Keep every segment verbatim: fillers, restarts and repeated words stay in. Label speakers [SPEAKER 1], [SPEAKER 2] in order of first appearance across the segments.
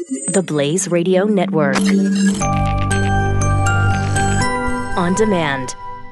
[SPEAKER 1] The Blaze Radio Network. On demand.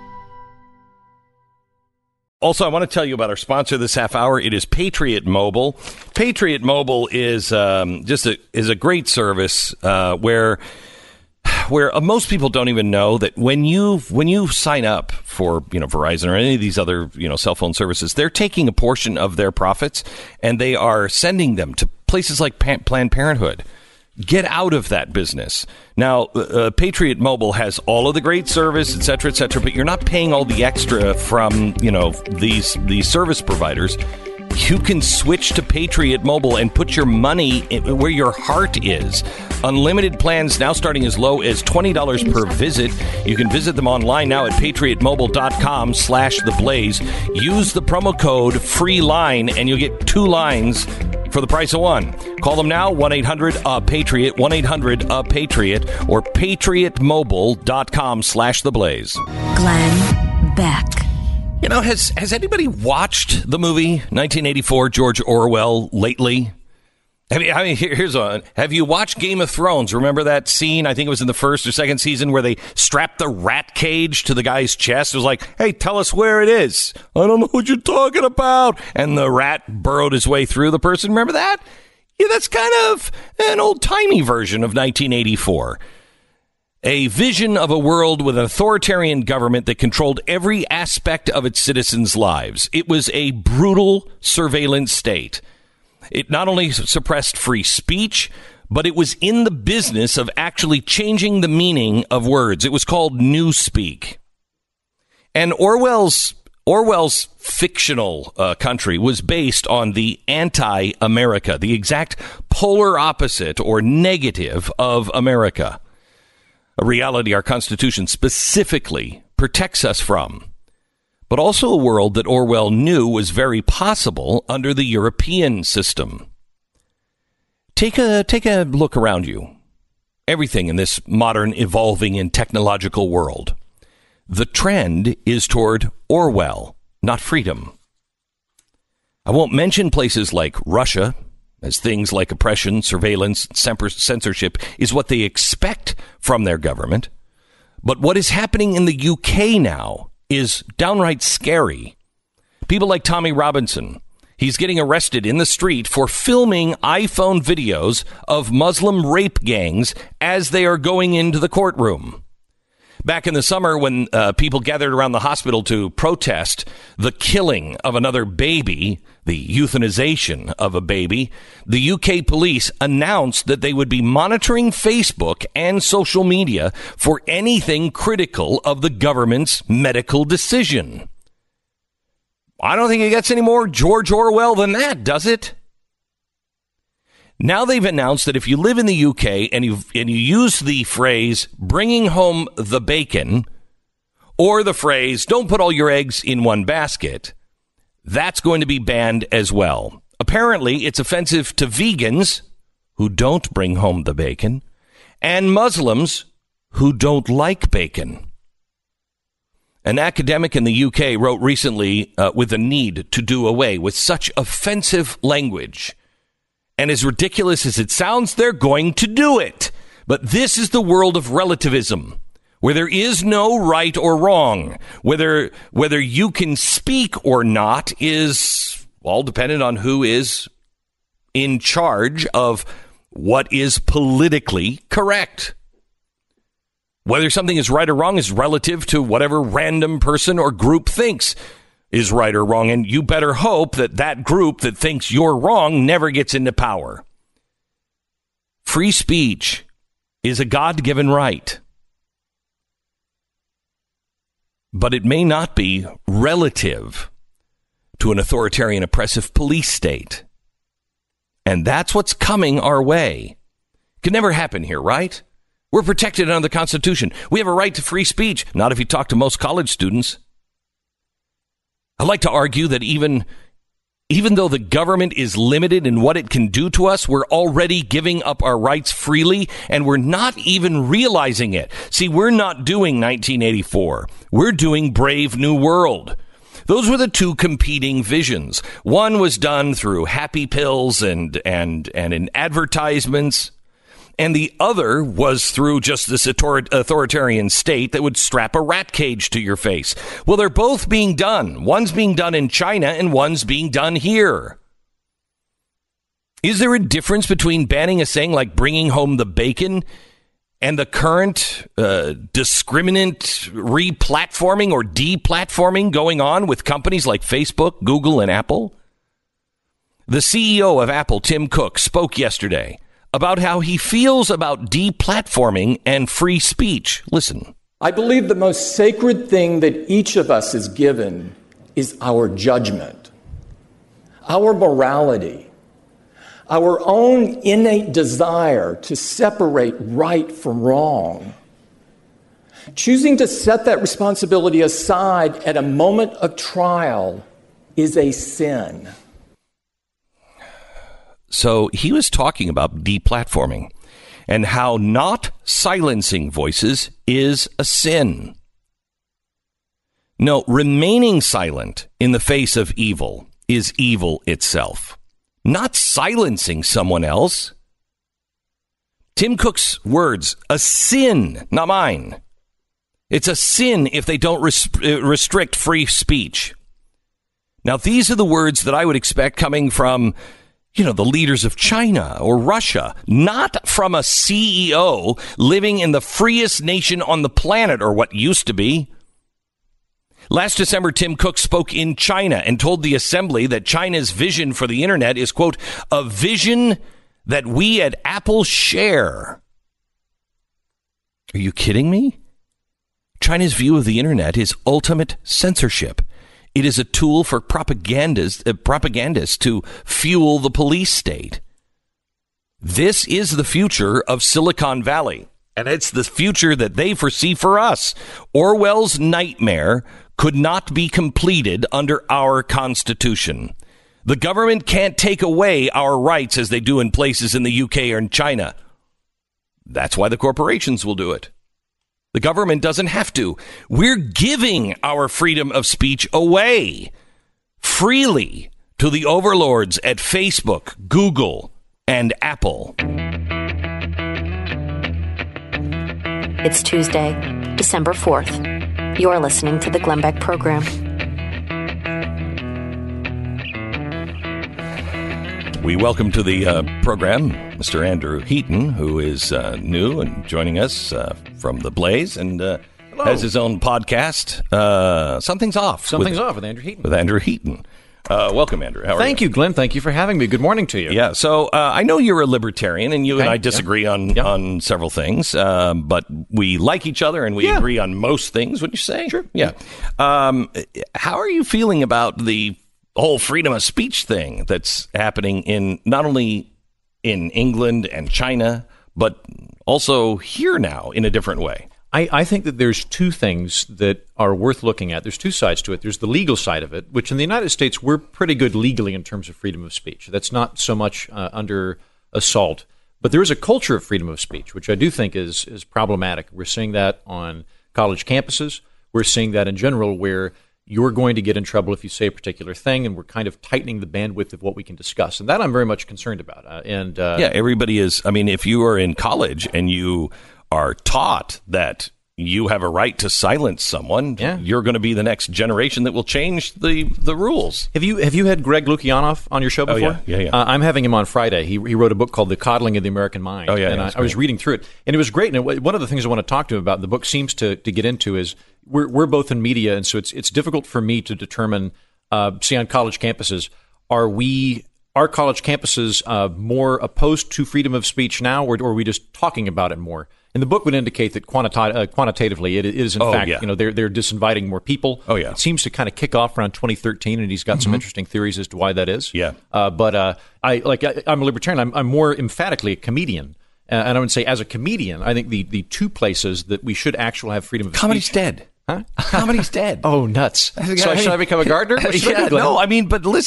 [SPEAKER 2] Also, I want to tell you about our sponsor this half hour. It is Patriot Mobile. Patriot Mobile is um, just a is a great service uh, where where uh, most people don't even know that when you when you sign up for you know Verizon or any of these other you know cell phone services, they're taking a portion of their profits and they are sending them to places like pa- Planned Parenthood. Get out of that business. Now, uh, Patriot Mobile has all of the great service, et cetera, et cetera, but you're not paying all the extra from, you know, these these service providers. You can switch to Patriot Mobile and put your money in where your heart is. Unlimited plans now starting as low as twenty dollars per visit. You can visit them online now at patriotmobile.com slash the blaze. Use the promo code FREELINE and you'll get two lines for the price of one. Call them now, one eight hundred A Patriot, one eight hundred A Patriot, or patriotmobile.com slash the blaze.
[SPEAKER 1] Glenn Beck.
[SPEAKER 2] You know, has has anybody watched the movie nineteen eighty-four, George Orwell, lately? I mean, I mean, here's one. Have you watched Game of Thrones? Remember that scene? I think it was in the first or second season where they strapped the rat cage to the guy's chest. It was like, hey, tell us where it is. I don't know what you're talking about. And the rat burrowed his way through the person. Remember that? Yeah, that's kind of an old-timey version of nineteen eighty-four. A vision of a world with an authoritarian government that controlled every aspect of its citizens' lives. It was a brutal surveillance state. It not only suppressed free speech, but it was in the business of actually changing the meaning of words. It was called newspeak. And Orwell's Orwell's fictional uh, country was based on the anti-America, the exact polar opposite or negative of America. A reality our Constitution specifically protects us from, but also a world that Orwell knew was very possible under the European system. Take a take a look around you. Everything in this modern, evolving, and technological world. The trend is toward Orwell, not freedom. I won't mention places like Russia, as things like oppression, surveillance, censorship is what they expect from their government. But what is happening in the U K now is downright scary. People like Tommy Robinson, he's getting arrested in the street for filming iPhone videos of Muslim rape gangs as they are going into the courtroom. Back in the summer when uh, people gathered around the hospital to protest the killing of another baby, the euthanization of a baby, the U K police announced that they would be monitoring Facebook and social media for anything critical of the government's medical decision. I don't think it gets any more George Orwell than that, does it? Now they've announced that if you live in the U K and you and you use the phrase bringing home the bacon or the phrase don't put all your eggs in one basket, that's going to be banned as well. Apparently, it's offensive to vegans who don't bring home the bacon and Muslims who don't like bacon. An academic in the U K wrote recently uh, with the need to do away with such offensive language. And as ridiculous as it sounds, they're going to do it. But this is the world of relativism, where there is no right or wrong. Whether whether you can speak or not is all dependent on who is in charge of what is politically correct. Whether something is right or wrong is relative to whatever random person or group thinks is right or wrong, and you better hope that that group that thinks you're wrong never gets into power. Free speech is a God-given right, but it may not be relative to an authoritarian, oppressive police state. And that's what's coming our way. Could never happen here, right? We're protected under the Constitution. We have a right to free speech. Not if you talk to most college students. I'd like to argue that even, even though the government is limited in what it can do to us, we're already giving up our rights freely, and we're not even realizing it. See, we're not doing nineteen eighty-four. We're doing Brave New World. Those were the two competing visions. One was done through happy pills and and and in advertisements. and the other was through just this author- authoritarian state that would strap a rat cage to your face. Well, they're both being done. One's being done in China and one's being done here. Is there a difference between banning a saying like bringing home the bacon and the current uh, discriminant re-platforming or de-platforming going on with companies like Facebook, Google, and Apple? The C E O of Apple, Tim Cook, spoke yesterday about how he feels about de-platforming and free speech. Listen.
[SPEAKER 3] I believe the most sacred thing that each of us is given is our judgment, our morality, our own innate desire to separate right from wrong. Choosing to set that responsibility aside at a moment of trial is a sin.
[SPEAKER 2] So he was talking about deplatforming and how not silencing voices is a sin. No, remaining silent in the face of evil is evil itself, not silencing someone else. Tim Cook's words, a sin, not mine. It's a sin if they don't res- restrict free speech. Now, these are the words that I would expect coming from, you know, the leaders of China or Russia, not from a C E O living in the freest nation on the planet, or what used to be. Last December, Tim Cook spoke in China and told the assembly that China's vision for the internet is, quote, a vision that we at Apple share. Are you kidding me? China's view of the internet is ultimate censorship. It is a tool for propagandists, uh, propagandists to fuel the police state. This is the future of Silicon Valley, and it's the future that they foresee for us. Orwell's nightmare could not be completed under our Constitution. The government can't take away our rights as they do in places in the U K or in China. That's why the corporations will do it. The government doesn't have to. We're giving our freedom of speech away freely to the overlords at Facebook, Google, and Apple.
[SPEAKER 1] It's Tuesday, December fourth. You're listening to the Glenn Beck Program.
[SPEAKER 2] We welcome to the uh, program Mister Andrew Heaton, who is uh, new and joining us uh, from The Blaze, and uh, has his own podcast, uh, Something's Off.
[SPEAKER 4] Something's
[SPEAKER 2] with,
[SPEAKER 4] Off with Andrew Heaton.
[SPEAKER 2] With Andrew Heaton. Uh, welcome, Andrew. How are
[SPEAKER 4] Thank you? you, Glenn. Thank you for having me. Good morning to you.
[SPEAKER 2] Yeah, so uh, I know you're a libertarian, and you
[SPEAKER 4] okay.
[SPEAKER 2] and I disagree
[SPEAKER 4] yeah.
[SPEAKER 2] on,
[SPEAKER 4] yeah.
[SPEAKER 2] on several things, um, but we like each other, and we
[SPEAKER 4] yeah.
[SPEAKER 2] agree on most things, would you say?
[SPEAKER 4] Sure.
[SPEAKER 2] Yeah. Um, how are you feeling about the whole freedom of speech thing that's happening in not only in England and China, but also here now in a different way?
[SPEAKER 4] I, I think that there's two things that are worth looking at. There's two sides to it. There's the legal side of it, which in the United States, we're pretty good legally in terms of freedom of speech. That's not so much uh, under assault. But there is a culture of freedom of speech, which I do think is is problematic. We're seeing that on college campuses. We're seeing that in general, where you're going to get in trouble if you say a particular thing, and we're kind of tightening the bandwidth of what we can discuss. And that I'm very much concerned about. Uh, and uh,
[SPEAKER 2] Yeah, everybody is. I mean, if you are in college and you are taught that you have a right to silence someone,
[SPEAKER 4] yeah.
[SPEAKER 2] you're going to be the next generation that will change the, the rules.
[SPEAKER 4] Have you have you had Greg Lukianoff on your show before?
[SPEAKER 2] Oh, yeah, yeah, yeah.
[SPEAKER 4] Uh, I'm having him on Friday. He he wrote a book called The Coddling of the American Mind.
[SPEAKER 2] Oh, yeah,
[SPEAKER 4] and
[SPEAKER 2] yeah,
[SPEAKER 4] I, I was reading through it, and it was great. And it, one of the things I want to talk to him about, the book seems to, to get into, is we're we're both in media, and so it's it's difficult for me to determine, uh, see, on college campuses, are we are college campuses uh, more opposed to freedom of speech now, or, or are we just talking about it more? And the book would indicate that quantita- uh, quantitatively it is, in
[SPEAKER 2] oh,
[SPEAKER 4] fact,
[SPEAKER 2] yeah.
[SPEAKER 4] you know, they're they're disinviting more people.
[SPEAKER 2] Oh, yeah.
[SPEAKER 4] It seems to kind of kick off around twenty thirteen, and he's got mm-hmm. some interesting theories as to why that is.
[SPEAKER 2] Yeah.
[SPEAKER 4] Uh, but uh, I like I, I'm a libertarian. I'm, I'm more emphatically a comedian, uh, and I would say as a comedian, I think the, the two places that we should actually have freedom of
[SPEAKER 2] Comedy's
[SPEAKER 4] speech.
[SPEAKER 2] dead. Huh? Comedy's dead.
[SPEAKER 4] Oh, nuts. So should I become a gardener?
[SPEAKER 2] Yeah, no, I mean, but listen,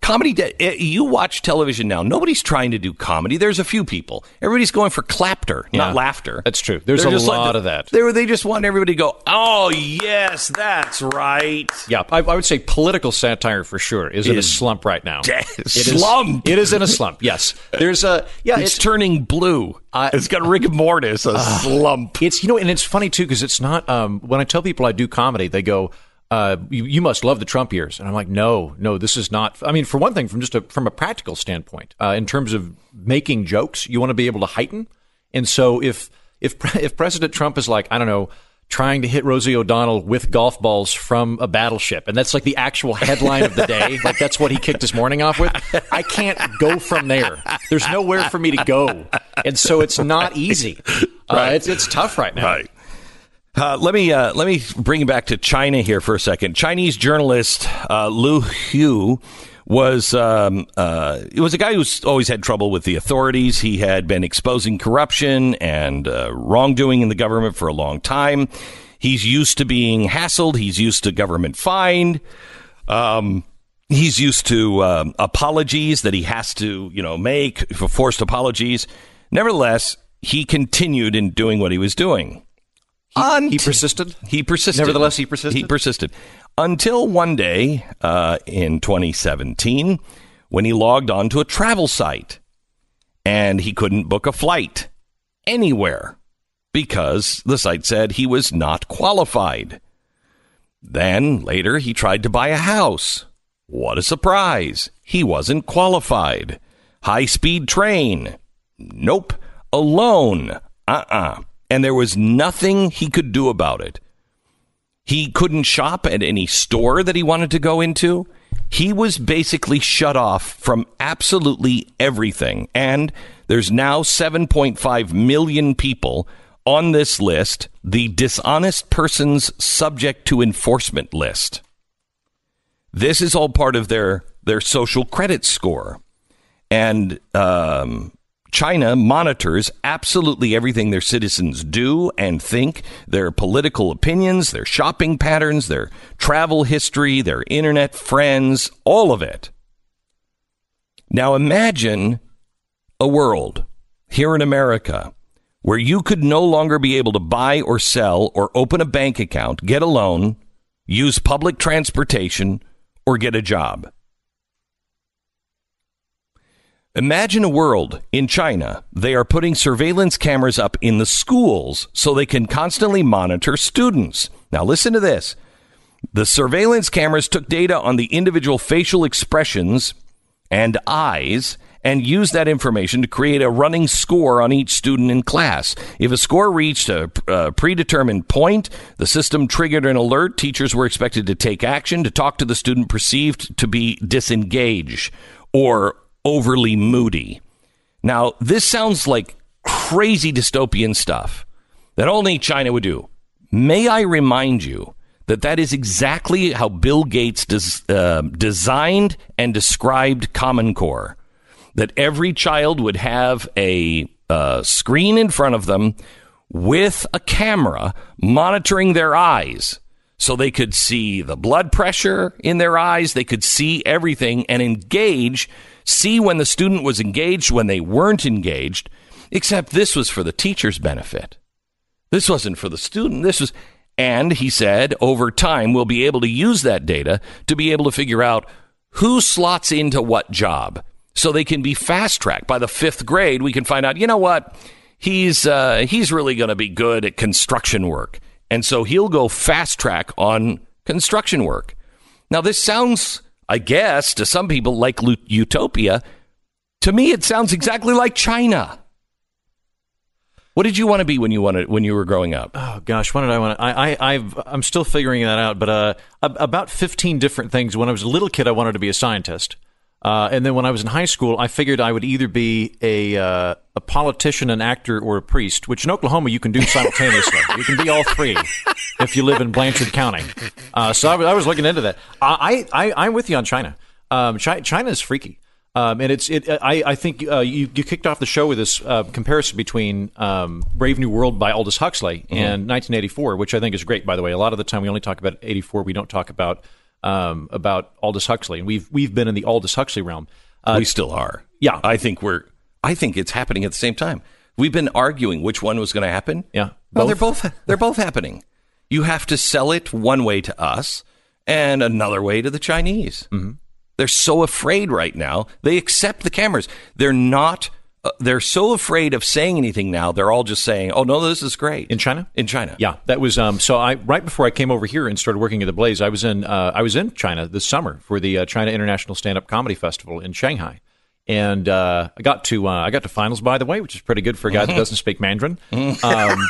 [SPEAKER 2] comedy, de- you watch television now. Nobody's trying to do comedy. There's a few people. Everybody's going for clapter,
[SPEAKER 4] Yeah,
[SPEAKER 2] not laughter.
[SPEAKER 4] That's true. There's
[SPEAKER 2] They're
[SPEAKER 4] a
[SPEAKER 2] just
[SPEAKER 4] lot
[SPEAKER 2] like,
[SPEAKER 4] of that.
[SPEAKER 2] They, they just want everybody to go, oh, yes, that's right.
[SPEAKER 4] Yeah, I, I would say political satire for sure is in a
[SPEAKER 2] Is
[SPEAKER 4] slump right now.
[SPEAKER 2] dead-
[SPEAKER 4] It
[SPEAKER 2] slump.
[SPEAKER 4] Is, it is in a slump. Yes, there's a yeah.
[SPEAKER 2] It's, turning blue.
[SPEAKER 4] I-
[SPEAKER 2] it's got rigor mortis, a slump.
[SPEAKER 4] It's you know, and it's funny too because it's not. Um, when I tell people I do comedy, they go, uh, you, "You must love the Trump years," and I'm like, "No, no, this is not." I mean, for one thing, from just a, from a practical standpoint, uh, in terms of making jokes, you want to be able to heighten, and so if if if President Trump is like, I don't know, trying to hit Rosie O'Donnell with golf balls from a battleship, and that's like the actual headline of the day. Like that's what he kicked his morning off with. I can't go from there. There's nowhere for me to go, and so it's not easy.
[SPEAKER 2] Right.
[SPEAKER 4] Uh, it's it's tough right now.
[SPEAKER 2] Right. Uh, let me uh, let me bring you back to China here for a second. Chinese journalist uh, Liu Hu was um, uh, it was a guy who's always had trouble with the authorities. He had been exposing corruption and uh, wrongdoing in the government for a long time. He's used to being hassled. He's used to government fine. Um, he's used to um, apologies that he has to, you know, make for forced apologies. Nevertheless, he continued in doing what he was doing.
[SPEAKER 4] He, he persisted?
[SPEAKER 2] He persisted.
[SPEAKER 4] Nevertheless, he persisted?
[SPEAKER 2] He persisted. Until one day uh, in twenty seventeen, when he logged on to a travel site and he couldn't book a flight anywhere because the site said he was not qualified. Then later, he tried to buy a house. What a surprise. He wasn't qualified. High-speed train. Nope. A loan. Uh-uh. And there was nothing he could do about it. He couldn't shop at any store that he wanted to go into. He was basically shut off from absolutely everything. And there's now seven point five million people on this list, the dishonest persons subject to enforcement list. This is all part of their, their social credit score. And um, China monitors absolutely everything their citizens do and think, their political opinions, their shopping patterns, their travel history, their internet friends, all of it. Now imagine a world here in America where you could no longer be able to buy or sell or open a bank account, get a loan, use public transportation, or get a job. Imagine a world in China. They are putting surveillance cameras up in the schools so they can constantly monitor students. Now listen to this. The surveillance cameras took data on the individual facial expressions and eyes and used that information to create a running score on each student in class. If a score reached a, a predetermined point, the system triggered an alert. Teachers were expected to take action to talk to the student perceived to be disengaged or overly moody. Now, this sounds like crazy dystopian stuff that only China would do. May I remind you that that is exactly how Bill Gates des- uh, designed and described Common Core. That every child would have a uh, screen in front of them with a camera monitoring their eyes. So they could see the blood pressure in their eyes. They could see everything and engage, see when the student was engaged, when they weren't engaged, except this was for the teacher's benefit. This wasn't for the student. This was, and he said, over time, we'll be able to use that data to be able to figure out who slots into what job. So they can be fast-tracked. By the fifth grade, we can find out, you know what, he's uh, he's really going to be good at construction work. And so he'll go fast-track on construction work. Now, this sounds, I guess, to some people like utopia. To me, it sounds exactly like China. What did you want to be when you wanted when you were growing up?
[SPEAKER 4] Oh gosh, what did I want to? I, I I've I'm still figuring that out. But uh, about fifteen different things. When I was a little kid, I wanted to be a scientist. Uh, and then when I was in high school, I figured I would either be a uh, a politician, an actor, or a priest, which in Oklahoma you can do simultaneously. You can be all three if you live in Blanchard County. Uh, so I was, I was looking into that. I, I, I'm with you on China. Um, China, China is freaky. Um, and it's it. I, I think uh, you, you kicked off the show with this uh, comparison between um, Brave New World by Aldous Huxley mm-hmm. and nineteen eighty-four, which I think is great, by the way. A lot of the time we only talk about eighty-four. We don't talk about um, about Aldous Huxley, and we've we've been in the Aldous Huxley realm. Uh,
[SPEAKER 2] we still are.
[SPEAKER 4] Yeah,
[SPEAKER 2] I think we're. I think it's happening at the same time. We've been arguing which one was going to happen.
[SPEAKER 4] Yeah,
[SPEAKER 2] well, they're both they're both happening. You have to sell it one way to us and another way to the Chinese.
[SPEAKER 4] Mm-hmm.
[SPEAKER 2] They're so afraid right now. They accept the cameras. They're not. Uh, they're so afraid of saying anything now. They're all just saying, "Oh no, this is great."
[SPEAKER 4] In China?
[SPEAKER 2] In China.
[SPEAKER 4] Yeah, that was. Um, so I right before I came over here and started working at the Blaze, I was in. Uh, I was in China this summer for the uh, China International Stand-Up Comedy Festival in Shanghai, and uh, I got to. Uh, I got to finals, by the way, which is pretty good for a guy that doesn't speak Mandarin. Um,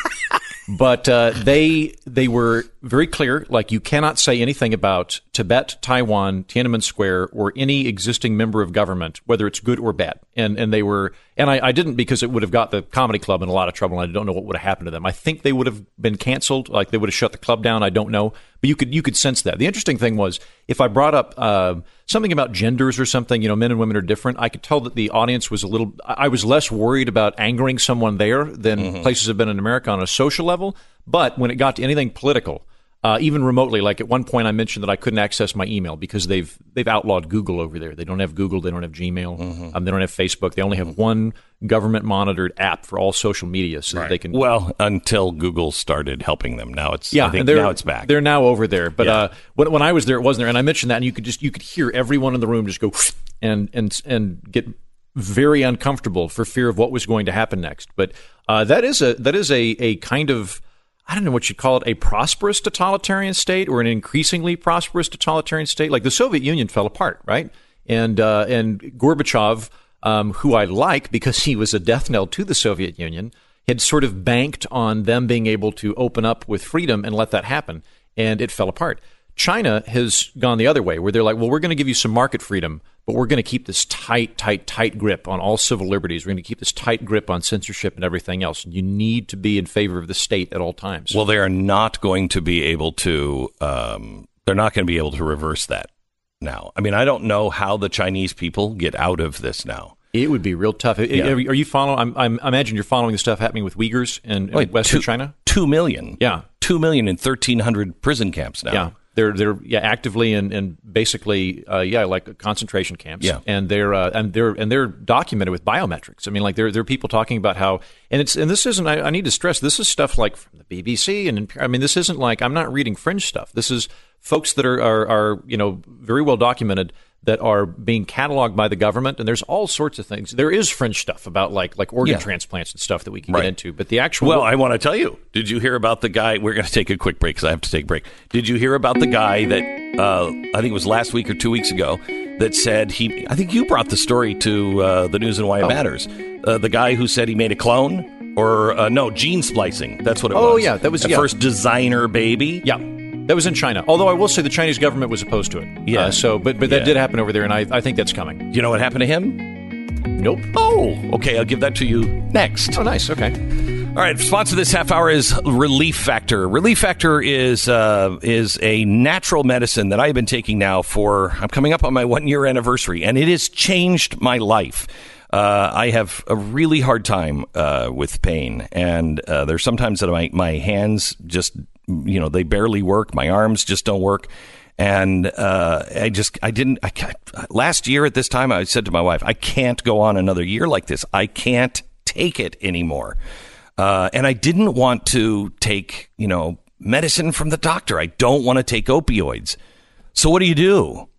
[SPEAKER 4] But uh, they they were very clear, like you cannot say anything about Tibet, Taiwan, Tiananmen Square, or any existing member of government, whether it's good or bad. And and they were, and I, I didn't because it would have got the comedy club in a lot of trouble, and I don't know what would have happened to them. I think they would have been canceled, like they would have shut the club down. I don't know, but you could you could sense that. The interesting thing was if I brought up uh, something about genders or something, you know, men and women are different, I could tell that the audience was a little. I was less worried about angering someone there than mm-hmm. places have been in America on a social level. But when it got to anything political, uh, even remotely, like at one point I mentioned that I couldn't access my email because they've they've outlawed Google over there. They don't have Google, they don't have Gmail, mm-hmm. um, they don't have Facebook. They only have one government monitored app for all social media, so
[SPEAKER 2] right.
[SPEAKER 4] that they can.
[SPEAKER 2] Well, until Google started helping them, now it's
[SPEAKER 4] yeah,
[SPEAKER 2] I think
[SPEAKER 4] and
[SPEAKER 2] now it's back.
[SPEAKER 4] They're now over there, but
[SPEAKER 2] yeah.
[SPEAKER 4] uh, when when I was there, it wasn't there, and I mentioned that, and you could just you could hear everyone in the room just go and and and get very uncomfortable for fear of what was going to happen next. But uh, that is a that is a a kind of I don't know what you'd call it, a prosperous totalitarian state or an increasingly prosperous totalitarian state. Like the Soviet Union fell apart, right? And uh, and Gorbachev, um, who I like because he was a death knell to the Soviet Union, had sort of banked on them being able to open up with freedom and let that happen, and it fell apart. China has gone the other way, where they're like, well, we're going to give you some market freedom, but we're going to keep this tight, tight, tight grip on all civil liberties. We're going to keep this tight grip on censorship and everything else. You need to be in favor of the state at all times.
[SPEAKER 2] Well, they are not going to be able to, um, they're not going to be able to reverse that now. I mean, I don't know how the Chinese people get out of this now.
[SPEAKER 4] It would be real tough. Yeah. Are you following? I'm, I'm, I imagine you're following the stuff happening with Uyghurs in, in Wait, Western
[SPEAKER 2] two,
[SPEAKER 4] China?
[SPEAKER 2] Two million.
[SPEAKER 4] Yeah.
[SPEAKER 2] Two million in thirteen hundred prison camps now.
[SPEAKER 4] Yeah. They're they're yeah actively and and basically uh, yeah like concentration camps.
[SPEAKER 2] Yeah.
[SPEAKER 4] and they're uh, and they're and they're documented with biometrics. I mean, like there there are people talking about how and it's and this isn't I, I need to stress this is stuff like from the B B C and I mean this isn't like I'm not reading fringe stuff. This is folks that are are, are you know very well documented that are being cataloged by the government, and there's all sorts of things. There is fringe stuff about like like organ yeah. transplants and stuff that we can
[SPEAKER 2] right.
[SPEAKER 4] get into, but the actual
[SPEAKER 2] well, I want to tell you. Did you hear about the guy? We're going to take a quick break because I have to take a break. Did you hear about the guy that uh, I think it was last week or two weeks ago that said he? I think you brought the story to uh, the news and why it oh. matters. Uh, the guy who said he made a clone or uh, no gene splicing. That's what it
[SPEAKER 4] oh,
[SPEAKER 2] was.
[SPEAKER 4] Oh yeah, that was
[SPEAKER 2] the
[SPEAKER 4] yeah.
[SPEAKER 2] first designer baby.
[SPEAKER 4] Yeah. That was in China. Although I will say the Chinese government was opposed to it.
[SPEAKER 2] Yeah.
[SPEAKER 4] Uh, so, but but that
[SPEAKER 2] yeah.
[SPEAKER 4] did happen over there, and I, I think that's coming.
[SPEAKER 2] You know what happened to him?
[SPEAKER 4] Nope.
[SPEAKER 2] Oh, okay. I'll give that to you next.
[SPEAKER 4] Oh, nice. Okay.
[SPEAKER 2] All right. Sponsor this half hour is Relief Factor. Relief Factor is uh, is a natural medicine that I've been taking now for. I'm coming up on my one year anniversary, and it has changed my life. Uh, I have a really hard time uh, with pain, and uh, there's sometimes that my my hands just. You know, they barely work. My arms just don't work. And uh, I just, I didn't, I can't, last year at this time, I said to my wife, I can't go on another year like this. I can't take it anymore. Uh, and I didn't want to take, you know, medicine from the doctor. I don't want to take opioids. So what do you do?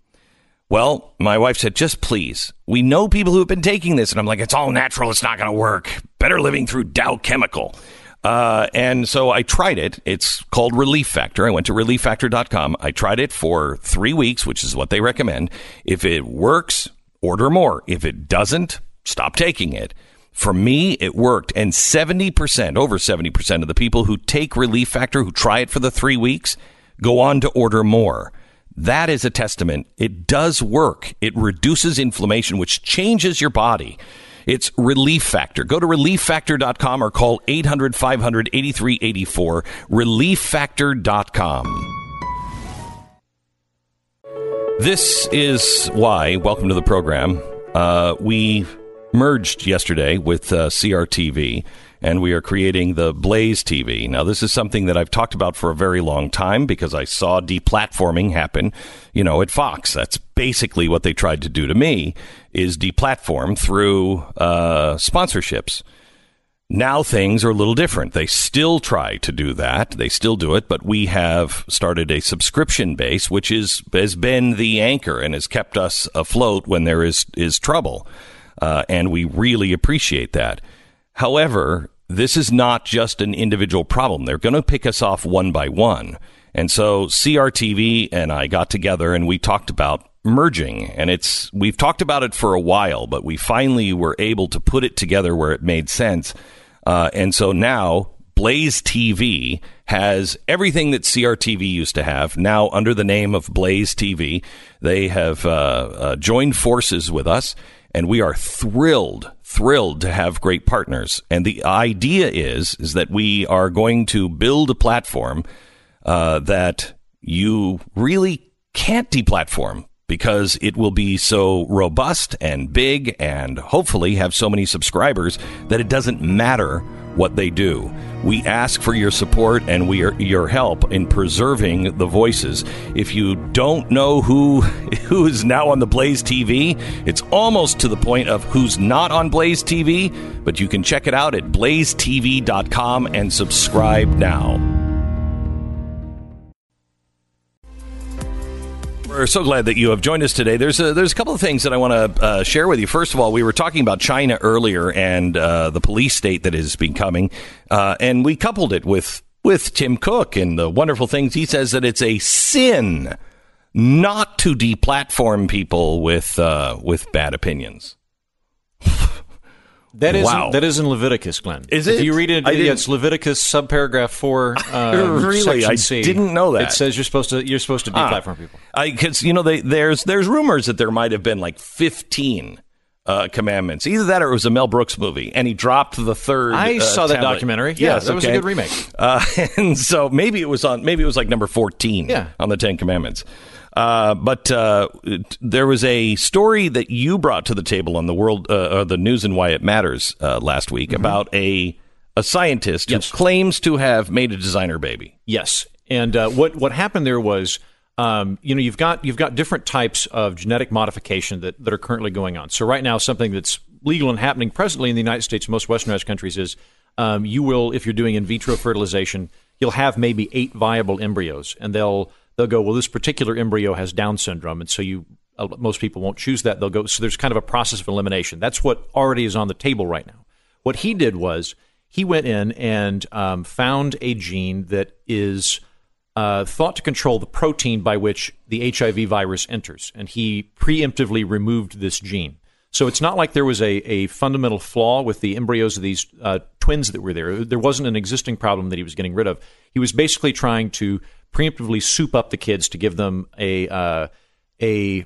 [SPEAKER 2] Well, my wife said, just please. We know people who have been taking this. And I'm like, it's all natural. It's not going to work. Better living through Dow Chemical. Uh, and so I tried it. It's called Relief Factor. I went to relief factor dot com. I tried it for three weeks, which is what they recommend. If it works, order more. If it doesn't, stop taking it. For me, it worked. And seventy percent, over seventy percent of the people who take Relief Factor, who try it for the three weeks, go on to order more. That is a testament. It does work. It reduces inflammation, which changes your body. It's Relief Factor. Go to relief factor dot com or call eight hundred, five hundred, eighty-three eighty-four, relief factor dot com. This is why, welcome to the program, uh, we merged yesterday with uh, C R T V, and we are creating the Blaze T V. Now, this is something that I've talked about for a very long time because I saw deplatforming happen, you know, at Fox. That's basically what they tried to do to me, is deplatform through uh, sponsorships. Now things are a little different. They still try to do that. They still do it, but we have started a subscription base, which is has been the anchor and has kept us afloat when there is, is trouble. Uh, and we really appreciate that. However, this is not just an individual problem. They're going to pick us off one by one. And so C R T V and I got together and we talked about merging, and it's we've talked about it for a while, but we finally were able to put it together where it made sense. Uh, and so now Blaze T V has everything that C R T V used to have, now under the name of Blaze T V. They have uh, uh, joined forces with us, and we are thrilled, thrilled to have great partners. And the idea is, is that we are going to build a platform uh, that you really can't deplatform, because it will be so robust and big and hopefully have so many subscribers that it doesn't matter what they do. We ask for your support and we are, your help in preserving the voices. If you don't know who who is now on the Blaze T V, it's almost to the point of who's not on Blaze T V, but you can check it out at blaze t v dot com and subscribe now. We're so glad that you have joined us today. There's a, there's a couple of things that I want to uh, share with you. First of all, we were talking about China earlier and uh, the police state that is becoming, uh, and we coupled it with, with Tim Cook and the wonderful things he says, that it's a sin not to deplatform people with uh, with bad opinions.
[SPEAKER 4] That is
[SPEAKER 2] wow.
[SPEAKER 4] that is in Leviticus, Glenn.
[SPEAKER 2] Is
[SPEAKER 4] if
[SPEAKER 2] it?
[SPEAKER 4] you read it,
[SPEAKER 2] I
[SPEAKER 4] yeah, it's Leviticus subparagraph four. Um,
[SPEAKER 2] really, I
[SPEAKER 4] C.
[SPEAKER 2] didn't know that.
[SPEAKER 4] It says you're supposed to you're supposed to deplatform ah. people.
[SPEAKER 2] Because you know, they, there's there's rumors that there might have been like fifteen uh, commandments. Either that, or it was a Mel Brooks movie, and he dropped the third.
[SPEAKER 4] I
[SPEAKER 2] uh,
[SPEAKER 4] saw that
[SPEAKER 2] tablet.
[SPEAKER 4] documentary. Yeah,
[SPEAKER 2] yes,
[SPEAKER 4] that was
[SPEAKER 2] okay.
[SPEAKER 4] a good remake.
[SPEAKER 2] Uh, and so maybe it was on. Maybe it was like number fourteen.
[SPEAKER 4] Yeah.
[SPEAKER 2] On the Ten Commandments. Uh, but uh, it, there was a story that you brought to the table on the world, uh, or the News and Why It Matters uh, last week, mm-hmm. about a a scientist yes. who claims to have made a designer baby.
[SPEAKER 4] Yes, and uh, what what happened there was, um, you know, you've got you've got different types of genetic modification that, that are currently going on. So right now, something that's legal and happening presently in the United States and most westernized countries is um, you will, if you're doing in vitro fertilization, you'll have maybe eight viable embryos, and they'll They'll go, well, this particular embryo has Down syndrome, and so you uh, most people won't choose that. They'll go, so there's kind of a process of elimination. That's what already is on the table right now. What he did was he went in and um, found a gene that is uh, thought to control the protein by which the H I V virus enters, and he preemptively removed this gene. So it's not like there was a, a fundamental flaw with the embryos of these uh, twins that were there. There wasn't an existing problem that he was getting rid of. He was basically trying to preemptively soup up the kids to give them a uh, a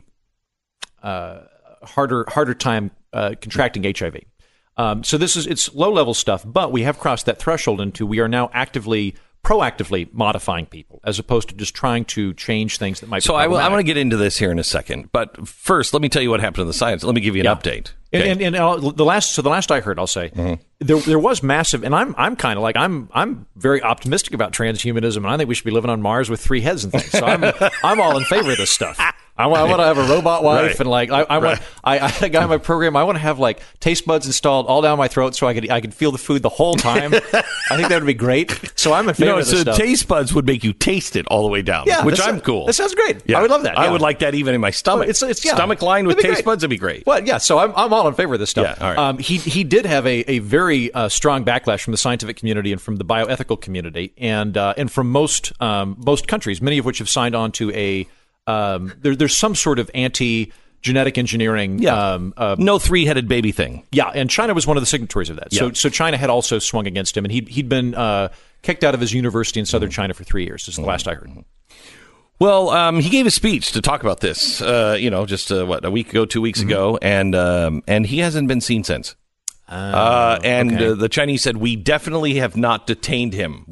[SPEAKER 4] uh, harder harder time uh, contracting H I V. Um, so this is it's low level stuff, but we have crossed that threshold into we are now actively, proactively modifying people as opposed to just trying to change things that might.
[SPEAKER 2] So
[SPEAKER 4] be
[SPEAKER 2] I, will, I want to get into this here in a second, but first, let me tell you what happened to the science. Let me give you an
[SPEAKER 4] yeah.
[SPEAKER 2] update.
[SPEAKER 4] Okay. And, and, and uh, the last, so the last I heard, I'll say mm-hmm. there there was massive, and I'm I'm kind of like I'm I'm very optimistic about transhumanism, and I think we should be living on Mars with three heads and things. So I'm I'm all in favor of this stuff. I want, I want to have a robot wife,
[SPEAKER 2] right.
[SPEAKER 4] and like I, I want.
[SPEAKER 2] Right.
[SPEAKER 4] I, I had a guy in my program. I want to have like taste buds installed all down my throat, so I could I could feel the food the whole time. I think that would be great. So I'm in favor
[SPEAKER 2] you know,
[SPEAKER 4] of this
[SPEAKER 2] so
[SPEAKER 4] stuff.
[SPEAKER 2] Taste buds would make you taste it all the way down.
[SPEAKER 4] Yeah,
[SPEAKER 2] which
[SPEAKER 4] I'm
[SPEAKER 2] sounds, cool.
[SPEAKER 4] That sounds great.
[SPEAKER 2] Yeah.
[SPEAKER 4] I would love that. Yeah.
[SPEAKER 2] I would like that even in my stomach.
[SPEAKER 4] Well, it's, it's, yeah.
[SPEAKER 2] Stomach lined with taste great. buds would be great.
[SPEAKER 4] Well, yeah. So I'm I'm all in favor of this stuff.
[SPEAKER 2] Yeah, all right.
[SPEAKER 4] Um, he he did have a a very uh, strong backlash from the scientific community and from the bioethical community and uh, and from most um, most countries, many of which have signed on to a um, there, there's some sort of anti genetic engineering.
[SPEAKER 2] Yeah.
[SPEAKER 4] Um, uh,
[SPEAKER 2] no three-headed baby thing.
[SPEAKER 4] Yeah, and China was one of the signatories of that. So
[SPEAKER 2] yeah.
[SPEAKER 4] so China had also swung against him, and he'd he'd been uh, kicked out of his university in southern mm-hmm. China for three years. This is the mm-hmm. last I heard.
[SPEAKER 2] Well, um, he gave a speech to talk about this. Uh, you know, just uh, what a week ago, two weeks mm-hmm. ago, and um, and he hasn't been seen since. Uh, uh, and
[SPEAKER 4] okay.
[SPEAKER 2] uh, the Chinese said, we definitely have not detained him, which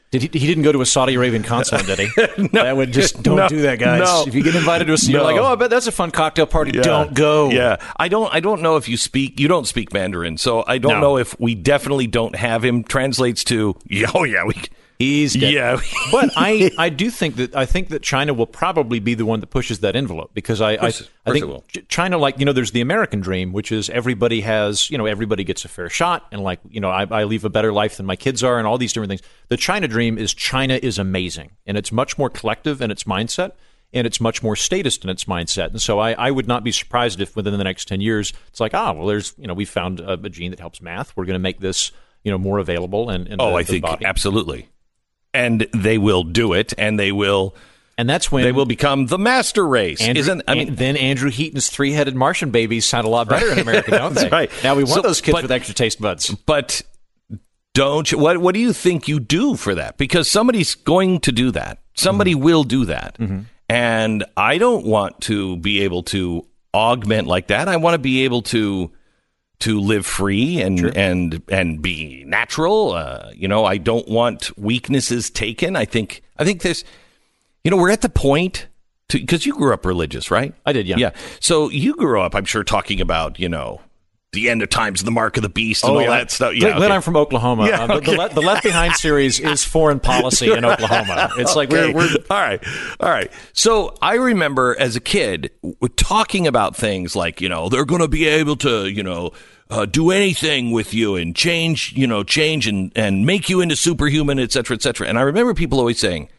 [SPEAKER 4] Did he, he didn't go to a Saudi Arabian consulate, did he?
[SPEAKER 2] no,
[SPEAKER 4] that would just don't
[SPEAKER 2] no,
[SPEAKER 4] do that, guys.
[SPEAKER 2] No.
[SPEAKER 4] If you get invited to a, you're
[SPEAKER 2] no.
[SPEAKER 4] like, oh, I bet that's a fun cocktail party.
[SPEAKER 2] Yeah.
[SPEAKER 4] Don't go.
[SPEAKER 2] Yeah, I don't. I don't know if you speak. You don't speak Mandarin, so I don't
[SPEAKER 4] No.
[SPEAKER 2] know if we definitely don't have him. Translates to, oh yeah, we.
[SPEAKER 4] He's dead.
[SPEAKER 2] Yeah,
[SPEAKER 4] but I, I do think that I think that China will probably be the one that pushes that envelope because I
[SPEAKER 2] course-
[SPEAKER 4] I,
[SPEAKER 2] of
[SPEAKER 4] I
[SPEAKER 2] course
[SPEAKER 4] think
[SPEAKER 2] it will.
[SPEAKER 4] Ch- China, like, you know, there's the American dream, which is everybody has, you know, everybody gets a fair shot, and like, you know, I, I leave a better life than my kids are, and all these different things. The China dream is China is amazing, and it's much more collective in its mindset, and it's much more statist in its mindset. And so I, I would not be surprised if within the next ten years it's like, ah, well, there's, you know, we found a, a gene that helps math. We're going to make this, you know, more available. And, and
[SPEAKER 2] Oh,
[SPEAKER 4] the,
[SPEAKER 2] I
[SPEAKER 4] the
[SPEAKER 2] think
[SPEAKER 4] body.
[SPEAKER 2] absolutely, and they will do it, and they will.
[SPEAKER 4] And that's when
[SPEAKER 2] They will become the master race.
[SPEAKER 4] Andrew,
[SPEAKER 2] Isn't I mean?
[SPEAKER 4] and then Andrew Heaton's three-headed Martian babies sound a lot better in America, don't they?
[SPEAKER 2] That's right.
[SPEAKER 4] Now we want
[SPEAKER 2] So-
[SPEAKER 4] those kids
[SPEAKER 2] but-
[SPEAKER 4] with extra taste buds.
[SPEAKER 2] But don't you, what what do you think you do for that? Because somebody's going to do that. Somebody
[SPEAKER 4] Mm-hmm.
[SPEAKER 2] will do that. And I don't want to be able to augment like that. I want to be able to to live free and and and be natural. Uh, you know, I don't want weaknesses taken. I think I think this. You know, we're at the point because you grew up religious, right?
[SPEAKER 4] I did, yeah.
[SPEAKER 2] Yeah. So you grew up, I'm sure, talking about, you know, the end of times, the mark of the beast, and all that stuff. Yeah,
[SPEAKER 4] Glenn, Glenn,
[SPEAKER 2] okay.
[SPEAKER 4] I'm from Oklahoma.
[SPEAKER 2] Yeah,
[SPEAKER 4] Uh, the,
[SPEAKER 2] okay.
[SPEAKER 4] the, Le- the Left Behind series is foreign policy in Oklahoma. It's like
[SPEAKER 2] Okay.
[SPEAKER 4] we're, we're
[SPEAKER 2] all right, all right. So I remember as a kid w- talking about things like, you know, they're going to be able to, you know, uh, do anything with you and change, you know, change and and make you into superhuman, et cetera, et cetera. And I remember people always saying,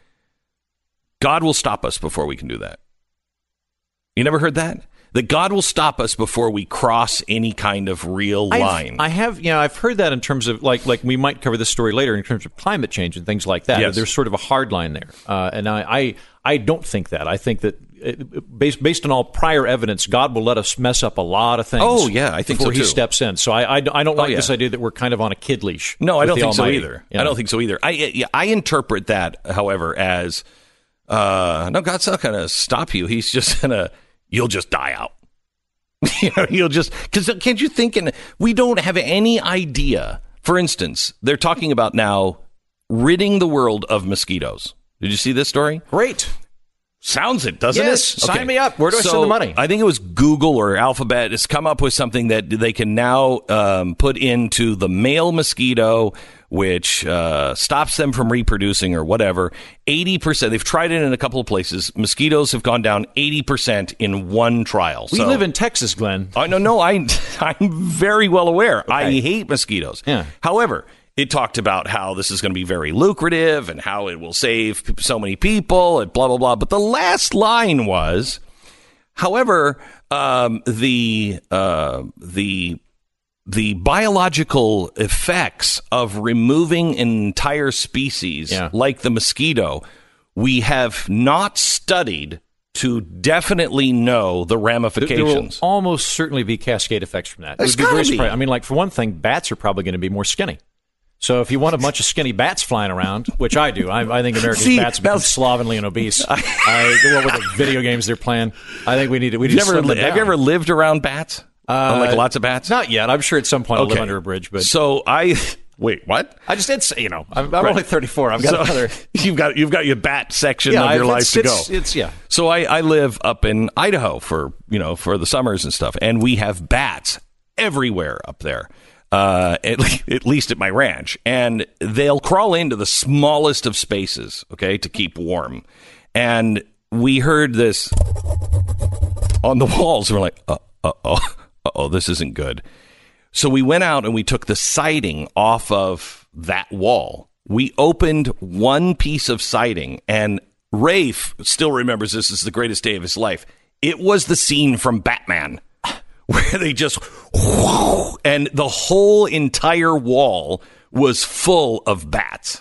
[SPEAKER 2] God will stop us before we can do that. You never heard that? That God will stop us before we cross any kind of real
[SPEAKER 4] I've-
[SPEAKER 2] line.
[SPEAKER 4] I have, you know, I've heard that in terms of like, like we might cover this story later in terms of climate change and things like that.
[SPEAKER 2] Yes.
[SPEAKER 4] There's sort of a hard line there, uh, and I, I, I don't think that. I think that uh, based based on all prior evidence, God will let us mess up a lot of things.
[SPEAKER 2] Oh, yeah, I think
[SPEAKER 4] before
[SPEAKER 2] so,
[SPEAKER 4] He
[SPEAKER 2] too.
[SPEAKER 4] steps in. So I, I, I don't like
[SPEAKER 2] yeah.
[SPEAKER 4] this idea that we're kind of on a kid leash.
[SPEAKER 2] No, I
[SPEAKER 4] with
[SPEAKER 2] don't
[SPEAKER 4] the
[SPEAKER 2] think so
[SPEAKER 4] Almighty.
[SPEAKER 2] either.
[SPEAKER 4] Yeah.
[SPEAKER 2] I don't think so either. I yeah, I interpret that, however, as uh, no, God's not going to stop you. He's just going to, you'll just die out. you know, you'll just, because can't you think, in, we don't have any idea. For instance, they're talking about now ridding the world of mosquitoes. Did you see this story?
[SPEAKER 4] Great.
[SPEAKER 2] Sounds it, doesn't
[SPEAKER 4] Yes,
[SPEAKER 2] it?
[SPEAKER 4] sign me up. Where do I
[SPEAKER 2] So,
[SPEAKER 4] send the money?
[SPEAKER 2] I think it was Google or Alphabet has come up with something that they can now um, put into the male mosquito, which uh, stops them from reproducing or whatever. eighty percent. They've tried it in a couple of places. Mosquitoes have gone down eighty percent in one trial.
[SPEAKER 4] We
[SPEAKER 2] So-
[SPEAKER 4] live in Texas, Glenn.
[SPEAKER 2] I no, no, I, I'm very well aware. I
[SPEAKER 4] Okay.
[SPEAKER 2] hate mosquitoes.
[SPEAKER 4] Yeah.
[SPEAKER 2] However, it talked about how this is going to be very lucrative and how it will save p- so many people and blah, blah, blah. But the last line was, however, um, the uh, the the biological effects of removing an entire species
[SPEAKER 4] Yeah.
[SPEAKER 2] like the mosquito, we have not studied to definitely know the
[SPEAKER 4] There- There will
[SPEAKER 2] ramifications.
[SPEAKER 4] almost certainly be cascade effects from that. It
[SPEAKER 2] There's
[SPEAKER 4] would be very
[SPEAKER 2] gotta be.
[SPEAKER 4] surprising. I mean, like, for one thing, bats are probably going to be more skinny. So if you want a bunch of skinny bats flying around, which I do, I, I think American
[SPEAKER 2] See,
[SPEAKER 4] bats become
[SPEAKER 2] now-
[SPEAKER 4] slovenly and obese. I, what with the video games they're playing, I think we need to. We need
[SPEAKER 2] You
[SPEAKER 4] to
[SPEAKER 2] ever,
[SPEAKER 4] slim them
[SPEAKER 2] have
[SPEAKER 4] down.
[SPEAKER 2] you ever lived around bats?
[SPEAKER 4] Uh,
[SPEAKER 2] like lots of bats?
[SPEAKER 4] Not yet. I'm sure at some point I'll live
[SPEAKER 2] Okay.
[SPEAKER 4] under a bridge, but
[SPEAKER 2] So I wait. What?
[SPEAKER 4] I just did say, you know, I'm, I'm only thirty-four. I've got
[SPEAKER 2] So,
[SPEAKER 4] another.
[SPEAKER 2] you've got you've got your bat section
[SPEAKER 4] Yeah,
[SPEAKER 2] of your
[SPEAKER 4] I've-
[SPEAKER 2] life
[SPEAKER 4] it's,
[SPEAKER 2] to go.
[SPEAKER 4] it's, It's yeah.
[SPEAKER 2] So I, I live up in Idaho for you know for the summers and stuff, and we have bats everywhere up there. Uh, at, le- at least at my ranch, and they'll crawl into the smallest of spaces, okay, to keep warm. And we heard this on the walls. We're like, uh, uh oh, uh oh, this isn't good. So we went out and we took the siding off of that wall. We opened one piece of siding, and Rafe still remembers this as the greatest day of his life. It was the scene from Batman where they just and the whole entire wall was full of bats.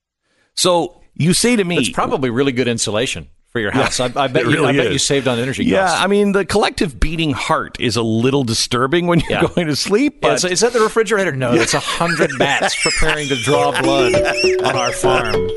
[SPEAKER 2] So you say to me,
[SPEAKER 4] It's probably really good insulation for your house. I, I bet
[SPEAKER 2] it
[SPEAKER 4] you.
[SPEAKER 2] really
[SPEAKER 4] I bet
[SPEAKER 2] is.
[SPEAKER 4] you saved on energy
[SPEAKER 2] yeah,
[SPEAKER 4] costs.
[SPEAKER 2] I mean, the collective beating heart is a little disturbing when you're
[SPEAKER 4] Yeah.
[SPEAKER 2] going to sleep.
[SPEAKER 4] Yeah,
[SPEAKER 2] But
[SPEAKER 4] so is that the refrigerator? No, it's a hundred bats preparing to draw blood on our farm.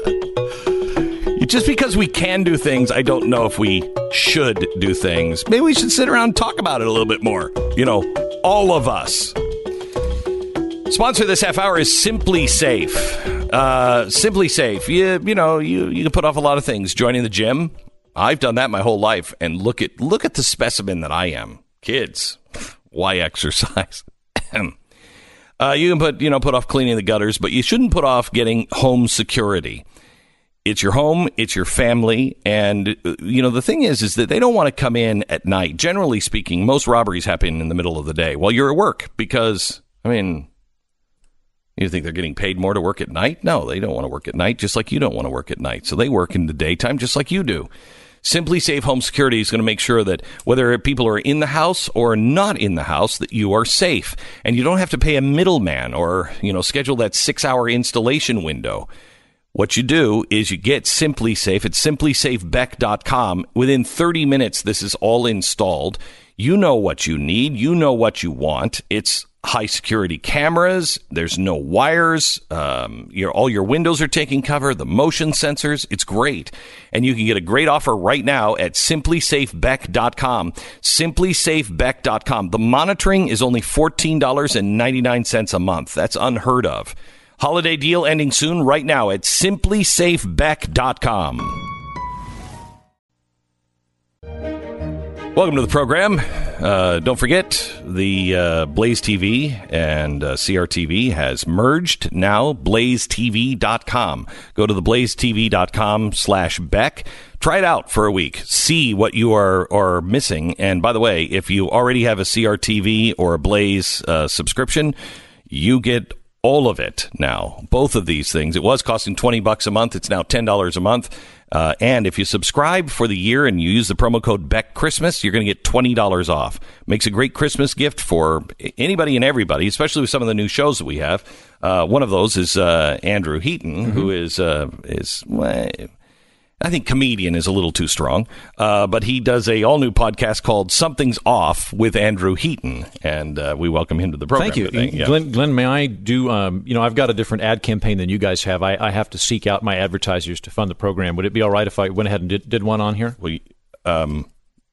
[SPEAKER 2] just because we can do things, I don't know if we should do things. Maybe we should sit around and talk about it a little bit more. You know, all of us. Sponsor this half hour is Simply Safe. Uh, Simply Safe. You, you know, you, you can put off a lot of things. Joining the gym. I've done that my whole life. And look at look at the specimen that I am. Kids, why exercise? uh, you can put, you know, put off cleaning the gutters, but you shouldn't put off getting home security. It's your home, it's your family, and, you know, the thing is, is that they don't want to come in at night. Generally speaking, most robberies happen in the middle of the day while you're at work because, I mean... You think they're getting paid more to work at night? No, they don't want to work at night, just like you don't want to work at night. So they work in the daytime, just like you do. Simply Safe Home Security is going to make sure that whether people are in the house or not in the house, that you are safe. And you don't have to pay a middleman or, you know, schedule that six-hour installation window. What you do is you get Simply Safe at simply safe beck dot com. Within thirty minutes, this is all installed. You know what you need. You know what you want. It's high security cameras. There's no wires. Um, your, all your windows are taking cover. The motion sensors. It's great. And you can get a great offer right now at simply safe beck dot com. simply safe beck dot com. The monitoring is only fourteen dollars and ninety-nine cents a month. That's unheard of. Holiday deal ending soon right now at simply safe beck dot com. Welcome to the program. Uh, don't forget, the uh, Blaze T V and uh, C R T V has merged now, blaze t v dot com. Go to the blaze t v dot com slash Beck. Try it out for a week. See what you are, are missing. And by the way, if you already have a C R T V or a Blaze uh, subscription, you get all of it now. Both of these things. It was costing twenty bucks a month. It's now ten dollars a month. Uh, and if you subscribe for the year and you use the promo code Beck Christmas, you're going to get twenty dollars off. Makes a great Christmas gift for anybody and everybody, especially with some of the new shows that we have. Uh, one of those is uh, Andrew Heaton, mm-hmm. who is, uh, is well, I think comedian is a little too strong, uh, but he does a all-new podcast called Something's Off with Andrew Heaton, and uh, we welcome him to the program.
[SPEAKER 4] Thank you.
[SPEAKER 2] Today. Yeah.
[SPEAKER 4] Glenn, Glenn, may I do, um, you know, I've got a different ad campaign than you guys have. I, I have to seek out my advertisers to fund the program. Would it be all right if I went ahead and did, did one on here?
[SPEAKER 2] Well, um,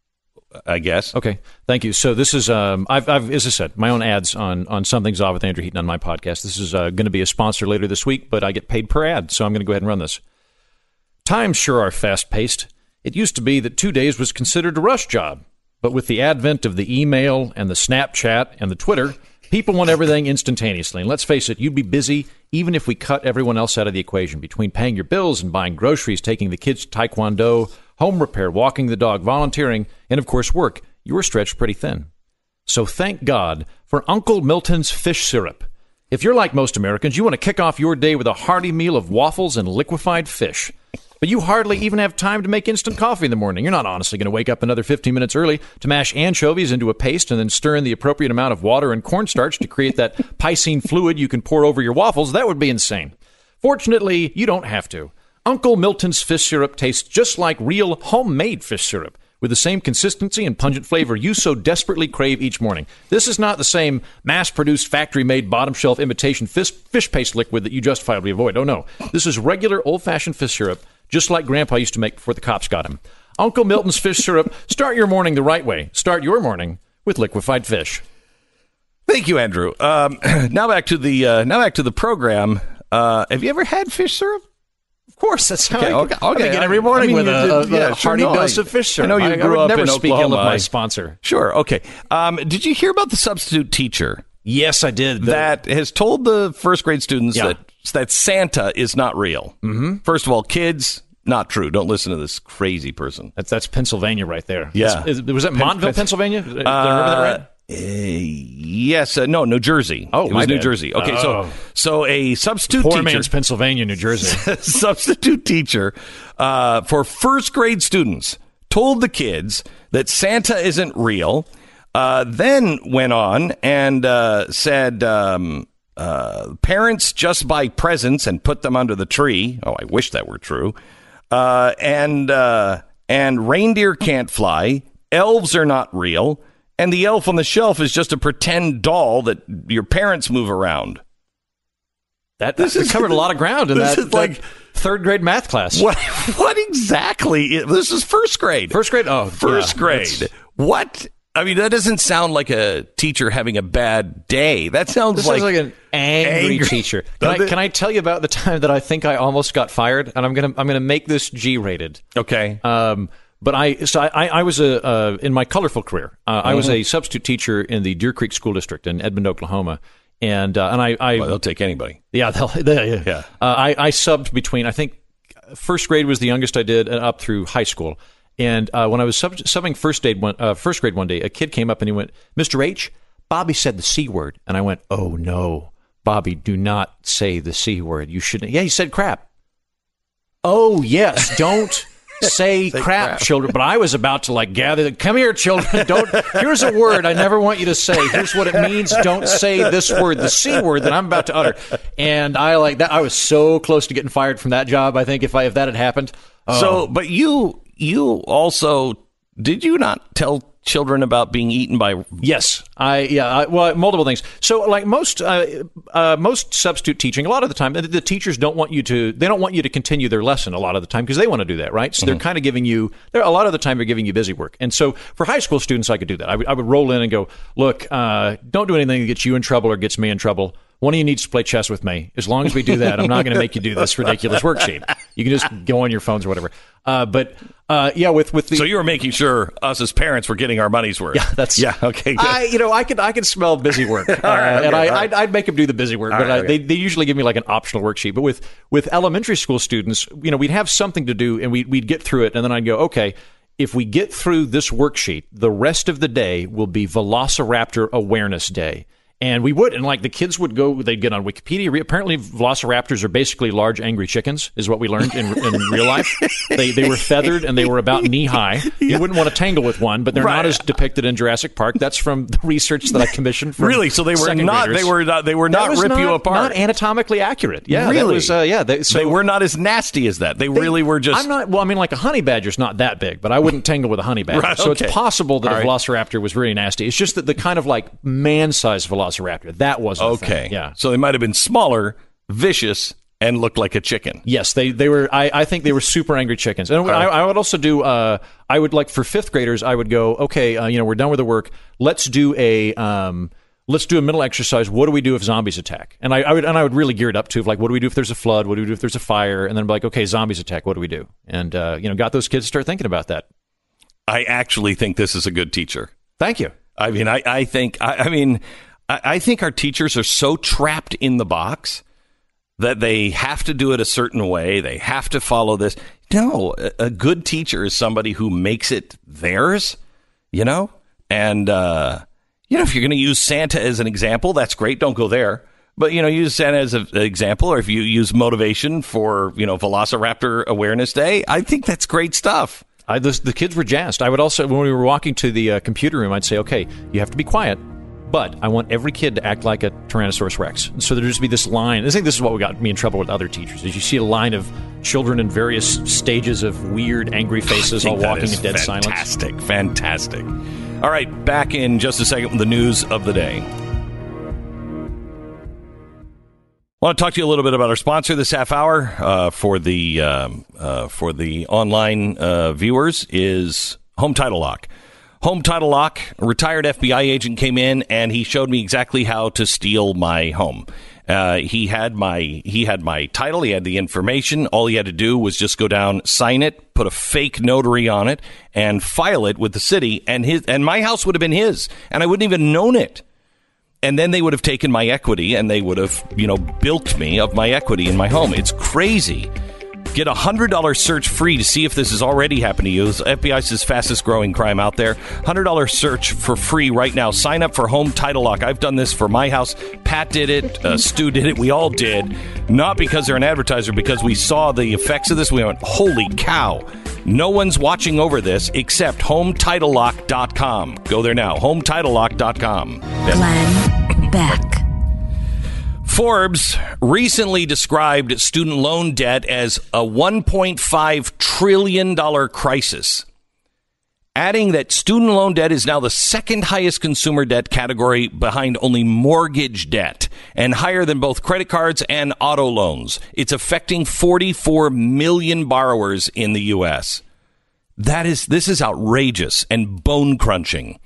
[SPEAKER 2] I guess.
[SPEAKER 4] Okay. Thank you. So this is, um, I've, I've, as I said, my own ads on, on Something's Off with Andrew Heaton on my podcast. This is uh, going to be a sponsor later this week, but I get paid per ad, so I'm going to go ahead and run this. Times sure are fast-paced. It used to be that two days was considered a rush job. But with the advent of the email and the Snapchat and the Twitter, people want everything instantaneously. And let's face it, you'd be busy even if we cut everyone else out of the equation. Between paying your bills and buying groceries, taking the kids to Taekwondo, home repair, walking the dog, volunteering, and of course work, you were stretched pretty thin. So thank God for Uncle Milton's fish syrup. If you're like most Americans, you want to kick off your day with a hearty meal of waffles and liquefied fish. But you hardly even have time to make instant coffee in the morning. You're not honestly going to wake up another fifteen minutes early to mash anchovies into a paste and then stir in the appropriate amount of water and cornstarch to create that piscine fluid you can pour over your waffles. That would be insane. Fortunately, you don't have to. Uncle Milton's fish syrup tastes just like real homemade fish syrup, with the same consistency and pungent flavor you so desperately crave each morning. This is not the same mass-produced, factory-made, bottom-shelf imitation fish, fish paste liquid that you justifiably avoid. Oh, no. This is regular, old-fashioned fish syrup, just like Grandpa used to make before the cops got him. Uncle Milton's fish syrup. Start your morning the right way. Start your morning with liquefied fish.
[SPEAKER 2] Thank you, Andrew. Um, now back to the uh, now back to the program. Uh, have you ever had fish syrup?
[SPEAKER 4] Of course, that's how
[SPEAKER 2] okay,
[SPEAKER 4] I,
[SPEAKER 2] okay,
[SPEAKER 4] I
[SPEAKER 2] okay.
[SPEAKER 4] begin every morning I mean, with a, a,
[SPEAKER 2] yeah,
[SPEAKER 4] a
[SPEAKER 2] sure,
[SPEAKER 4] hearty
[SPEAKER 2] no,
[SPEAKER 4] dose
[SPEAKER 2] I,
[SPEAKER 4] of fish syrup.
[SPEAKER 2] I know you
[SPEAKER 4] I,
[SPEAKER 2] grew
[SPEAKER 4] I would
[SPEAKER 2] up
[SPEAKER 4] never
[SPEAKER 2] in
[SPEAKER 4] speak
[SPEAKER 2] Oklahoma.
[SPEAKER 4] ill of my sponsor.
[SPEAKER 2] Sure, okay. Um, did you hear about the substitute teacher?
[SPEAKER 4] Yes, I did. The,
[SPEAKER 2] that has told the first grade students
[SPEAKER 4] yeah.
[SPEAKER 2] that that Santa is not real.
[SPEAKER 4] Mm-hmm.
[SPEAKER 2] First of all, kids, not true. Don't listen to this crazy person.
[SPEAKER 4] That's that's Pennsylvania right there.
[SPEAKER 2] Yeah.
[SPEAKER 4] Is, was that Montville, Pennsylvania? Did I remember that right?
[SPEAKER 2] Uh, yes, uh, no, New Jersey.
[SPEAKER 4] Oh,
[SPEAKER 2] it was
[SPEAKER 4] my
[SPEAKER 2] New
[SPEAKER 4] bad.
[SPEAKER 2] Jersey. Okay,
[SPEAKER 4] oh.
[SPEAKER 2] so so a substitute
[SPEAKER 4] Poor
[SPEAKER 2] teacher,
[SPEAKER 4] man's Pennsylvania, New Jersey.
[SPEAKER 2] substitute teacher uh, for first grade students told the kids that Santa isn't real. Uh, then went on and uh, said um, uh, parents just buy presents and put them under the tree. Oh, I wish that were true. Uh, and uh, and reindeer can't fly. Elves are not real. And the elf on the shelf is just a pretend doll that your parents move around.
[SPEAKER 4] That this is covered a lot of ground in that,
[SPEAKER 2] is like
[SPEAKER 4] that third grade math class.
[SPEAKER 2] What? What exactly? This is first grade.
[SPEAKER 4] First grade. Oh,
[SPEAKER 2] first
[SPEAKER 4] yeah,
[SPEAKER 2] grade.
[SPEAKER 4] that's...
[SPEAKER 2] What? I mean, that doesn't sound like a teacher having a bad day. That sounds
[SPEAKER 4] This
[SPEAKER 2] like,
[SPEAKER 4] sounds like an angry,
[SPEAKER 2] angry.
[SPEAKER 4] teacher. Can I, can I tell you about the time that I think I almost got fired? And I'm gonna I'm gonna make this G-rated.
[SPEAKER 2] Okay.
[SPEAKER 4] Um, but I so I, I was a uh, in my colorful career. Uh, I was a substitute teacher in the Deer Creek School District in Edmond, Oklahoma, and uh, and I, I
[SPEAKER 2] well, they'll take anybody.
[SPEAKER 4] yeah they'll, they, yeah.
[SPEAKER 2] Yeah.
[SPEAKER 4] Uh, I I subbed between I think first grade was the youngest I did, and up through high school. And uh, when I was sub- subbing first grade, one, uh, first grade one day, a kid came up and he went, "Mister H, Bobby said the C word." And I went, "Oh, no, Bobby, do not say the C word. You shouldn't." Yeah, he said crap. Oh, yes, don't say,
[SPEAKER 2] Say
[SPEAKER 4] crap,
[SPEAKER 2] crap.
[SPEAKER 4] children. But I was about to, like, gather, the, come here, children. Don't. Here's a word I never want you to say. Here's what it means. Don't say this word, the C word that I'm about to utter. And I, like, that. I was so close to getting fired from that job, I think, if I if that had happened. Oh.
[SPEAKER 2] So, but you you also, did you not tell children about being eaten by...
[SPEAKER 4] Yes, I yeah. I, well, multiple things. So, like most uh, uh, most substitute teaching, a lot of the time, the, the teachers don't want you to. They don't want you to continue their lesson a lot of the time because they want to do that, right? So mm-hmm. they're kind of giving you. They're a lot of the time they're giving you busy work. And so, for high school students, I could do that. I would I would roll in and go, look, uh, don't do anything that gets you in trouble or gets me in trouble. One of you needs to play chess with me. As long as we do that, I'm not going to make you do this ridiculous worksheet. You can just go on your phones or whatever. Uh, but uh, yeah, with with the
[SPEAKER 2] So you were making sure us as parents were getting our money's worth.
[SPEAKER 4] yeah, that's
[SPEAKER 2] yeah. Okay, good.
[SPEAKER 4] I you know I could I could smell busy work, uh,
[SPEAKER 2] right, okay,
[SPEAKER 4] and I
[SPEAKER 2] all right.
[SPEAKER 4] I'd, I'd make them do the busy work,
[SPEAKER 2] All
[SPEAKER 4] but
[SPEAKER 2] right,
[SPEAKER 4] I,
[SPEAKER 2] okay.
[SPEAKER 4] they they usually give me like an optional worksheet. But with with elementary school students, you know, we'd have something to do, and we we'd get through it, and then I'd go, okay. If we get through this worksheet, the rest of the day will be Velociraptor Awareness Day. And we would, and like the kids would go, they'd get on Wikipedia. Re- Apparently, velociraptors are basically large, angry chickens, is what we learned in, in real life. They they were feathered and they were about knee high. You wouldn't want to tangle with one, but they're
[SPEAKER 2] Right.
[SPEAKER 4] not as depicted in Jurassic Park. That's from the research that I commissioned from
[SPEAKER 2] Really? So they were
[SPEAKER 4] second
[SPEAKER 2] not.
[SPEAKER 4] graders.
[SPEAKER 2] They were not. They were
[SPEAKER 4] That
[SPEAKER 2] not
[SPEAKER 4] was
[SPEAKER 2] rip you
[SPEAKER 4] not-
[SPEAKER 2] apart.
[SPEAKER 4] Not anatomically accurate. Yeah, that
[SPEAKER 2] Really?
[SPEAKER 4] was, uh, yeah. They, so
[SPEAKER 2] they were not as nasty as that. They, really were just.
[SPEAKER 4] I'm not. Well, I mean, like a honey badger's not that big, but I wouldn't tangle with a honey badger.
[SPEAKER 2] Right,
[SPEAKER 4] so
[SPEAKER 2] okay.
[SPEAKER 4] it's possible that
[SPEAKER 2] All
[SPEAKER 4] a
[SPEAKER 2] right.
[SPEAKER 4] velociraptor was really nasty. It's just that the kind of like man-sized velociraptor that wasn't a
[SPEAKER 2] Okay.
[SPEAKER 4] thing. Yeah.
[SPEAKER 2] So they might have been smaller, vicious, and looked like a chicken.
[SPEAKER 4] Yes, they they were. I, I think they were super angry chickens. And I, I would also do. Uh, I would like for fifth graders. I would go. Okay, uh, you know, we're done with the work. Let's do a. Um, let's do a mental exercise. What do we do if zombies attack? And I, I would and I would really gear it up to like, what do we do if there's a flood? What do we do if there's a fire? And then be like, okay, zombies attack. What do we do? And uh, you know, got those kids to start thinking about that.
[SPEAKER 2] I actually think this is a good teacher.
[SPEAKER 4] Thank you.
[SPEAKER 2] I mean, I, I think. I, I mean, I, I think our teachers are so trapped in the box that they have to do it a certain way. They have to follow this. No, a, a good teacher is somebody who makes it theirs, you know? And, uh, you know, if you're going to use Santa as an example, that's great. Don't go there. But, you know, use Santa as a- an example, or if you use motivation for, you know, Velociraptor Awareness Day, I think that's great stuff.
[SPEAKER 4] I, the, the kids were jazzed. I would also, when we were walking to the uh, computer room, I'd say, okay, you have to be quiet. But I want every kid to act like a Tyrannosaurus Rex. So there'd just be this line. I think this is what we got me in trouble with other teachers, is you see a line of children in various stages of weird, angry faces all walking in dead silence.
[SPEAKER 2] Fantastic, fantastic. All right, back in just a second with the news of the day. I want to talk to you a little bit about our sponsor this half hour uh, for the um, uh, for the online uh, viewers is Home Title Lock. Home Title Lock, a retired F B I agent came in and he showed me exactly how to steal my home. Uh, he had my he had my title. He had the information. All he had to do was just go down, sign it, put a fake notary on it, and file it with the city. And his and my house would have been his, and I wouldn't even known it. And then they would have taken my equity and they would have, you know, bilked me of my equity in my home. It's crazy. Get a one hundred dollars search free to see if this has already happened to you. It's F B I's fastest growing crime out there. one hundred dollars search for free right now. Sign up for Home Title Lock. I've done this for my house. Pat did it. Uh, Stu did it. We all did. Not because they're an advertiser, because we saw the effects of this. We went, holy cow. No one's watching over this except home title lock dot com. Go there now. home title lock dot com.
[SPEAKER 1] Glenn Beck.
[SPEAKER 2] Forbes recently described student loan debt as a one point five trillion dollars crisis, adding that student loan debt is now the second highest consumer debt category behind only mortgage debt and higher than both credit cards and auto loans. It's affecting forty-four million borrowers in the U S. That is, this is outrageous and bone crunching.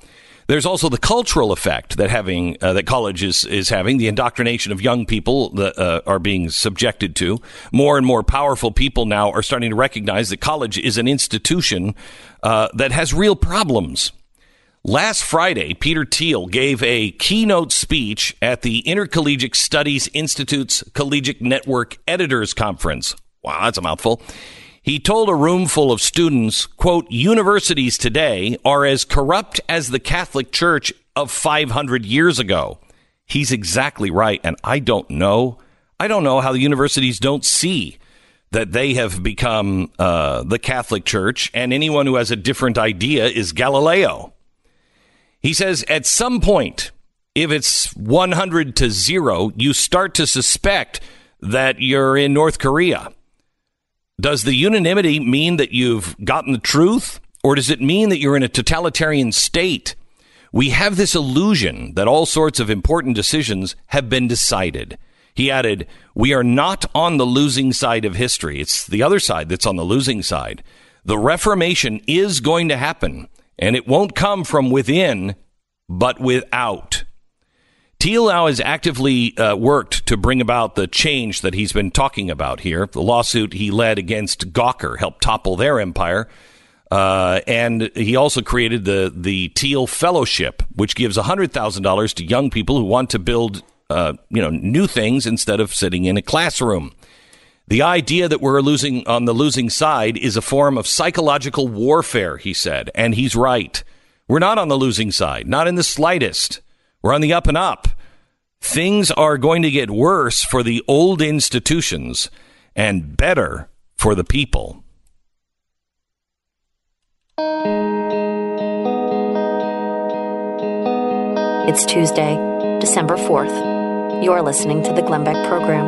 [SPEAKER 2] There's also the cultural effect that having uh, that college is, is having, the indoctrination of young people that uh, are being subjected to. More and more powerful people now are starting to recognize that college is an institution uh, that has real problems. Last Friday, Peter Thiel gave a keynote speech at the Intercollegiate Studies Institute's Collegiate Network Editors Conference. Wow, that's a mouthful. He told a room full of students, quote, universities today are as corrupt as the Catholic Church of five hundred years ago. He's exactly right. And I don't know. I don't know how the universities don't see that they have become uh, the Catholic Church, and anyone who has a different idea is Galileo. He says at some point, if it's one hundred to zero, you start to suspect that you're in North Korea. Does the unanimity mean that you've gotten the truth, or does it mean that you're in a totalitarian state? We have this illusion that all sorts of important decisions have been decided. He added, we are not on the losing side of history. It's the other side that's on the losing side. The Reformation is going to happen, and it won't come from within, but without. Thiel now has actively uh, worked to bring about the change that he's been talking about here. The lawsuit he led against Gawker helped topple their empire. Uh, and he also created the, the Thiel Fellowship, which gives one hundred thousand dollars to young people who want to build uh, you know, new things instead of sitting in a classroom. The idea that we're losing on the losing side is a form of psychological warfare, he said. And he's right. We're not on the losing side, not in the slightest. We're on the up and up. Things are going to get worse for the old institutions and better for the people.
[SPEAKER 1] It's Tuesday, December fourth. You're listening to the Glenn Beck Program.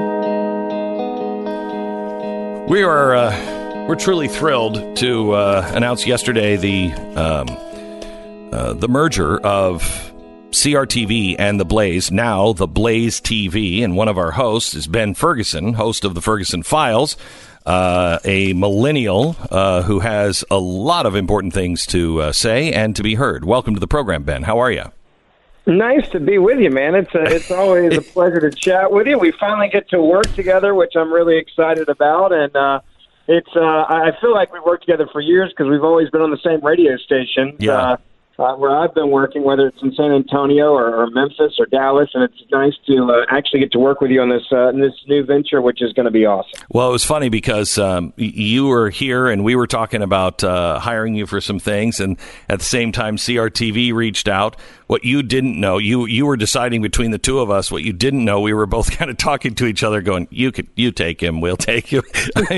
[SPEAKER 2] We are uh, we're truly thrilled to uh, announce yesterday the um, uh, the merger of C R T V and The Blaze, now The Blaze T V, and one of our hosts is Ben Ferguson, host of The Ferguson Files, uh, a millennial uh, who has a lot of important things to uh, say and to be heard. Welcome to the program, Ben. How are you?
[SPEAKER 5] Nice to be with you, man. It's a, it's always a pleasure to chat with you. We finally get to work together, which I'm really excited about, and uh, it's uh, I feel like we've worked together for years because we've always been on the same radio station.
[SPEAKER 2] Yeah.
[SPEAKER 5] Uh, Uh, where I've been working, whether it's in San Antonio or, or Memphis or Dallas, and it's nice to uh, actually get to work with you on this uh, this new venture, which is going to be awesome.
[SPEAKER 2] Well, it was funny because um, you were here and we were talking about uh, hiring you for some things, and at the same time, C R T V reached out. What you didn't know, you you were deciding between the two of us. What you didn't know, we were both kind of talking to each other, going, "You could, you take him, we'll take you."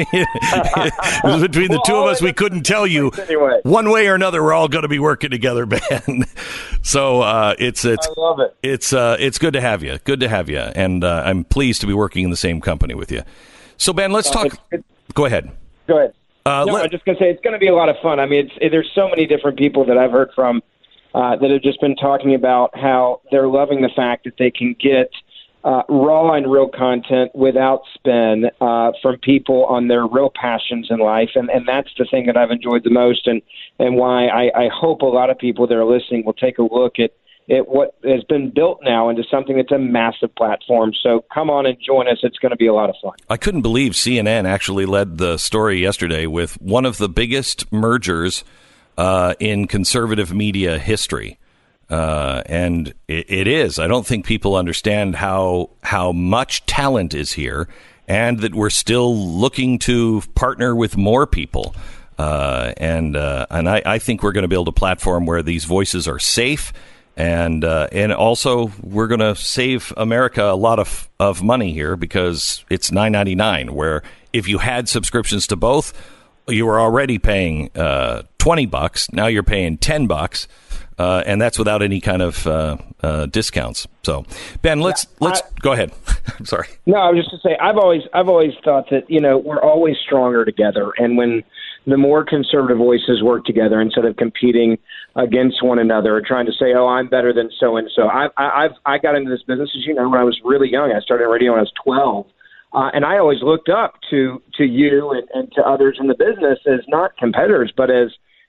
[SPEAKER 2] It was between the two of us, we couldn't tell you
[SPEAKER 5] anyway.
[SPEAKER 2] One way or another. We're all going to be working together, Ben. So uh, it's it's
[SPEAKER 5] I love it.
[SPEAKER 2] It's uh, it's good to have you. Good to have you, and uh, I'm pleased to be working in the same company with you. So Ben, let's talk.
[SPEAKER 5] Uh, it's, it's,
[SPEAKER 2] Go ahead.
[SPEAKER 5] Go ahead.
[SPEAKER 2] Uh,
[SPEAKER 5] no,
[SPEAKER 2] let,
[SPEAKER 5] I'm just going to say it's going to be a lot of fun. I mean, it's, it, there's so many different people that I've heard from uh, that have just been talking about how they're loving the fact that they can get uh, raw and real content without spin uh, from people on their real passions in life, and, and that's the thing that I've enjoyed the most, and and why I, I hope a lot of people that are listening will take a look at at what has been built now into something that's a massive platform. So come on and join us. It's going to be a lot of fun.
[SPEAKER 2] I couldn't believe C N N actually led the story yesterday with one of the biggest mergers uh, in conservative media history. Uh, and it, it is. I don't think people understand how how much talent is here, and that we're still looking to partner with more people. Uh, and uh, and I, I think we're going to build a platform where these voices are safe. And uh, and also, we're going to save America a lot of, of money here because it's nine ninety-nine, where if you had subscriptions to both, you were already paying uh, twenty bucks. Now you're paying ten bucks. Uh, and that's without any kind of uh, uh, discounts. So, Ben, let's yeah, let's I, go ahead. I'm sorry.
[SPEAKER 5] No, I was just to say I've always I've always thought that, you know, we're always stronger together, and when the more conservative voices work together instead of competing against one another or trying to say, "Oh, I'm better than so and so." I I've I got into this business, as you know, when I was really young. I started radio when I was twelve, uh, and I always looked up to to you and, and to others in the business as not competitors, but as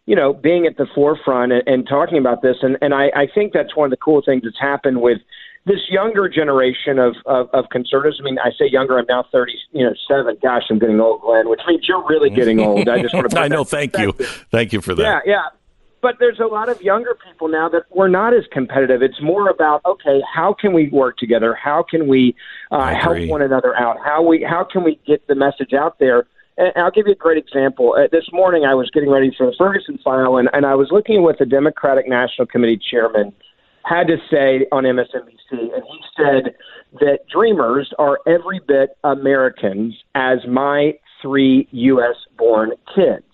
[SPEAKER 5] you know, being at the forefront and, and talking about this. And, and I, I think that's one of the cool things that's happened with this younger generation of, of, of conservatives. I mean, I say younger, I'm now thirty, you know, seven. Gosh, I'm getting old, Glenn, which means you're really getting old. I just want to
[SPEAKER 2] I know. Thank you. Thank you for that.
[SPEAKER 5] Yeah, yeah. But there's a lot of younger people now that we're not as competitive. It's more about, okay, how can we work together? How can we uh, help one another out? How we how can we get the message out there? And I'll give you a great example. Uh, this morning I was getting ready for the Ferguson file, and, and I was looking at what the Democratic National Committee chairman had to say on M S N B C, and he said that Dreamers are every bit Americans as my three U S-born kids.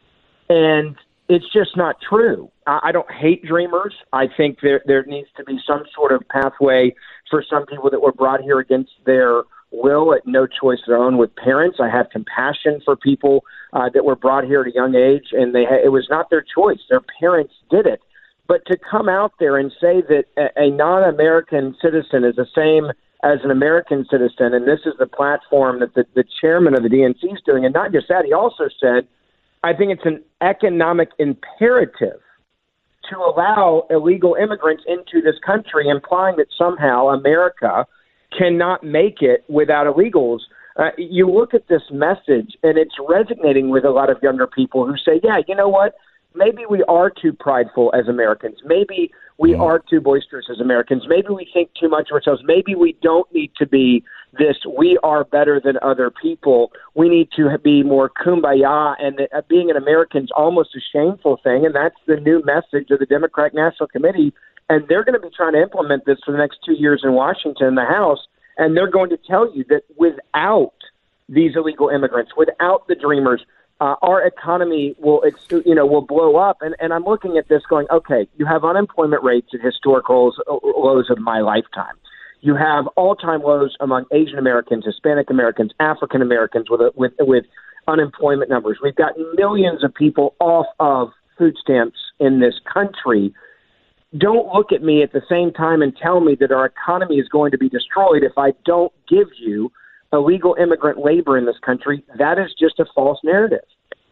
[SPEAKER 5] And it's just not true. I don't hate Dreamers. I think there there needs to be some sort of pathway for some people that were brought here against their will at no choice of their own with parents. I have compassion for people uh, that were brought here at a young age, and they ha- it was not their choice. Their parents did it. But to come out there and say that a, a non-American citizen is the same as an American citizen, and this is the platform that the, the chairman of the D N C is doing, and not just that, he also said, I think it's an economic imperative to allow illegal immigrants into this country, implying that somehow America cannot make it without illegals. Uh, you look at this message, and it's resonating with a lot of younger people who say, yeah, you know what? Maybe we are too prideful as Americans. Maybe we are too boisterous as Americans. Maybe we think too much of ourselves. Maybe we don't need to be this, we are better than other people. We need to be more kumbaya, and that being an American is almost a shameful thing, and that's the new message of the Democratic National Committee, and they're going to be trying to implement this for the next two years in Washington, in the House, and they're going to tell you that without these illegal immigrants, without the Dreamers, Uh, our economy will, you know, will blow up. And, and I'm looking at this going, okay, you have unemployment rates at historical lows of my lifetime. You have all-time lows among Asian Americans, Hispanic Americans, African Americans with, a, with with unemployment numbers. We've got millions of people off of food stamps in this country. Don't look at me at the same time and tell me that our economy is going to be destroyed if I don't give you illegal immigrant labor in this country. That is just a false narrative.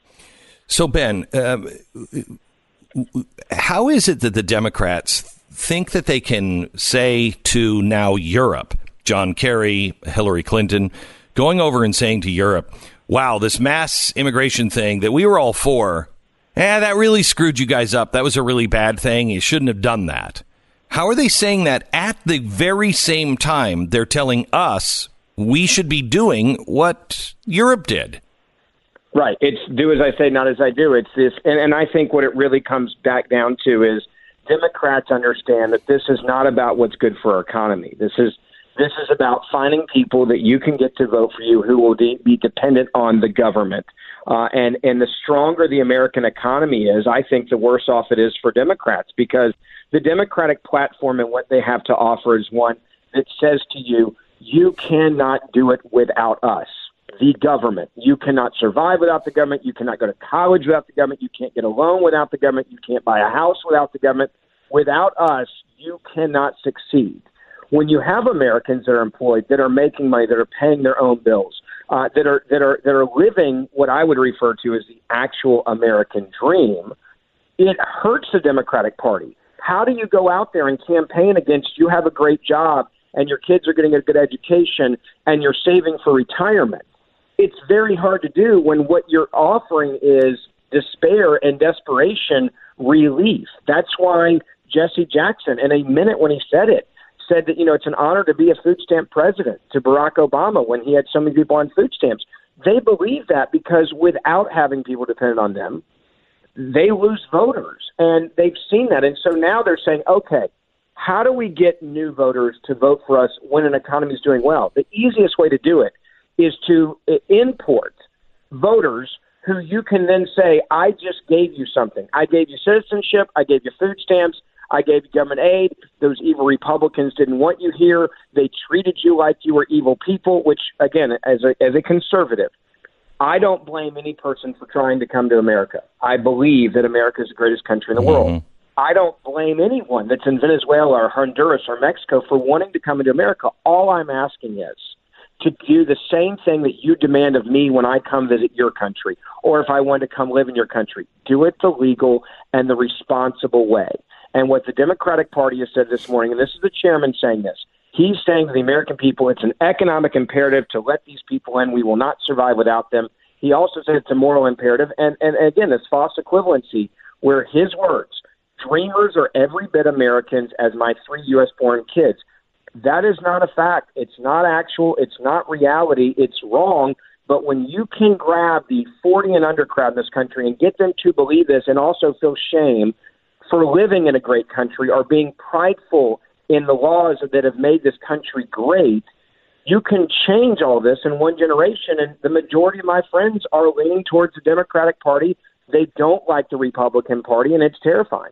[SPEAKER 2] So, Ben, um, how is it that the Democrats think that they can say to now Europe, John Kerry, Hillary Clinton, going over and saying to Europe, wow, this mass immigration thing that we were all for, eh, that really screwed you guys up. That was a really bad thing. You shouldn't have done that. How are they saying that at the very same time they're telling us we should be doing what Europe did?
[SPEAKER 5] Right. It's do as I say, not as I do. It's this. And, and I think what it really comes back down to is Democrats understand that this is not about what's good for our economy. This is this is about finding people that you can get to vote for you who will de- be dependent on the government. Uh, and, and the stronger the American economy is, I think the worse off it is for Democrats, because the Democratic platform and what they have to offer is one that says to you, you cannot do it without us, the government. You cannot survive without the government. You cannot go to college without the government. You can't get a loan without the government. You can't buy a house without the government. Without us, you cannot succeed. When you have Americans that are employed, that are making money, that are paying their own bills, uh, that are that are that are living what I would refer to as the actual American dream, it hurts the Democratic Party. How do you go out there and campaign against you have a great job and your kids are getting a good education, and you're saving for retirement? It's very hard to do when what you're offering is despair and desperation relief. That's why Jesse Jackson, in a minute when he said it, said that, you know, it's an honor to be a food stamp president to Barack Obama when he had so many people on food stamps. They believe that because without having people dependent on them, they lose voters, and they've seen that. And so now they're saying, okay, how do we get new voters to vote for us when an economy is doing well? The easiest way to do it is to import voters who you can then say, I just gave you something. I gave you citizenship. I gave you food stamps. I gave you government aid. Those evil Republicans didn't want you here. They treated you like you were evil people, which, again, as a, as a conservative, I don't blame any person for trying to come to America. I believe that America is the greatest country in the mm-hmm. world. I don't blame anyone that's in Venezuela or Honduras or Mexico for wanting to come into America. All I'm asking is, to do the same thing that you demand of me when I come visit your country, or if I want to come live in your country. Do it the legal and the responsible way. And what the Democratic Party has said this morning, and this is the chairman saying this, he's saying to the American people, it's an economic imperative to let these people in. We will not survive without them. He also said it's a moral imperative. And, and again, this false equivalency where his words, dreamers are every bit Americans as my three U S-born kids. That is not a fact. It's not actual. It's not reality. It's wrong. But when you can grab the forty and under crowd in this country and get them to believe this and also feel shame for living in a great country or being prideful in the laws that have made this country great, you can change all this in one generation. And the majority of my friends are leaning towards the Democratic Party. They don't like the Republican Party, and it's terrifying.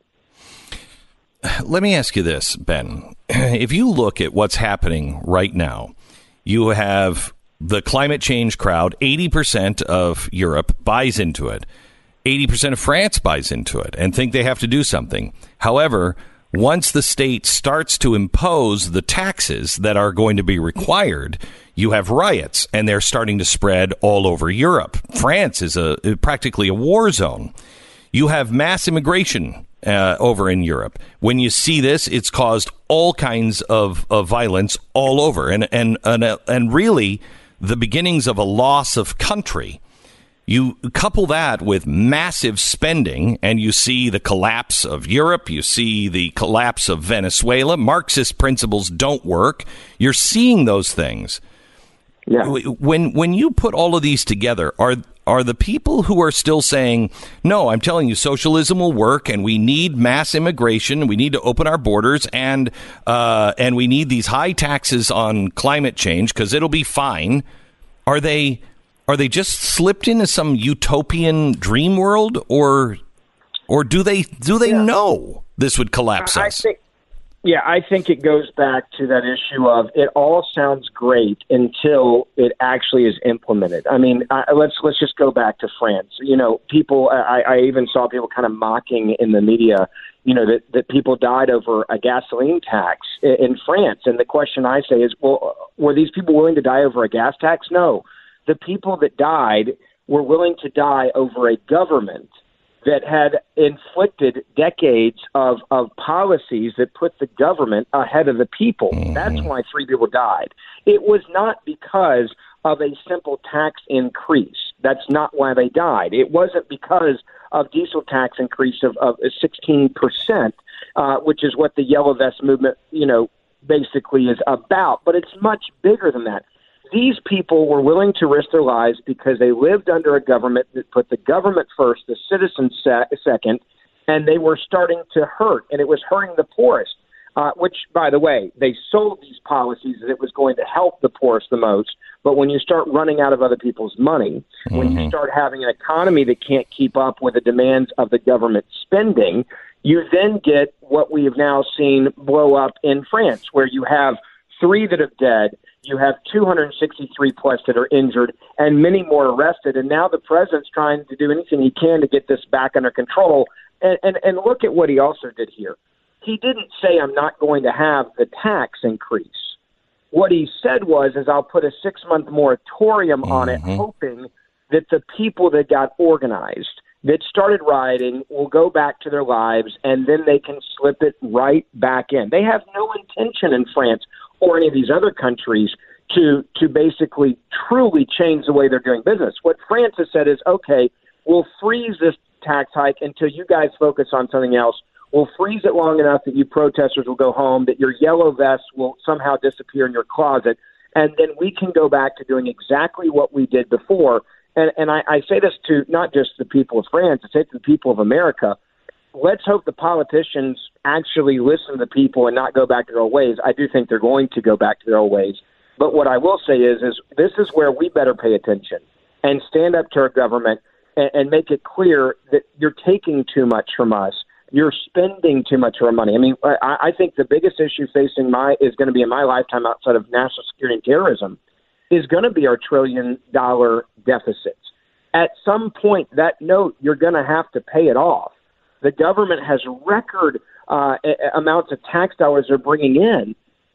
[SPEAKER 2] Let me ask you this, Ben. If you look at what's happening right now, you have the climate change crowd. eighty percent of Europe buys into it. eighty percent of France buys into it and think they have to do something. However, once the state starts to impose the taxes that are going to be required, you have riots, and they're starting to spread all over Europe. France is a practically a war zone. You have mass immigration uh, over in Europe. When you see this, it's caused all kinds of, of violence all over, and and and, uh, and really the beginnings of a loss of country. You couple that with massive spending, and you see the collapse of Europe. You see the collapse of Venezuela. Marxist principles don't work. You're seeing those things. Yeah. When when you put all of these together, are are the people who are still saying, no, I'm telling you, socialism will work, and we need mass immigration, we need to open our borders, and uh, and we need these high taxes on climate change because it'll be fine. Are they are they just slipped into some utopian dream world, or or do they do they yeah. know this would collapse
[SPEAKER 5] I,
[SPEAKER 2] us?
[SPEAKER 5] I think, yeah, I think it goes back to that issue of it all sounds great until it actually is implemented. I mean, I, let's let's just go back to France. You know, people. I, I even saw people kind of mocking in the media, you know, that, that people died over a gasoline tax in, in France. And the question I say is, well, were these people willing to die over a gas tax? No. The people that died were willing to die over a government that had inflicted decades of, of policies that put the government ahead of the people. Mm-hmm. That's why three people died. It was not because of a simple tax increase. That's not why they died. It wasn't because of diesel tax increase of, of sixteen percent, uh, which is what the Yellow Vest movement, you know, basically is about. But it's much bigger than that. These people were willing to risk their lives because they lived under a government that put the government first, the citizens se- second, and they were starting to hurt, and it was hurting the poorest, uh, which, by the way, they sold these policies that it was going to help the poorest the most. But when you start running out of other people's money, mm-hmm. when you start having an economy that can't keep up with the demands of the government spending, you then get what we have now seen blow up in France, where you have three that are dead, you have two hundred sixty-three plus that are injured, and many more arrested. And now the president's trying to do anything he can to get this back under control. And, and, and look at what he also did here. He didn't say, I'm not going to have the tax increase. What he said was, is I'll put a six-month moratorium mm-hmm. on it, hoping that the people that got organized, that started rioting, will go back to their lives, and then they can slip it right back in. They have no intention in France or any of these other countries to to basically truly change the way they're doing business. What France has said is, okay, we'll freeze this tax hike until you guys focus on something else. We'll freeze it long enough that you protesters will go home, that your yellow vests will somehow disappear in your closet, and then we can go back to doing exactly what we did before. And, and I, I say this to not just the people of France, I say it to the people of America. Let's hope the politicians actually listen to the people and not go back to their old ways. I do think they're going to go back to their old ways. But what I will say is, is this is where we better pay attention and stand up to our government and, and make it clear that you're taking too much from us. You're spending too much of our money. I mean, I, I think the biggest issue facing my is going to be in my lifetime outside of national security and terrorism is going to be our trillion dollar deficits. At some point, that note, you're going to have to pay it off. The government has record uh, amounts of tax dollars they're bringing in.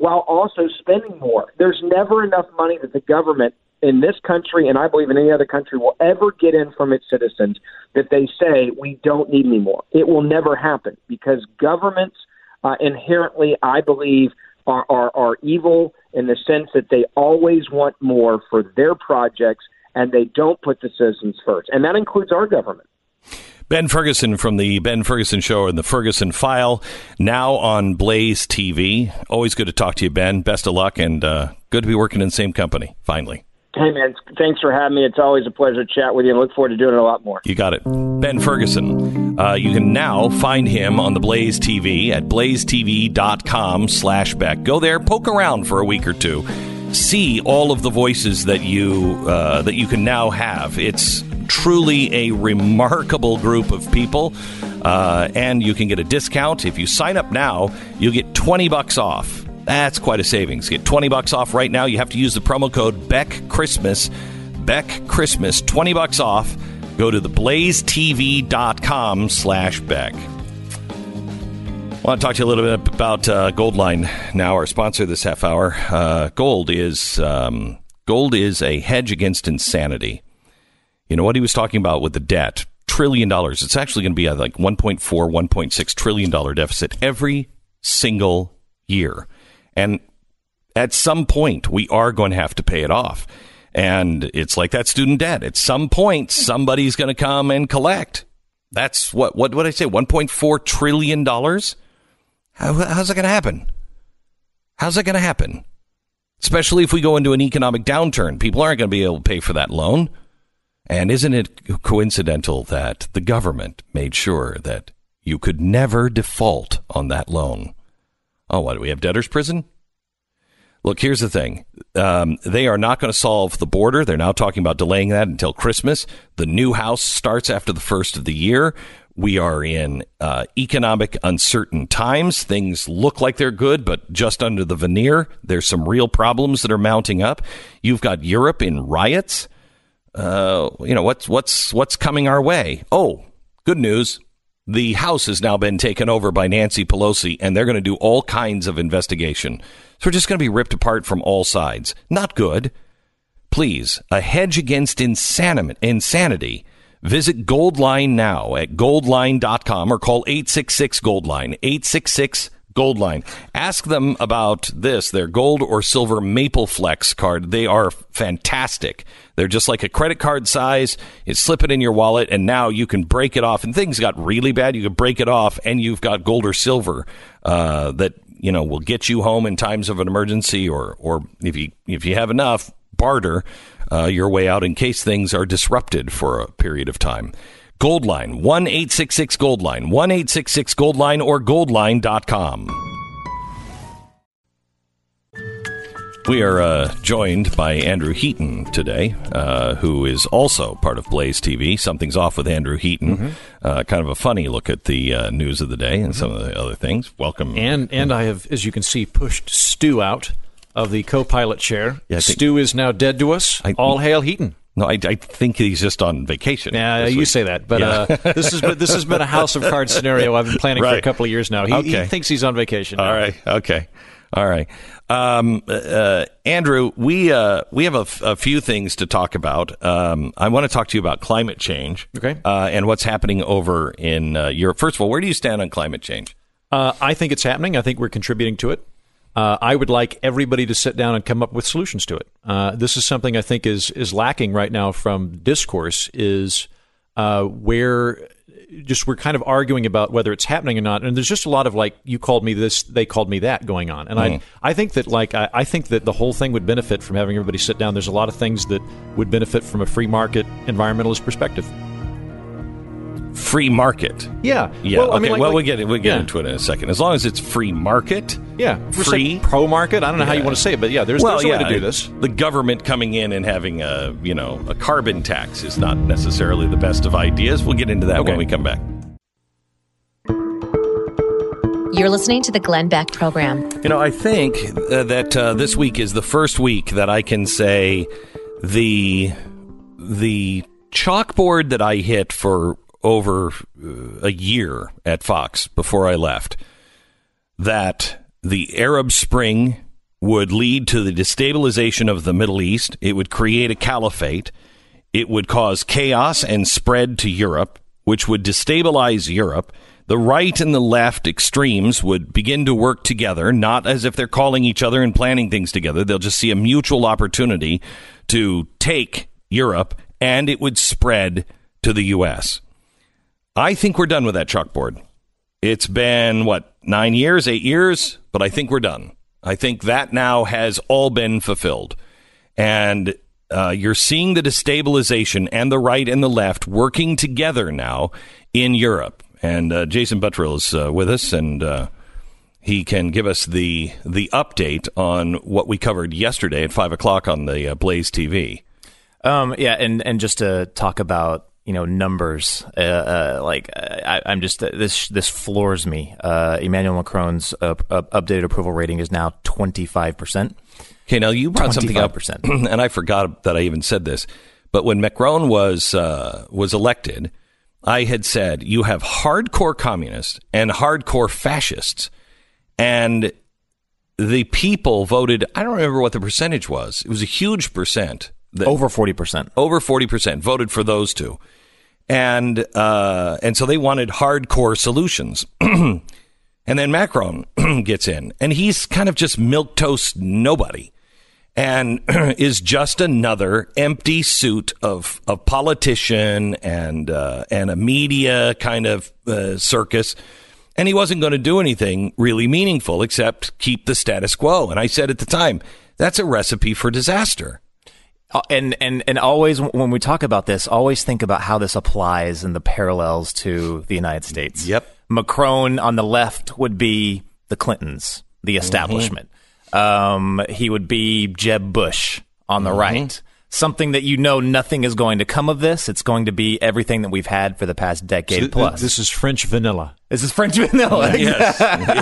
[SPEAKER 5] while also spending more. There's never enough money that the government in this country, and I believe in any other country, will ever get in from its citizens that they say we don't need anymore. It will never happen because governments uh, inherently, I believe, are, are, are evil in the sense that they always want more for their projects and they don't put the citizens first. And that includes our government.
[SPEAKER 2] Ben Ferguson from the Ben Ferguson Show and the Ferguson File, now on Blaze T V. Always good to talk to you, Ben. Best of luck, and uh, good to be working in the same company, finally.
[SPEAKER 5] Hey, man, thanks for having me. It's always a pleasure to chat with you, and look forward to doing it a lot more.
[SPEAKER 2] You got it. Ben Ferguson. Uh, you can now find him on the Blaze T V at blaze t v dot com slash Beck. Go there, poke around for a week or two. See all of the voices that you uh, that you can now have. It's truly a remarkable group of people, uh, and you can get a discount. If you sign up now, you'll get twenty bucks off. That's quite a savings. Get twenty bucks off right now. You have to use the promo code Beck Christmas. Beck Christmas, twenty bucks off. Go to the blaze t v dot com slash Beck. I want to talk to you a little bit about uh, Goldline now, our sponsor this half hour. Uh, gold is um, gold is a hedge against insanity. You know what he was talking about with the debt, trillion dollars. It's actually going to be a like one point four, one point six trillion dollar deficit every single year. And at some point, we are going to have to pay it off. And it's like that student debt. At some point, somebody's going to come and collect. That's what, what, what did I say? one point four trillion dollars? How, how's that going to happen? How's that going to happen? Especially if we go into an economic downturn. People aren't going to be able to pay for that loan. And isn't it coincidental that the government made sure that you could never default on that loan? Oh, what, do we have debtor's prison? Look, here's the thing. Um, they are not going to solve the border. They're now talking about delaying that until Christmas. The new house starts after the first of the year. We are in uh, economic uncertain times. Things look like they're good, but just under the veneer, there's some real problems that are mounting up. You've got Europe in riots. Uh, you know, what's what's what's coming our way? Oh, good news. The House has now been taken over by Nancy Pelosi, and they're going to do all kinds of investigation. So we're just going to be ripped apart from all sides. Not good. Please, a hedge against insanity. insanity. Visit Goldline now at goldline dot com or call eight six six Goldline, eight six six Goldline. Ask them about this, their gold or silver Maple Flex card. They are fantastic. They're just like a credit card size. You slip it in your wallet, and now you can break it off. And things got really bad, you can break it off, and you've got gold or silver uh, that you know will get you home in times of an emergency, or or if you if you have enough, barter uh, your way out in case things are disrupted for a period of time. Goldline, one eight six six Goldline, one eight six six Goldline or goldline dot com. We are uh, joined by Andrew Heaton today, uh, who is also part of Blaze T V. Something's off with Andrew Heaton. Mm-hmm. Uh, kind of a funny look at the uh, news of the day and mm-hmm. some of the other things. Welcome.
[SPEAKER 4] And and I have, as you can see, pushed Stu out of the co-pilot chair. Yeah, think, Stu is now dead to us. I, All hail Heaton.
[SPEAKER 2] No, I, I think he's just on vacation.
[SPEAKER 4] Yeah, you week. say that, but yeah. uh, this has been, this has been a House of Cards scenario I've been planning right. for a couple of years now. He, okay. he thinks he's on vacation now.
[SPEAKER 2] All right, okay, all right. Um, uh, Andrew, we uh, we have a, f- a few things to talk about. Um, I want to talk to you about climate change,
[SPEAKER 4] okay,
[SPEAKER 2] uh, and what's happening over in uh, Europe. First of all, where do you stand on climate change?
[SPEAKER 4] Uh, I think it's happening. I think we're contributing to it. Uh, I would like everybody to sit down and come up with solutions to it. Uh, this is something I think is is lacking right now from discourse, is uh, where just we're kind of arguing about whether it's happening or not. And there's just a lot of like, you called me this, they called me that going on. And mm. I I think that like I, I think that the whole thing would benefit from having everybody sit down. There's a lot of things that would benefit from a free market environmentalist perspective.
[SPEAKER 2] Free market.
[SPEAKER 4] Yeah.
[SPEAKER 2] Yeah.
[SPEAKER 4] Well,
[SPEAKER 2] okay.
[SPEAKER 4] I mean, like,
[SPEAKER 2] well,
[SPEAKER 4] like,
[SPEAKER 2] we'll get we'll get
[SPEAKER 4] yeah.
[SPEAKER 2] into it in a second. As long as it's free market.
[SPEAKER 4] Yeah.
[SPEAKER 2] Free
[SPEAKER 4] pro market. I don't know yeah. how you want to say it, but yeah, there's,
[SPEAKER 2] well,
[SPEAKER 4] there's a
[SPEAKER 2] yeah,
[SPEAKER 4] way to do this.
[SPEAKER 2] The government coming in and having a you know a carbon tax is not necessarily the best of ideas. We'll get into that
[SPEAKER 4] okay.
[SPEAKER 2] when we come back.
[SPEAKER 1] You're listening to the Glenn Beck Program.
[SPEAKER 2] You know, I think uh, that uh, this week is the first week that I can say the the chalkboard that I hit for over uh, a year at Fox before I left, that the Arab Spring would lead to the destabilization of the Middle East. It would create a caliphate. It would cause chaos and spread to Europe, which would destabilize Europe. The right and the left extremes would begin to work together, not as if they're calling each other and planning things together. They'll just see a mutual opportunity to take Europe, and it would spread to the U S. I think we're done with that chalkboard. It's been, what, nine years, eight years? But I think we're done. I think that now has all been fulfilled. And uh, you're seeing the destabilization and the right and the left working together now in Europe. And uh, Jason Buttrill is uh, with us, and uh, he can give us the the update on what we covered yesterday at five o'clock on the uh, Blaze T V.
[SPEAKER 6] Um, yeah, and, and just to talk about, you know, numbers, uh, uh, like I, I'm just, uh, this this floors me. Uh, Emmanuel Macron's uh, uh, updated approval rating is now twenty-five percent.
[SPEAKER 2] Okay, now you brought something up, and I forgot that I even said this, but when Macron was uh, was elected, I had said, you have hardcore communists and hardcore fascists, and the people voted, I don't remember what the percentage was. It was a huge percent. That,
[SPEAKER 6] over forty percent.
[SPEAKER 2] Over forty percent voted for those two. And uh, and so they wanted hardcore solutions. And then Macron gets in, and he's kind of just milquetoast nobody, and is just another empty suit of a politician and uh, and a media kind of uh, circus. And he wasn't going to do anything really meaningful except keep the status quo. And I said at the time, that's a recipe for disaster.
[SPEAKER 6] And, and and always, when we talk about this, always think about how this applies and the parallels to the United States.
[SPEAKER 2] Yep.
[SPEAKER 6] Macron on the left would be the Clintons, the establishment. Mm-hmm. Um, he would be Jeb Bush on the mm-hmm. right. Something that you know nothing is going to come of this. It's going to be everything that we've had for the past decade
[SPEAKER 4] so
[SPEAKER 6] plus.
[SPEAKER 4] This is French vanilla.
[SPEAKER 6] This is French vanilla.
[SPEAKER 2] Yes.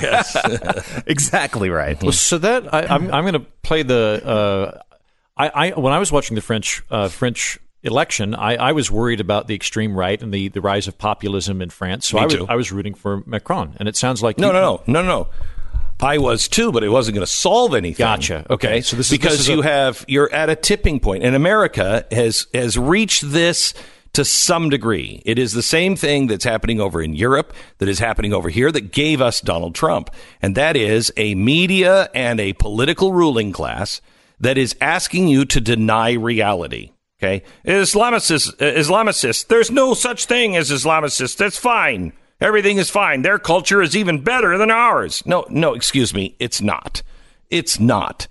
[SPEAKER 2] Yes.
[SPEAKER 6] Exactly right.
[SPEAKER 4] Well, so that I, I'm, I'm going to play the... Uh, I, I, when I was watching the French uh, French election, I, I was worried about the extreme right and the, the rise of populism in France. So
[SPEAKER 2] Me
[SPEAKER 4] I was,
[SPEAKER 2] too.
[SPEAKER 4] I was rooting for Macron, and it sounds like
[SPEAKER 2] no,
[SPEAKER 4] you,
[SPEAKER 2] no, no, no, no. I was too, but it wasn't going to solve anything.
[SPEAKER 4] Gotcha. Okay,
[SPEAKER 2] okay?
[SPEAKER 4] so this is
[SPEAKER 2] because
[SPEAKER 4] this is
[SPEAKER 2] you
[SPEAKER 4] a-
[SPEAKER 2] have you're at a tipping point, and America has has reached this to some degree. It is the same thing that's happening over in Europe, that is happening over here, that gave us Donald Trump, and that is a media and a political ruling class that is asking you to deny reality. Okay, Islamicists, uh, Islamicists. There's no such thing as Islamicists. That's fine. Everything is fine. Their culture is even better than ours. No, no, excuse me. It's not. It's not.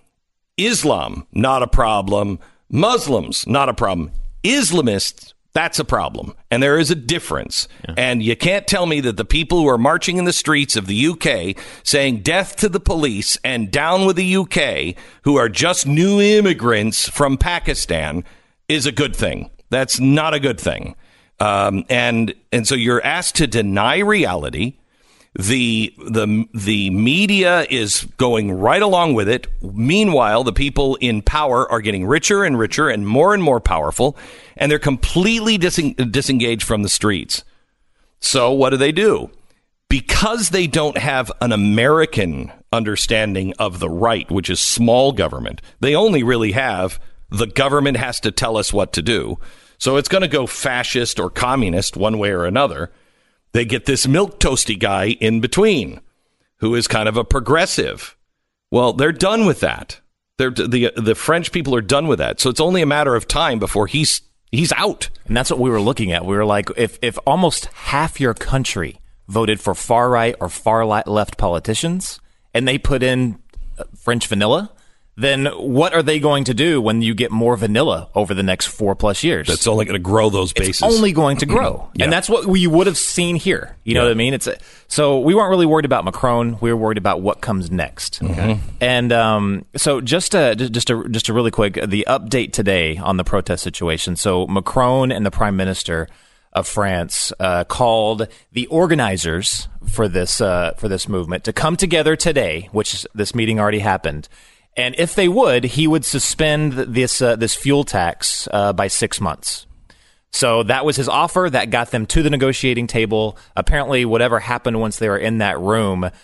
[SPEAKER 2] Islam, not a problem. Muslims, not a problem. Islamists, that's a problem. And there is a difference. Yeah. And you can't tell me that the people who are marching in the streets of the U K saying death to the police and down with the U K, who are just new immigrants from Pakistan, is a good thing. That's not a good thing. Um, and and so you're asked to deny reality. The the the media is going right along with it. Meanwhile, the people in power are getting richer and richer and more and more powerful, and they're completely dis- disengaged from the streets. So what do they do? Because they don't have an American understanding of the right, which is small government, they only really have the government has to tell us what to do. So it's going to go fascist or communist one way or another. They get this milquetoasty guy in between who is kind of a progressive. Well, they're done with that. They're, the the French people are done with that. So it's only a matter of time before he's he's out.
[SPEAKER 6] And that's what we were looking at. We were like, if, if almost half your country voted for far right or far left politicians and they put in French vanilla, then what are they going to do when you get more vanilla over the next four plus years?
[SPEAKER 2] That's only going to grow those bases.
[SPEAKER 6] It's only going to grow. Yeah. And that's what we would have seen here. You know yeah. what I mean? It's a, so we weren't really worried about Macron. We were worried about what comes next.
[SPEAKER 2] Okay.
[SPEAKER 6] And um, so just a, just a, just a really quick, the update today on the protest situation. So Macron and the Prime Minister of France uh, called the organizers for this uh, for this movement to come together today, which this meeting already happened. And if they would, he would suspend this uh, this fuel tax uh, by six months. So that was his offer. That got them to the negotiating table. Apparently, whatever happened once they were in that room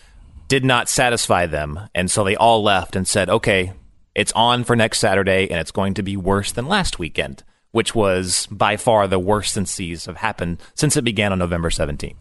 [SPEAKER 6] did not satisfy them. And so they all left and said, okay, it's on for next Saturday, and it's going to be worse than last weekend, which was by far the worst since these have happened since it began on November seventeenth.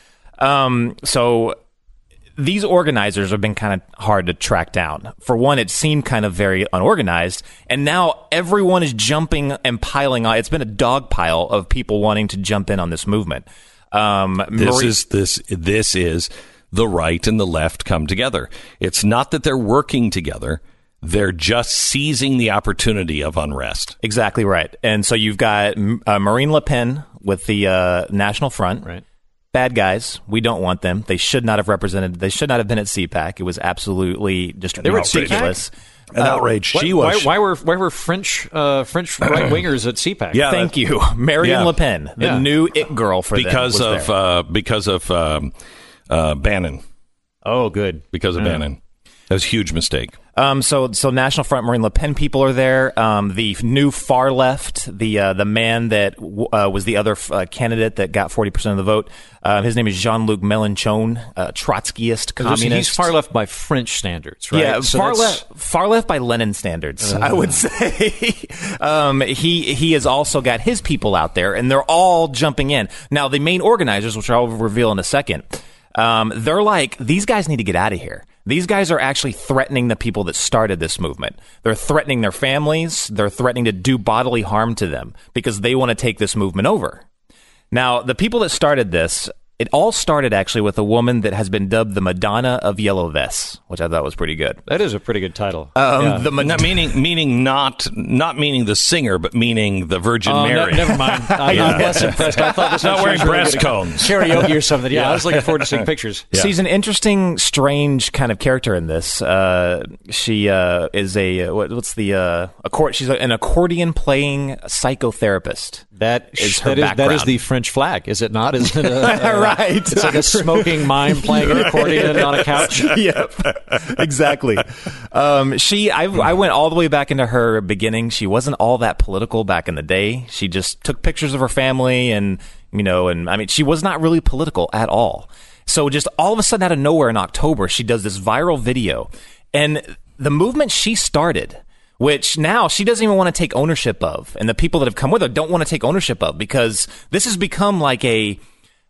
[SPEAKER 6] Um, so these organizers have been kind of hard to track down. For one, it seemed kind of very unorganized, and now everyone is jumping and piling on. It's been a dog pile of people wanting to jump in on this movement. Um,
[SPEAKER 2] this
[SPEAKER 6] Marie-
[SPEAKER 2] is this this is the right and the left come together. It's not that they're working together. They're just seizing the opportunity of unrest.
[SPEAKER 6] Exactly right. And so you've got uh, Marine Le Pen with the uh, National Front.
[SPEAKER 4] Right.
[SPEAKER 6] Bad guys. We don't want them. They should not have represented. They should not have been at C PAC. It was absolutely just
[SPEAKER 4] They were at
[SPEAKER 6] ridiculous.
[SPEAKER 2] An outrage. She
[SPEAKER 4] why,
[SPEAKER 2] was.
[SPEAKER 4] Why, why were why were French uh, French right wingers at C PAC?
[SPEAKER 2] Yeah,
[SPEAKER 6] Thank
[SPEAKER 2] that-
[SPEAKER 6] you, Marion
[SPEAKER 2] yeah.
[SPEAKER 6] Le Pen, the
[SPEAKER 4] Yeah.
[SPEAKER 6] new it girl for
[SPEAKER 2] because
[SPEAKER 6] them. was
[SPEAKER 2] of
[SPEAKER 6] there.
[SPEAKER 2] uh, because of um, uh, Bannon.
[SPEAKER 4] Oh, good.
[SPEAKER 2] Because of
[SPEAKER 4] Yeah.
[SPEAKER 2] Bannon. That was a huge mistake.
[SPEAKER 6] Um, so, so National Front, Marine Le Pen people are there. Um, the new far left, the uh, the man that uh, was the other uh, candidate that got forty percent of the vote. Uh, his name is Jean-Luc Mélenchon, uh, Trotskyist communist.
[SPEAKER 4] He's far left by French standards, right?
[SPEAKER 6] Yeah,
[SPEAKER 4] So
[SPEAKER 6] far
[SPEAKER 4] that's-
[SPEAKER 6] left, far left by Lenin standards, I would say. um, he he has also got his people out there, and they're all jumping in. Now, the main organizers, which I'll reveal in a second, um, they're like, these guys need to get out of here. These guys are actually threatening the people that started this movement. They're threatening their families. They're threatening to do bodily harm to them because they want to take this movement over. Now, the people that started this, it all started actually with a woman that has been dubbed the Madonna of Yellow Vests, which I thought was pretty good.
[SPEAKER 4] That is a pretty good title.
[SPEAKER 6] Um,
[SPEAKER 4] Yeah.
[SPEAKER 6] the Mad-
[SPEAKER 2] Not meaning meaning not not meaning the singer, but meaning the Virgin
[SPEAKER 4] Oh, ne-
[SPEAKER 2] Mary.
[SPEAKER 4] never mind. I, I'm less impressed. I thought this
[SPEAKER 2] Not
[SPEAKER 4] was
[SPEAKER 2] wearing
[SPEAKER 4] really
[SPEAKER 2] breast
[SPEAKER 4] good.
[SPEAKER 2] cones.
[SPEAKER 4] Karaoke or something. Yeah, I was looking forward to seeing pictures.
[SPEAKER 6] She's an interesting, strange kind of character in this. Uh, she uh, is a what, what's the uh, accord? She's an accordion-playing psychotherapist.
[SPEAKER 4] That
[SPEAKER 6] Is
[SPEAKER 4] is
[SPEAKER 6] her
[SPEAKER 4] that is, that is
[SPEAKER 6] background.
[SPEAKER 4] the French flag, is it not? Isn't it? A, a,
[SPEAKER 6] Right.
[SPEAKER 4] It's like a smoking mime playing an accordion on a couch.
[SPEAKER 6] Yep, exactly. Um, she, I, I went all the way back into her beginning. She wasn't all that political back in the day. She just took pictures of her family, and you know, and I mean, she was not really political at all. So just all of a sudden, out of nowhere, in October, she does this viral video, and the movement she started, which now she doesn't even want to take ownership of, and the people that have come with her don't want to take ownership of, because this has become like a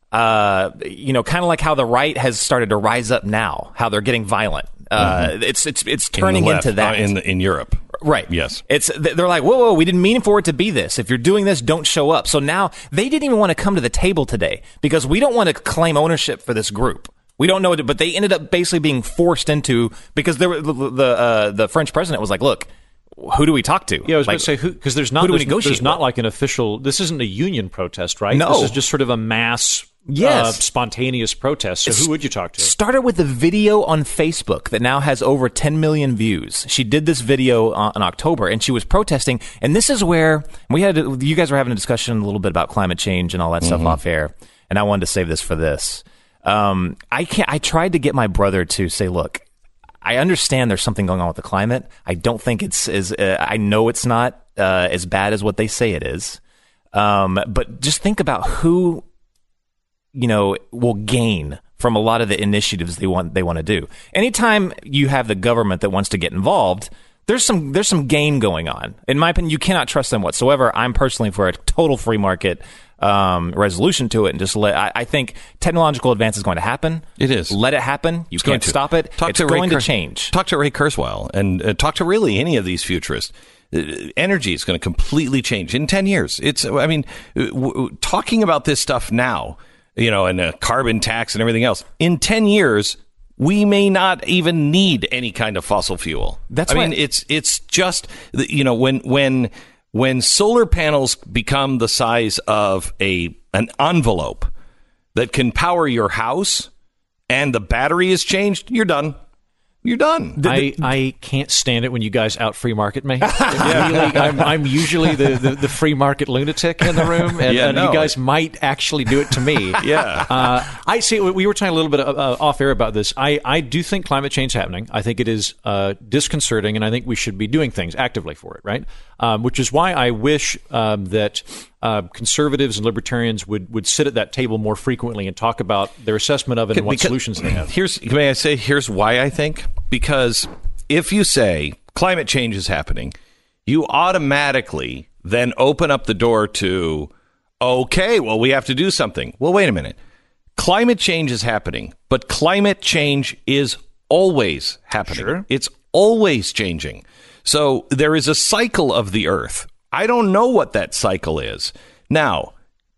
[SPEAKER 6] uh, you know, kind of like how the right has started to rise up now, how they're getting violent. Uh,
[SPEAKER 2] Mm-hmm.
[SPEAKER 6] It's it's it's
[SPEAKER 2] In the
[SPEAKER 6] turning
[SPEAKER 2] left,
[SPEAKER 6] into that
[SPEAKER 2] uh, in in Europe.
[SPEAKER 6] Right.
[SPEAKER 2] Yes.
[SPEAKER 6] It's they're like, whoa, whoa, we didn't mean for it to be this. If you're doing this, don't show up. So now they didn't even want to come to the table today because we don't want to claim ownership for this group. We don't know it, but they ended up basically being forced into, because there were, the the, uh, the French president was like, look, who do we talk to?
[SPEAKER 4] Yeah, I was
[SPEAKER 6] like,
[SPEAKER 4] going to say, who, because there's not,
[SPEAKER 6] who do we
[SPEAKER 4] there's,
[SPEAKER 6] negotiate
[SPEAKER 4] there's not
[SPEAKER 6] with?
[SPEAKER 4] like an official, this isn't a union protest, right?
[SPEAKER 6] No.
[SPEAKER 4] This is just sort of a mass,
[SPEAKER 6] Yes.
[SPEAKER 4] uh, spontaneous protest. So
[SPEAKER 6] It's-
[SPEAKER 4] who would you talk to?
[SPEAKER 6] Started with a video on Facebook that now has over ten million views. She did this video uh, in October, and she was protesting. And this is where we had, you guys were having a discussion a little bit about climate change and all that stuff off air. And I wanted to save this for this. Um, I can't, I tried to get my brother to say, look, I understand there's something going on with the climate. I don't think it's as, uh, I know it's not uh, as bad as what they say it is. Um, but just think about who, you know, will gain from a lot of the initiatives they want they want to do. Anytime you have the government that wants to get involved, there's some there's some gain going on. In my opinion, you cannot trust them whatsoever. I'm personally for a total free market um, resolution to it, and just let. I, I think technological advance is going to happen.
[SPEAKER 2] It is.
[SPEAKER 6] Let it happen. You
[SPEAKER 2] It's going
[SPEAKER 6] can't
[SPEAKER 2] to.
[SPEAKER 6] stop it.
[SPEAKER 2] Talk
[SPEAKER 6] it's
[SPEAKER 2] to Ray
[SPEAKER 6] going to
[SPEAKER 2] Kur-
[SPEAKER 6] change.
[SPEAKER 2] Talk to Ray Kurzweil and uh, talk to really any of these futurists. Uh, energy is going to completely change in ten years. It's, I mean, uh, w- w- talking about this stuff now, you know, and a carbon tax and everything else, in ten years, we may not even need any kind of fossil fuel.
[SPEAKER 6] That's
[SPEAKER 2] I
[SPEAKER 6] right.
[SPEAKER 2] mean, it's it's just, you know, when when when solar panels become the size of a an envelope that can power your house and the battery is changed, you're done. You're done.
[SPEAKER 4] I, I can't stand it when you guys out free market me. Really, I'm, I'm usually the, the, the free market lunatic in the room, and,
[SPEAKER 2] Yeah,
[SPEAKER 4] and
[SPEAKER 2] no.
[SPEAKER 4] you guys might actually do it to me.
[SPEAKER 2] Yeah.
[SPEAKER 4] Uh, I see. We were talking a little bit uh, off air about this. I, I do think climate change is happening. I think it is uh, disconcerting, and I think we should be doing things actively for it, right? Um, which is why I wish um, that uh, conservatives and libertarians would, would sit at that table more frequently and talk about their assessment of it and what
[SPEAKER 2] because,
[SPEAKER 4] solutions they have.
[SPEAKER 2] Here's, may I say, here's why I think. Because if you say climate change is happening, you automatically then open up the door to, okay, well, we have to do something. Well, wait a minute. Climate change is happening, but climate change is always happening.
[SPEAKER 4] Sure.
[SPEAKER 2] It's always changing. So there is a cycle of the Earth. I don't know what that cycle is. Now,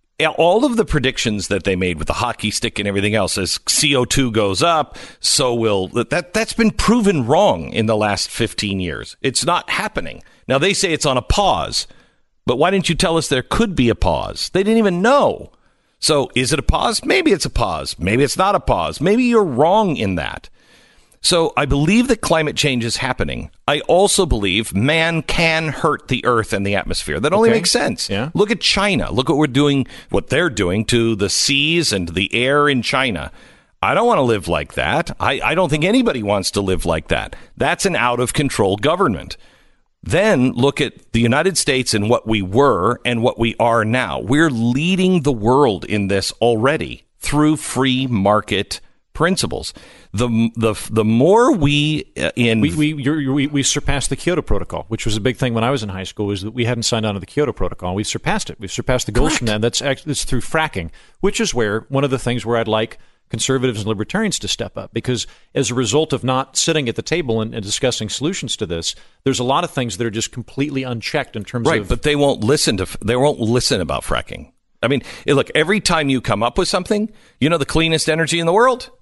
[SPEAKER 2] all of the predictions that they made with the hockey stick and everything else, as C O two goes up, so will that. That's been proven wrong in the last fifteen years. It's not happening. Now, they say it's on a pause, but why didn't you tell us there could be a pause? They didn't even know. So is it a pause? Maybe it's a pause. Maybe it's not a pause. Maybe you're wrong in that. So I believe that climate change is happening. I also believe man can hurt the earth and the atmosphere. That only
[SPEAKER 4] Okay.
[SPEAKER 2] makes sense.
[SPEAKER 4] Yeah.
[SPEAKER 2] Look at China. Look what we're doing, what they're doing to the seas and the air in China. I don't want to live like that. I, I don't think anybody wants to live like that. That's an out-of-control government. Then look at the United States and what we were and what we are now. We're leading the world in this already through free market principles. The the the more we uh, in
[SPEAKER 4] We we, you're, we we surpassed the Kyoto Protocol, which was a big thing when I was in high school. Was that we hadn't signed on to the Kyoto Protocol? We've surpassed it. We've surpassed the goals from that. That's actually it's through fracking, which is where one of the things where I'd like conservatives and libertarians to step up, because as a result of not sitting at the table and, and discussing solutions to this, there's a lot of things that are just completely unchecked in terms
[SPEAKER 2] right,
[SPEAKER 4] of.
[SPEAKER 2] but they won't listen to they won't listen about fracking. I mean, look, every time you come up with something, you know, the cleanest energy in the world.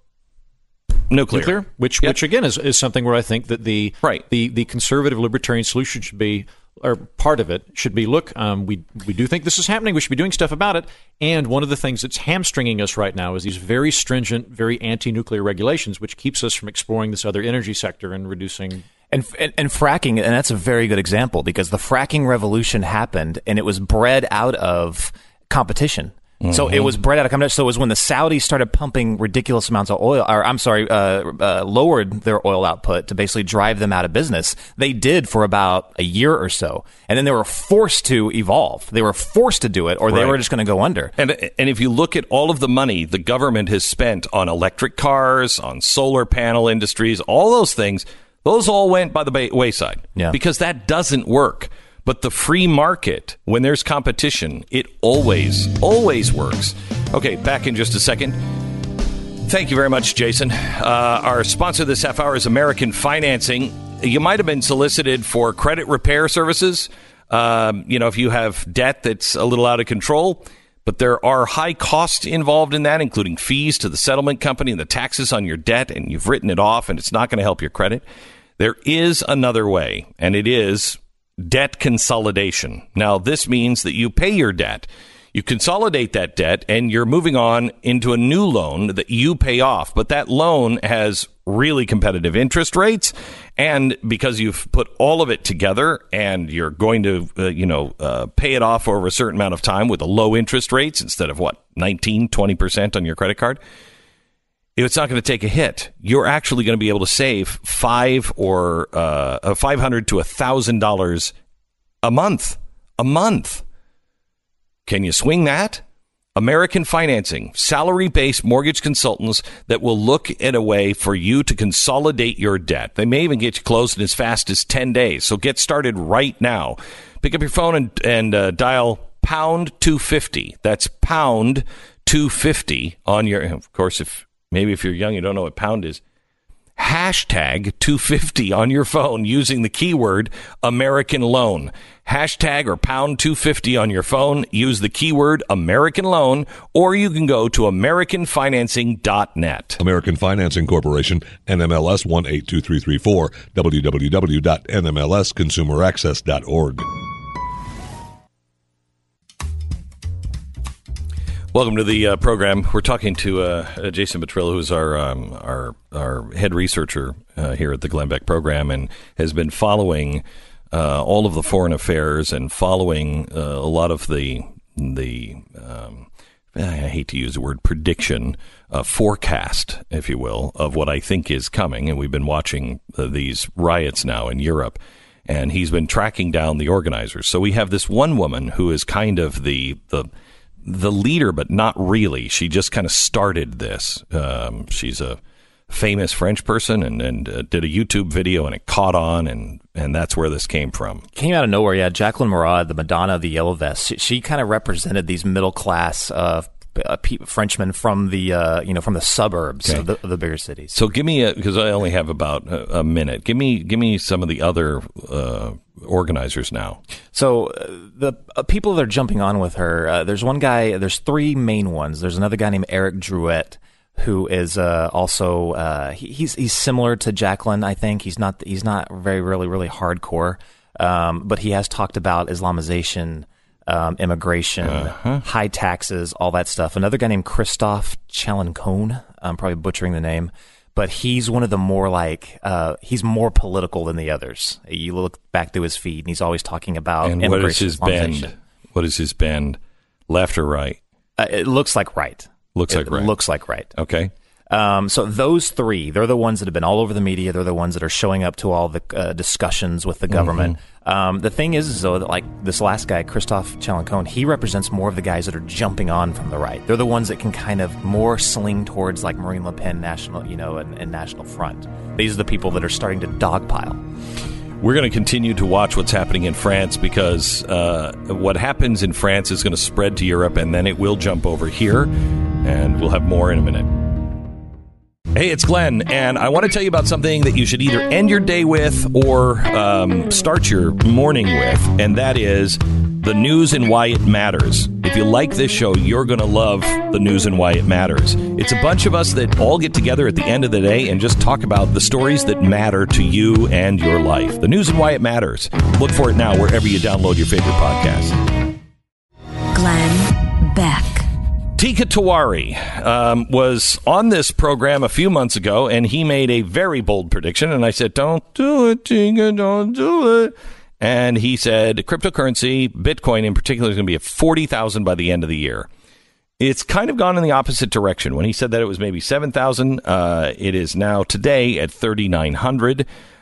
[SPEAKER 2] Nuclear.
[SPEAKER 4] Nuclear, which
[SPEAKER 2] Yep.
[SPEAKER 4] which again is, is something where I think that the
[SPEAKER 2] Right.
[SPEAKER 4] the the conservative libertarian solution should be, or part of it should be, look, um, we we do think this is happening. We should be doing stuff about it. And one of the things that's hamstringing us right now is these very stringent, very anti-nuclear regulations, which keeps us from exploring this other energy sector and reducing.
[SPEAKER 6] And, and and fracking, and that's a very good example, because the fracking revolution happened, and it was bred out of competition. Mm-hmm. So it was bred out of competition. So it was when the Saudis started pumping ridiculous amounts of oil, or I'm sorry, uh, uh, lowered their oil output to basically drive them out of business. They did for about a year or so, and then they were forced to evolve. They were forced to do it, or they
[SPEAKER 2] Right.
[SPEAKER 6] were just going to go under.
[SPEAKER 2] And and if you look at all of the money the government has spent on electric cars, on solar panel industries, all those things, those all went by the ba- wayside.
[SPEAKER 6] Yeah.
[SPEAKER 2] Because that doesn't work. But the free market, when there's competition, it always, always works. Okay, back in just a second. Thank you very much, Jason. Uh, our sponsor this half hour is American Financing. You might have been solicited for credit repair services. Um, you know, if you have debt that's a little out of control, but there are high costs involved in that, including fees to the settlement company and the taxes on your debt, and you've written it off, and it's not going to help your credit. There is another way, and it is debt consolidation. Now, this means that you pay your debt, you consolidate that debt, and you're moving on into a new loan that you pay off. But that loan has really competitive interest rates, and because you've put all of it together and you're going to, uh, you know, uh, pay it off over a certain amount of time with the low interest rates instead of, what, nineteen, twenty percent on your credit card, it's not going to take a hit. You're actually going to be able to save five or uh, five hundred to a thousand dollars a month. A month. Can you swing that? American Financing, salary-based mortgage consultants that will look at a way for you to consolidate your debt. They may even get you closed in as fast as ten days. So get started right now. Pick up your phone and, and uh, dial pound two fifty. That's pound two fifty on your. Of course, if maybe if you're young, you don't know what pound is. Hashtag two fifty on your phone using the keyword American Loan. Hashtag or pound two fifty on your phone. Use the keyword American Loan, or you can go to american financing dot net.
[SPEAKER 7] American Financing Corporation, N M L S one eight two three three four, w w w dot n m l s consumer access dot org.
[SPEAKER 2] Welcome to the uh, program. We're talking to uh, Jason Buttrill, who's our um, our our head researcher uh, here at the Glenn Beck program, and has been following uh, all of the foreign affairs and following uh, a lot of the the um, I hate to use the word prediction, uh, forecast, if you will, of what I think is coming. And we've been watching uh, these riots now in Europe. and he's been tracking down the organizers. So we have this one woman who is kind of the the the leader, but not really. She just kind of started this. Um, she's a famous French person and, and uh, did a YouTube video, and it caught on, and, and that's where this came from.
[SPEAKER 6] Came out of nowhere, yeah. Jacqueline Murad, the Madonna of the Yellow Vest, she, she kind of represented these middle class uh, uh, Frenchmen from the uh, you know from the suburbs
[SPEAKER 2] Okay.
[SPEAKER 6] of, the, of the bigger cities.
[SPEAKER 2] So give me a, because I only have about a, a minute. Give me give me some of the other uh, organizers now.
[SPEAKER 6] So uh, the uh, people that are jumping on with her, uh, there's one guy. There's three main ones. There's another guy named Eric Drouet, who is uh, also uh, he, he's he's similar to Jacqueline. I think he's not he's not very really really hardcore, um, but he has talked about Islamization, um, immigration, uh-huh. high taxes, all that stuff. Another guy named Christophe Chalancone. I'm probably butchering the name, but he's one of the more like uh, he's more political than the others. You look back through his feed, and he's always talking about
[SPEAKER 2] And what is
[SPEAKER 6] immigration,
[SPEAKER 2] his bend? What is his bend? Left or right?
[SPEAKER 6] Uh, it looks like right.
[SPEAKER 2] Looks
[SPEAKER 6] it
[SPEAKER 2] like right.
[SPEAKER 6] Looks like right.
[SPEAKER 2] Okay.
[SPEAKER 6] Um, so those three, they're the ones that have been all over the media. They're the ones that are showing up to all the uh, discussions with the government. Mm-hmm. Um, the thing is, is, though, that like this last guy, Christophe Chalancone, he represents more of the guys that are jumping on from the right. They're the ones that can kind of more sling towards like Marine Le Pen, National, you know, and, and National Front. These are the people that are starting to dogpile.
[SPEAKER 2] We're going to continue to watch what's happening in France because uh, what happens in France is going to spread to Europe, and then it will jump over here, and we'll have more in a minute. Hey, it's Glenn, and I want to tell you about something that you should either end your day with or um, start your morning with, and that is the news and why it matters. If you like this show, you're going to love the news and why it matters. It's a bunch of us that all get together at the end of the day and just talk about the stories that matter to you and your life. The news and why it matters. Look for it now wherever you download your favorite podcast.
[SPEAKER 8] Glenn Beck.
[SPEAKER 2] Teeka Tiwari um, was on this program a few months ago, and he made a very bold prediction. And I said, don't do it, Teeka, don't do it. And he said cryptocurrency, Bitcoin in particular, is going to be at forty thousand by the end of the year. It's kind of gone in the opposite direction. When he said that it was maybe seven thousand, uh, it is now today at thirty-nine hundred.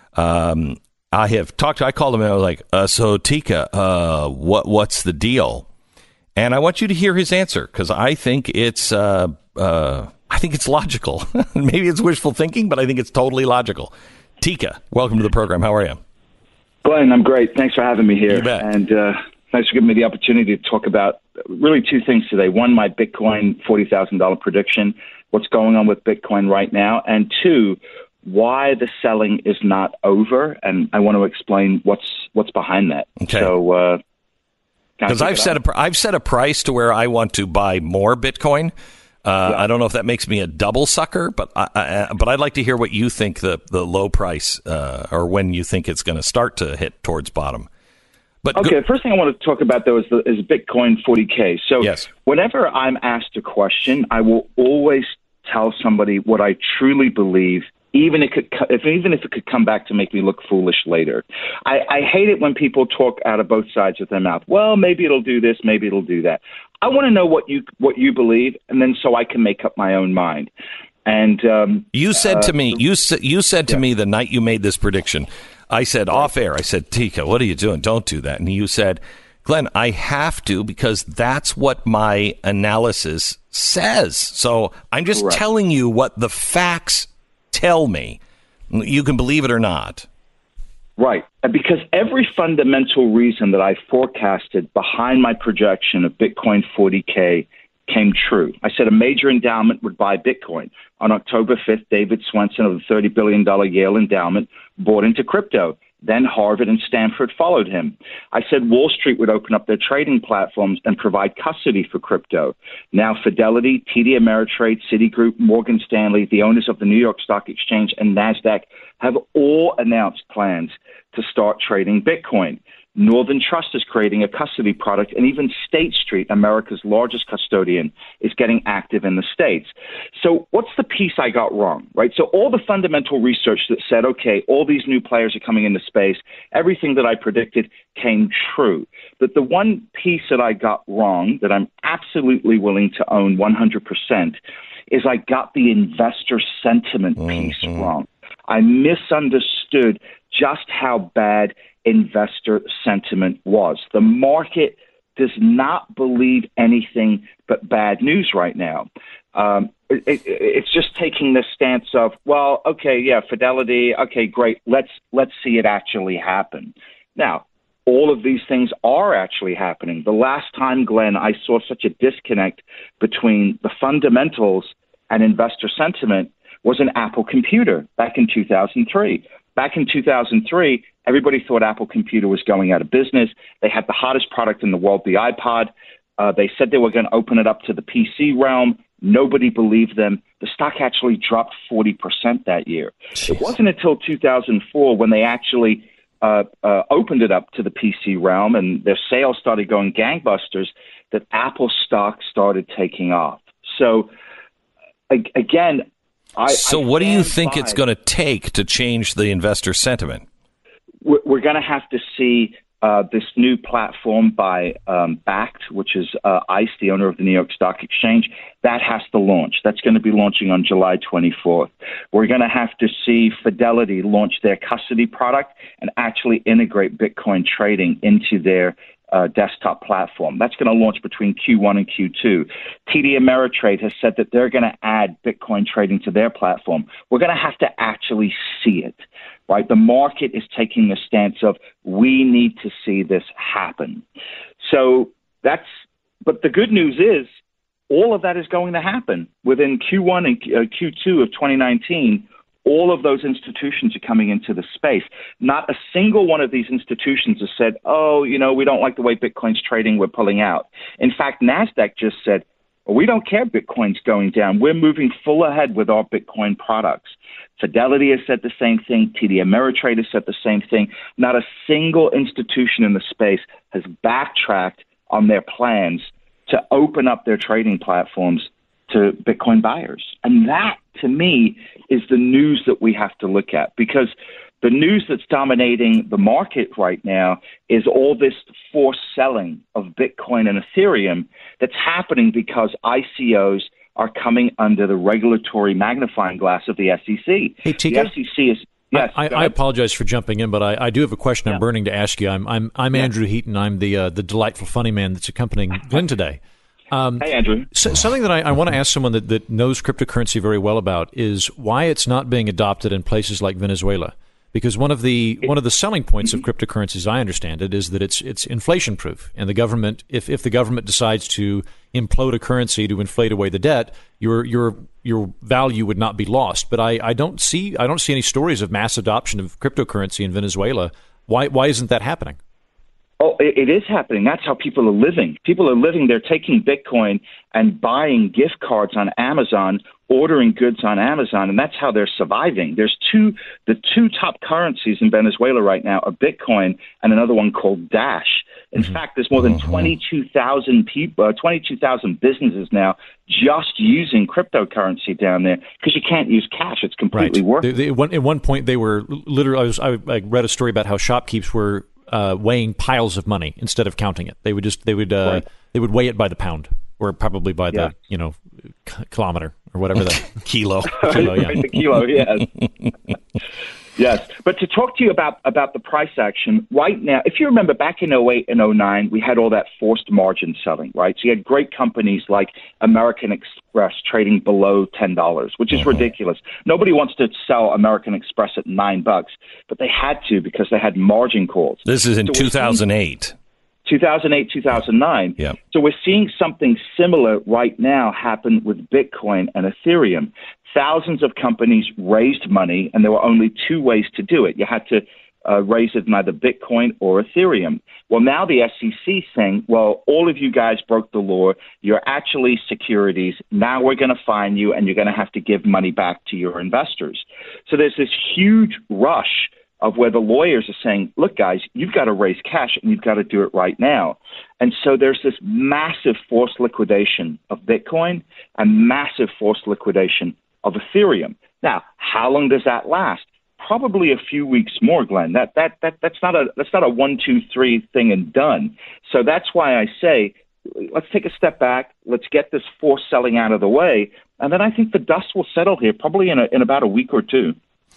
[SPEAKER 2] Um, I have talked to, I called him and I was like, uh, so Teeka, uh, what, what's the deal? And I want you to hear his answer because I think it's uh, uh, I think it's logical. Maybe it's wishful thinking, but I think it's totally logical. Teeka, welcome to the program. How are you?
[SPEAKER 9] Glenn, I'm great. Thanks for having me here.
[SPEAKER 2] You bet.
[SPEAKER 9] And uh, thanks for giving me the opportunity to talk about really two things today. One, my Bitcoin forty thousand dollars prediction, what's going on with Bitcoin right now. And two, why the selling is not over. And I want to explain what's what's behind that.
[SPEAKER 2] Okay.
[SPEAKER 9] So, uh,
[SPEAKER 2] Because I've set a pr- I've set a price to where I want to buy more Bitcoin. Uh, yeah. I don't know if that makes me a double sucker, but I, I, but I'd like to hear what you think the the low price uh, or when you think it's going to start to hit towards bottom. But
[SPEAKER 9] okay,
[SPEAKER 2] go-
[SPEAKER 9] first thing I want to talk about though is, the, is Bitcoin forty K. So
[SPEAKER 2] yes.
[SPEAKER 9] Whenever I'm asked a question, I will always tell somebody what I truly believe. Even if it could, if even if it could come back to make me look foolish later, I, I hate it when people talk out of both sides of their mouth. Well, maybe it'll do this, maybe it'll do that. I want to know what you what you believe, and then so I can make up my own mind. And um,
[SPEAKER 2] you said
[SPEAKER 9] uh,
[SPEAKER 2] to me, you sa- you said to
[SPEAKER 9] yeah.
[SPEAKER 2] me the night you made this prediction. I said off air. I said, Teeka, what are you doing? Don't do that. And you said, Glenn, I have to because that's what my analysis says. So I'm just
[SPEAKER 9] Correct.
[SPEAKER 2] telling you what the facts tell me. You can believe it or not.
[SPEAKER 9] Right. Because every fundamental reason that I forecasted behind my projection of Bitcoin forty K came true. I said a major endowment would buy Bitcoin. On October fifth, David Swensen of the thirty billion dollars Yale endowment bought into crypto. Then Harvard and Stanford followed him. I said Wall Street would open up their trading platforms and provide custody for crypto. Now Fidelity, T D Ameritrade, Citigroup, Morgan Stanley, the owners of the New York Stock Exchange, and NASDAQ have all announced plans to start trading Bitcoin. Northern Trust is creating a custody product, and even State Street, America's largest custodian, is getting active in the States. So what's the piece I got wrong, right? So all the fundamental research that said, okay, all these new players are coming into space, everything that I predicted came true. But the one piece that I got wrong, that I'm absolutely willing to own one hundred percent, is I got the investor sentiment piece
[SPEAKER 2] mm-hmm.
[SPEAKER 9] wrong. I misunderstood just how bad investor sentiment was. The market does not believe anything but bad news right now. Um, it, it, it's just taking the stance of, well, okay, yeah, Fidelity, okay, great, let's let's see it actually happen. Now, all of these things are actually happening. The last time, Glenn, I saw such a disconnect between the fundamentals and investor sentiment was an Apple Computer back in two thousand three. Back in two thousand three, everybody thought Apple Computer was going out of business. They had the hottest product in the world, the iPod. Uh, they said they were going to open it up to the P C realm. Nobody believed them. The stock actually dropped forty percent that year. Jeez. It wasn't until two thousand four when they actually uh, uh, opened it up to the P C realm and their sales started going gangbusters that Apple stock started taking off. So, ag- again, I,
[SPEAKER 2] so
[SPEAKER 9] I
[SPEAKER 2] what do you think
[SPEAKER 9] by,
[SPEAKER 2] it's going to take to change the investor sentiment?
[SPEAKER 9] We're, we're going to have to see uh, this new platform by um, Bakkt, which is uh, ICE, the owner of the New York Stock Exchange. That has to launch. That's going to be launching on July twenty-fourth. We're going to have to see Fidelity launch their custody product and actually integrate Bitcoin trading into their Uh, desktop platform. That's going to launch between Q one and Q two. T D Ameritrade has said that they're going to add Bitcoin trading to their platform. We're going to have to actually see it, right? The market is taking the stance of we need to see this happen. So that's, but the good news is all of that is going to happen within Q one and uh, Q two of twenty nineteen. All of those institutions are coming into the space. Not a single one of these institutions has said, oh, you know, we don't like the way Bitcoin's trading, we're pulling out. In fact, NASDAQ just said, well, we don't care Bitcoin's going down. We're moving full ahead with our Bitcoin products. Fidelity has said the same thing. T D Ameritrade has said the same thing. Not a single institution in the space has backtracked on their plans to open up their trading platforms to Bitcoin buyers. And that, to me, is the news that we have to look at, because the news that's dominating the market right now is all this forced selling of Bitcoin and Ethereum that's happening because I C Os are coming under the regulatory magnifying glass of the S E C.
[SPEAKER 4] Hey, Tika?
[SPEAKER 9] The S E C is... Yes,
[SPEAKER 4] I, I apologize for jumping in, but I, I do have a question yeah. I'm burning to ask you. I'm I'm, I'm yeah. Andrew Heaton. I'm the uh, the delightful funny man that's accompanying Glenn today. Um,
[SPEAKER 9] hey, Andrew.
[SPEAKER 4] So, something that I, I want to ask someone that, that knows cryptocurrency very well about is why it's not being adopted in places like Venezuela. Because one of the one of the selling points of cryptocurrency, as I understand it, is that it's it's inflation proof, and the government, if if the government decides to implode a currency to inflate away the debt, your your your value would not be lost. But I, I don't see I don't see any stories of mass adoption of cryptocurrency in Venezuela. Why why isn't that happening?
[SPEAKER 9] Oh, it is happening. That's how people are living. People are living. They're taking Bitcoin and buying gift cards on Amazon, ordering goods on Amazon, and that's how they're surviving. There's two, the two top currencies in Venezuela right now are Bitcoin and another one called Dash. In mm-hmm. fact, there's more than twenty-two thousand people, uh, twenty-two thousand businesses now just using cryptocurrency down there because you can't use cash. It's completely
[SPEAKER 4] right.
[SPEAKER 9] worthless.
[SPEAKER 4] They, they, at one point, they were literally, I, was, I, I read a story about how shopkeepers were Uh, weighing piles of money instead of counting it. They would just they would uh, right. they would weigh it by the pound, or probably by the yeah. you know k- kilometer or whatever the
[SPEAKER 2] kilo.
[SPEAKER 4] kilo yeah.
[SPEAKER 9] the kilo, yes. Yes, but to talk to you about, about the price action, right now, if you remember back in oh eight and oh nine, we had all that forced margin selling, right? So you had great companies like American Express trading below ten dollars, which is mm-hmm. ridiculous. Nobody wants to sell American Express at nine bucks, but they had to because they had margin calls.
[SPEAKER 2] This is in so two thousand eight.
[SPEAKER 9] two thousand eight, two thousand nine.
[SPEAKER 2] Yeah.
[SPEAKER 9] So we're seeing something similar right now happen with Bitcoin and Ethereum. Thousands of companies raised money, and there were only two ways to do it. You had to uh, raise it in either Bitcoin or Ethereum. Well, now the S E C is saying, well, all of you guys broke the law. You're actually securities. Now we're going to fine you, and you're going to have to give money back to your investors. So there's this huge rush of where the lawyers are saying, look, guys, you've got to raise cash, and you've got to do it right now. And so there's this massive forced liquidation of Bitcoin and massive forced liquidation of Ethereum. Now, how long does that last? Probably a few weeks more, Glenn. That that that that's not a that's not a one, two, three thing and done. So that's why I say, let's take a step back. Let's get this forced selling out of the way, and then I think the dust will settle here, probably in a, in about a week or two.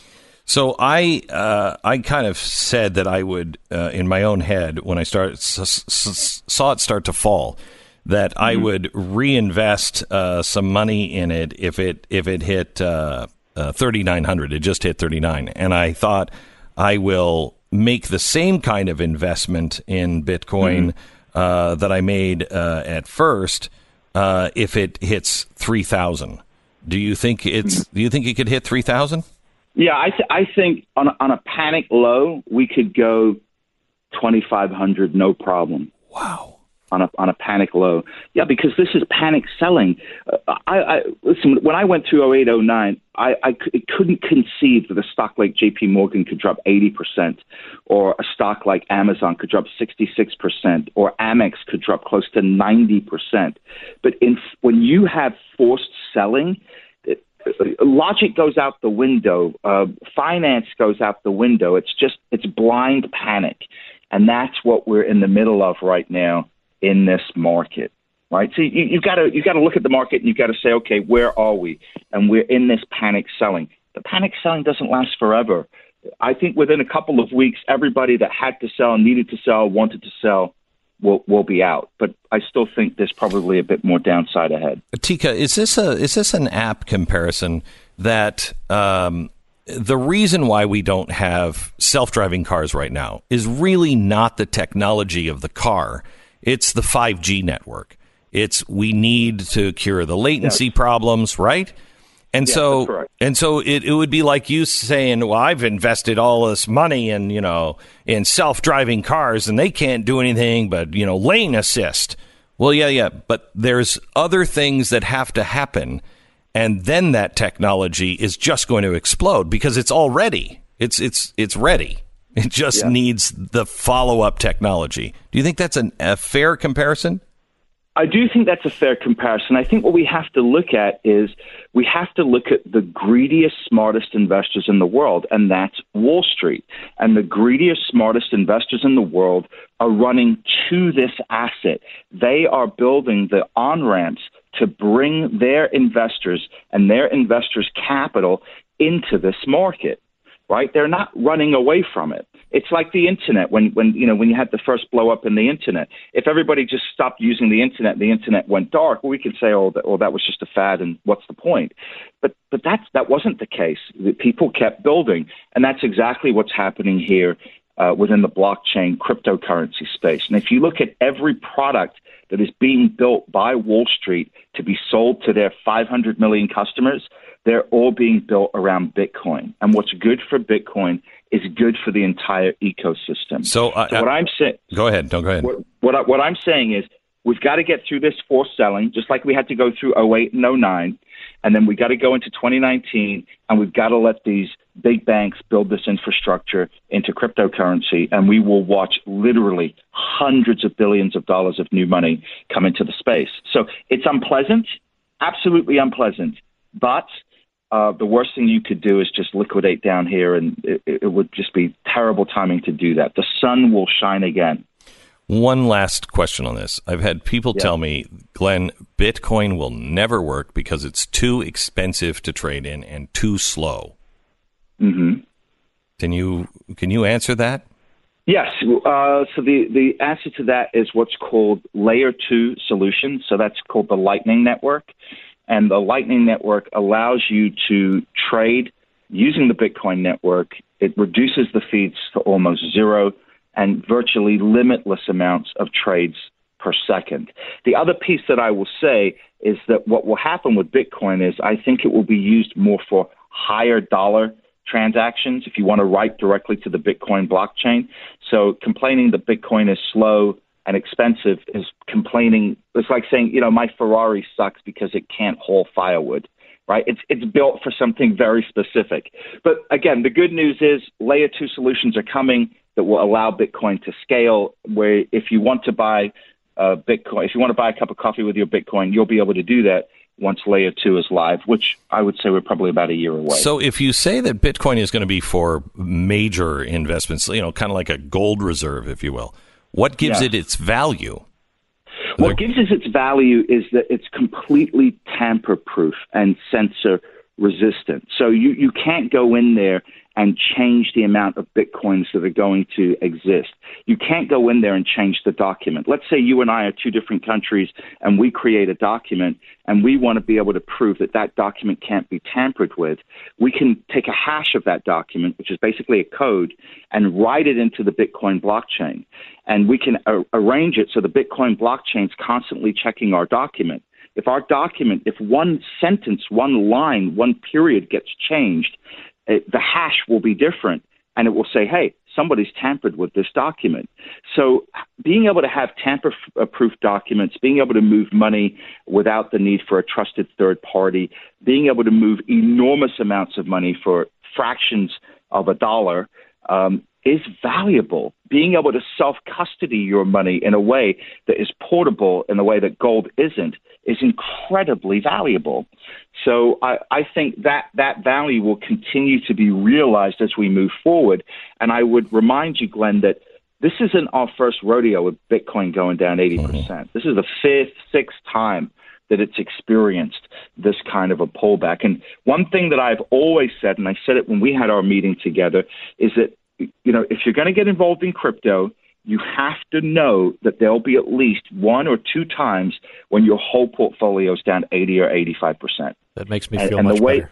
[SPEAKER 2] So I uh, I kind of said that I would, uh, in my own head, when I started s- s- saw it start to fall, that mm-hmm. I would reinvest uh, some money in it if it if it hit uh, uh, thirty-nine hundred. It just hit thirty-nine, and I thought I will make the same kind of investment in Bitcoin mm-hmm. uh, that I made uh, at first uh, if it hits three thousand. Do you think it's? Do you think it could hit three thousand?
[SPEAKER 9] Yeah, I, th- I think on a, on a panic low, we could go twenty-five hundred, no problem.
[SPEAKER 2] Wow.
[SPEAKER 9] On a on a panic low. Yeah, because this is panic selling. Uh, I, I listen, when I went through oh eight, oh nine, I, I c- couldn't conceive that a stock like J P Morgan could drop eighty percent, or a stock like Amazon could drop sixty-six percent, or Amex could drop close to ninety percent. But in, when you have forced selling, it, logic goes out the window. Uh, finance goes out the window. It's just, it's blind panic. And that's what we're in the middle of right now in this market, right? So you, you've got to you got to look at the market and you've got to say, okay, where are we? And we're in this panic selling. The panic selling doesn't last forever. I think within a couple of weeks, everybody that had to sell, needed to sell, wanted to sell, will will be out. But I still think there's probably a bit more downside ahead.
[SPEAKER 2] Tika, is this a is this an apt comparison that um, the reason why we don't have self-driving cars right now is really not the technology of the car? It's the five G network. It's we need to cure the latency yes. problems, right? And
[SPEAKER 9] yeah,
[SPEAKER 2] so,
[SPEAKER 9] that's correct.
[SPEAKER 2] and so it, it would be like you saying, "Well, I've invested all this money in, you know, in self-driving cars, and they can't do anything but, you know, lane assist." Well, yeah, yeah, but there's other things that have to happen, and then that technology is just going to explode because it's already it's it's it's ready. It just yeah. needs the follow-up technology. Do you think that's an, a fair comparison?
[SPEAKER 9] I do think that's a fair comparison. I think what we have to look at is we have to look at the greediest, smartest investors in the world, and that's Wall Street. And the greediest, smartest investors in the world are running to this asset. They are building the on-ramps to bring their investors and their investors' capital into this market. Right? They're not running away from it. It's like the internet when, when you know when you had the first blow up in the internet. If everybody just stopped using the internet, the internet went dark. Well, we could say, oh, that, oh, that was just a fad, and what's the point? But but that's that wasn't the case. The people kept building, and that's exactly what's happening here uh, within the blockchain cryptocurrency space. And if you look at every product that is being built by Wall Street to be sold to their five hundred million customers, they're all being built around Bitcoin. And what's good for Bitcoin is good for the entire ecosystem.
[SPEAKER 2] So, uh,
[SPEAKER 9] so what I'm saying...
[SPEAKER 2] Go ahead. Don't go ahead.
[SPEAKER 9] What, what, I, what I'm saying is we've got to get through this forced selling, just like we had to go through oh eight and oh nine. And then we got to go into twenty nineteen, and we've got to let these big banks build this infrastructure into cryptocurrency, and we will watch literally hundreds of billions of dollars of new money come into the space. So it's unpleasant, absolutely unpleasant, but uh, the worst thing you could do is just liquidate down here, and it, it would just be terrible timing to do that. The sun will shine again.
[SPEAKER 2] One last question on this. I've had people
[SPEAKER 9] yeah.
[SPEAKER 2] tell me, Glenn, Bitcoin will never work because it's too expensive to trade in and too slow.
[SPEAKER 9] Mm-hmm.
[SPEAKER 2] Can you can you answer that?
[SPEAKER 9] Yes. Uh, so the, the answer to that is what's called layer two solutions. So that's called the Lightning Network. And the Lightning Network allows you to trade using the Bitcoin network. It reduces the fees to almost zero and virtually limitless amounts of trades per second. The other piece that I will say is that what will happen with Bitcoin is I think it will be used more for higher dollar transactions if you want to write directly to the Bitcoin blockchain. So complaining that Bitcoin is slow and expensive is complaining. It's like saying, you know, my Ferrari sucks because it can't haul firewood. Right? It's it's built for something very specific. But again, the good news is layer two solutions are coming that will allow Bitcoin to scale, where if you want to buy uh, Bitcoin, if you want to buy a cup of coffee with your Bitcoin, you'll be able to do that once layer two is live, which I would say we're probably about a year away.
[SPEAKER 2] So if you say that Bitcoin is going to be for major investments, you know, kind of like a gold reserve, if you will, what gives
[SPEAKER 9] yeah.
[SPEAKER 2] it its value?
[SPEAKER 9] What gives it its value is that it's completely tamper-proof and sensor resistant. So you, you can't go in there and change the amount of Bitcoins that are going to exist. You can't go in there and change the document. Let's say you and I are two different countries and we create a document and we want to be able to prove that that document can't be tampered with. We can take a hash of that document, which is basically a code, and write it into the Bitcoin blockchain. And we can uh, arrange it so the Bitcoin blockchain is constantly checking our document. If our document, if one sentence, one line, one period gets changed, it, the hash will be different, and it will say, hey, somebody's tampered with this document. So being able to have tamper-proof documents, being able to move money without the need for a trusted third party, being able to move enormous amounts of money for fractions of a dollar um, is valuable. Being able to self-custody your money in a way that is portable in a way that gold isn't is incredibly valuable. So I, I think that that value will continue to be realized as we move forward. And I would remind you, Glenn, that this isn't our first rodeo with Bitcoin going down eighty percent. Mm-hmm. This is the fifth, sixth time that it's experienced this kind of a pullback. And one thing that I've always said, and I said it when we had our meeting together, is that, you know, if you're going to get involved in crypto, you have to know that there'll be at least one or two times when your whole portfolio is down eighty or eighty-five percent.
[SPEAKER 4] That makes me
[SPEAKER 9] and,
[SPEAKER 4] feel
[SPEAKER 9] and
[SPEAKER 4] much
[SPEAKER 9] the way,
[SPEAKER 4] better.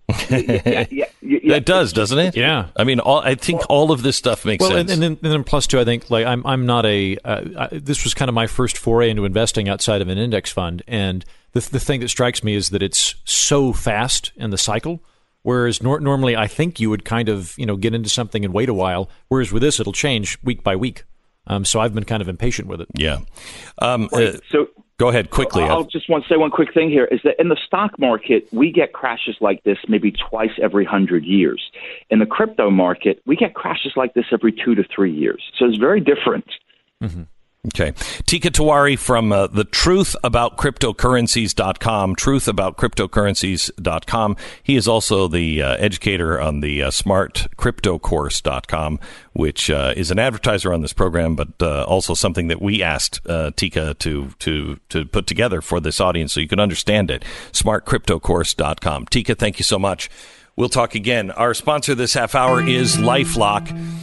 [SPEAKER 9] yeah, yeah, yeah, yeah.
[SPEAKER 2] It does, doesn't it?
[SPEAKER 4] Yeah.
[SPEAKER 2] I mean, all, I think all of this stuff makes
[SPEAKER 4] well,
[SPEAKER 2] sense.
[SPEAKER 4] Well, and, and, and then plus two, I think like I'm I'm not a uh, I, this was kind of my first foray into investing outside of an index fund, and the the thing that strikes me is that it's so fast in the cycle. Whereas nor- normally, I think you would kind of you know get into something and wait a while. Whereas with this, it'll change week by week. Um, so I've been kind of impatient with it.
[SPEAKER 2] Yeah. Um,
[SPEAKER 9] right.
[SPEAKER 2] uh,
[SPEAKER 9] so
[SPEAKER 2] go ahead quickly.
[SPEAKER 9] I'll just want to say one quick thing here is that in the stock market, we get crashes like this maybe twice every hundred years. In the crypto market, we get crashes like this every two to three years. So it's very different.
[SPEAKER 4] Mm-hmm.
[SPEAKER 2] Okay. Tika Tiwari from uh, the truth about cryptocurrencies dot com, truth about cryptocurrencies dot com. He is also the uh, educator on the uh, smart crypto course dot com, which uh, is an advertiser on this program, but uh, also something that we asked uh, Tika to, to, to put together for this audience so you can understand it. smart crypto course dot com. Tika, thank you so much. We'll talk again. Our sponsor this half hour is LifeLock.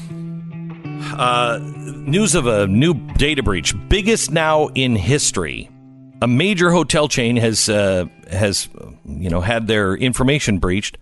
[SPEAKER 2] Uh, news of a new data breach, biggest now in history. A major hotel chain has uh, has you know had their information breached.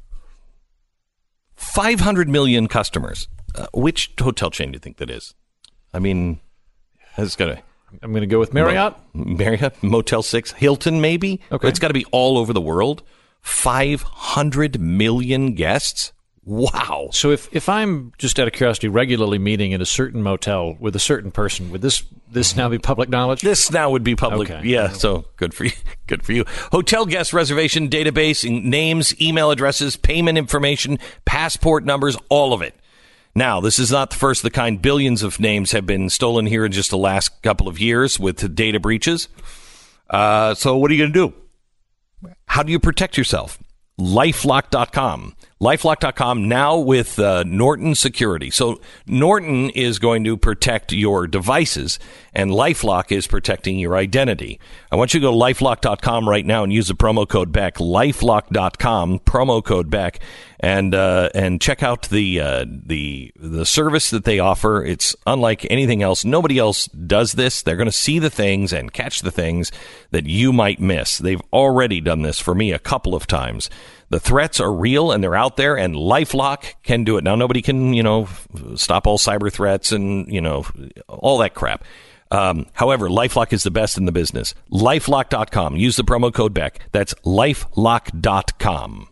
[SPEAKER 2] five hundred million customers. Uh, which hotel chain do you think that is? I mean, it's got to.
[SPEAKER 4] I'm going to go with Marriott.
[SPEAKER 2] Mo- Marriott, Motel Six, Hilton, maybe.
[SPEAKER 4] Okay,
[SPEAKER 2] it's got to be all over the world. five hundred million guests. Wow.
[SPEAKER 4] So if, if I'm just out of curiosity regularly meeting in a certain motel with a certain person, would this this now be public knowledge?
[SPEAKER 2] This now would be public.
[SPEAKER 4] Okay.
[SPEAKER 2] Yeah, so good for you. Good for you. Hotel guest reservation database, names, email addresses, payment information, passport numbers, all of it. Now, this is not the first of the kind. Billions of names have been stolen here in just the last couple of years with data breaches. Uh, so what are you going to do? How do you protect yourself? LifeLock dot com. LifeLock dot com now with uh, Norton Security. So Norton is going to protect your devices, and LifeLock is protecting your identity. I want you to go to LifeLock dot com right now and use the promo code BECK, LifeLock dot com, promo code BECK, and uh, and check out the uh, the the service that they offer. It's unlike anything else. Nobody else does this. They're going to see the things and catch the things that you might miss. They've already done this for me a couple of times. The threats are real and they're out there, and LifeLock can do it. Now, nobody can, you know, stop all cyber threats and, you know, all that crap. Um, however, LifeLock is the best in the business. LifeLock dot com. Use the promo code BECK. That's LifeLock dot com.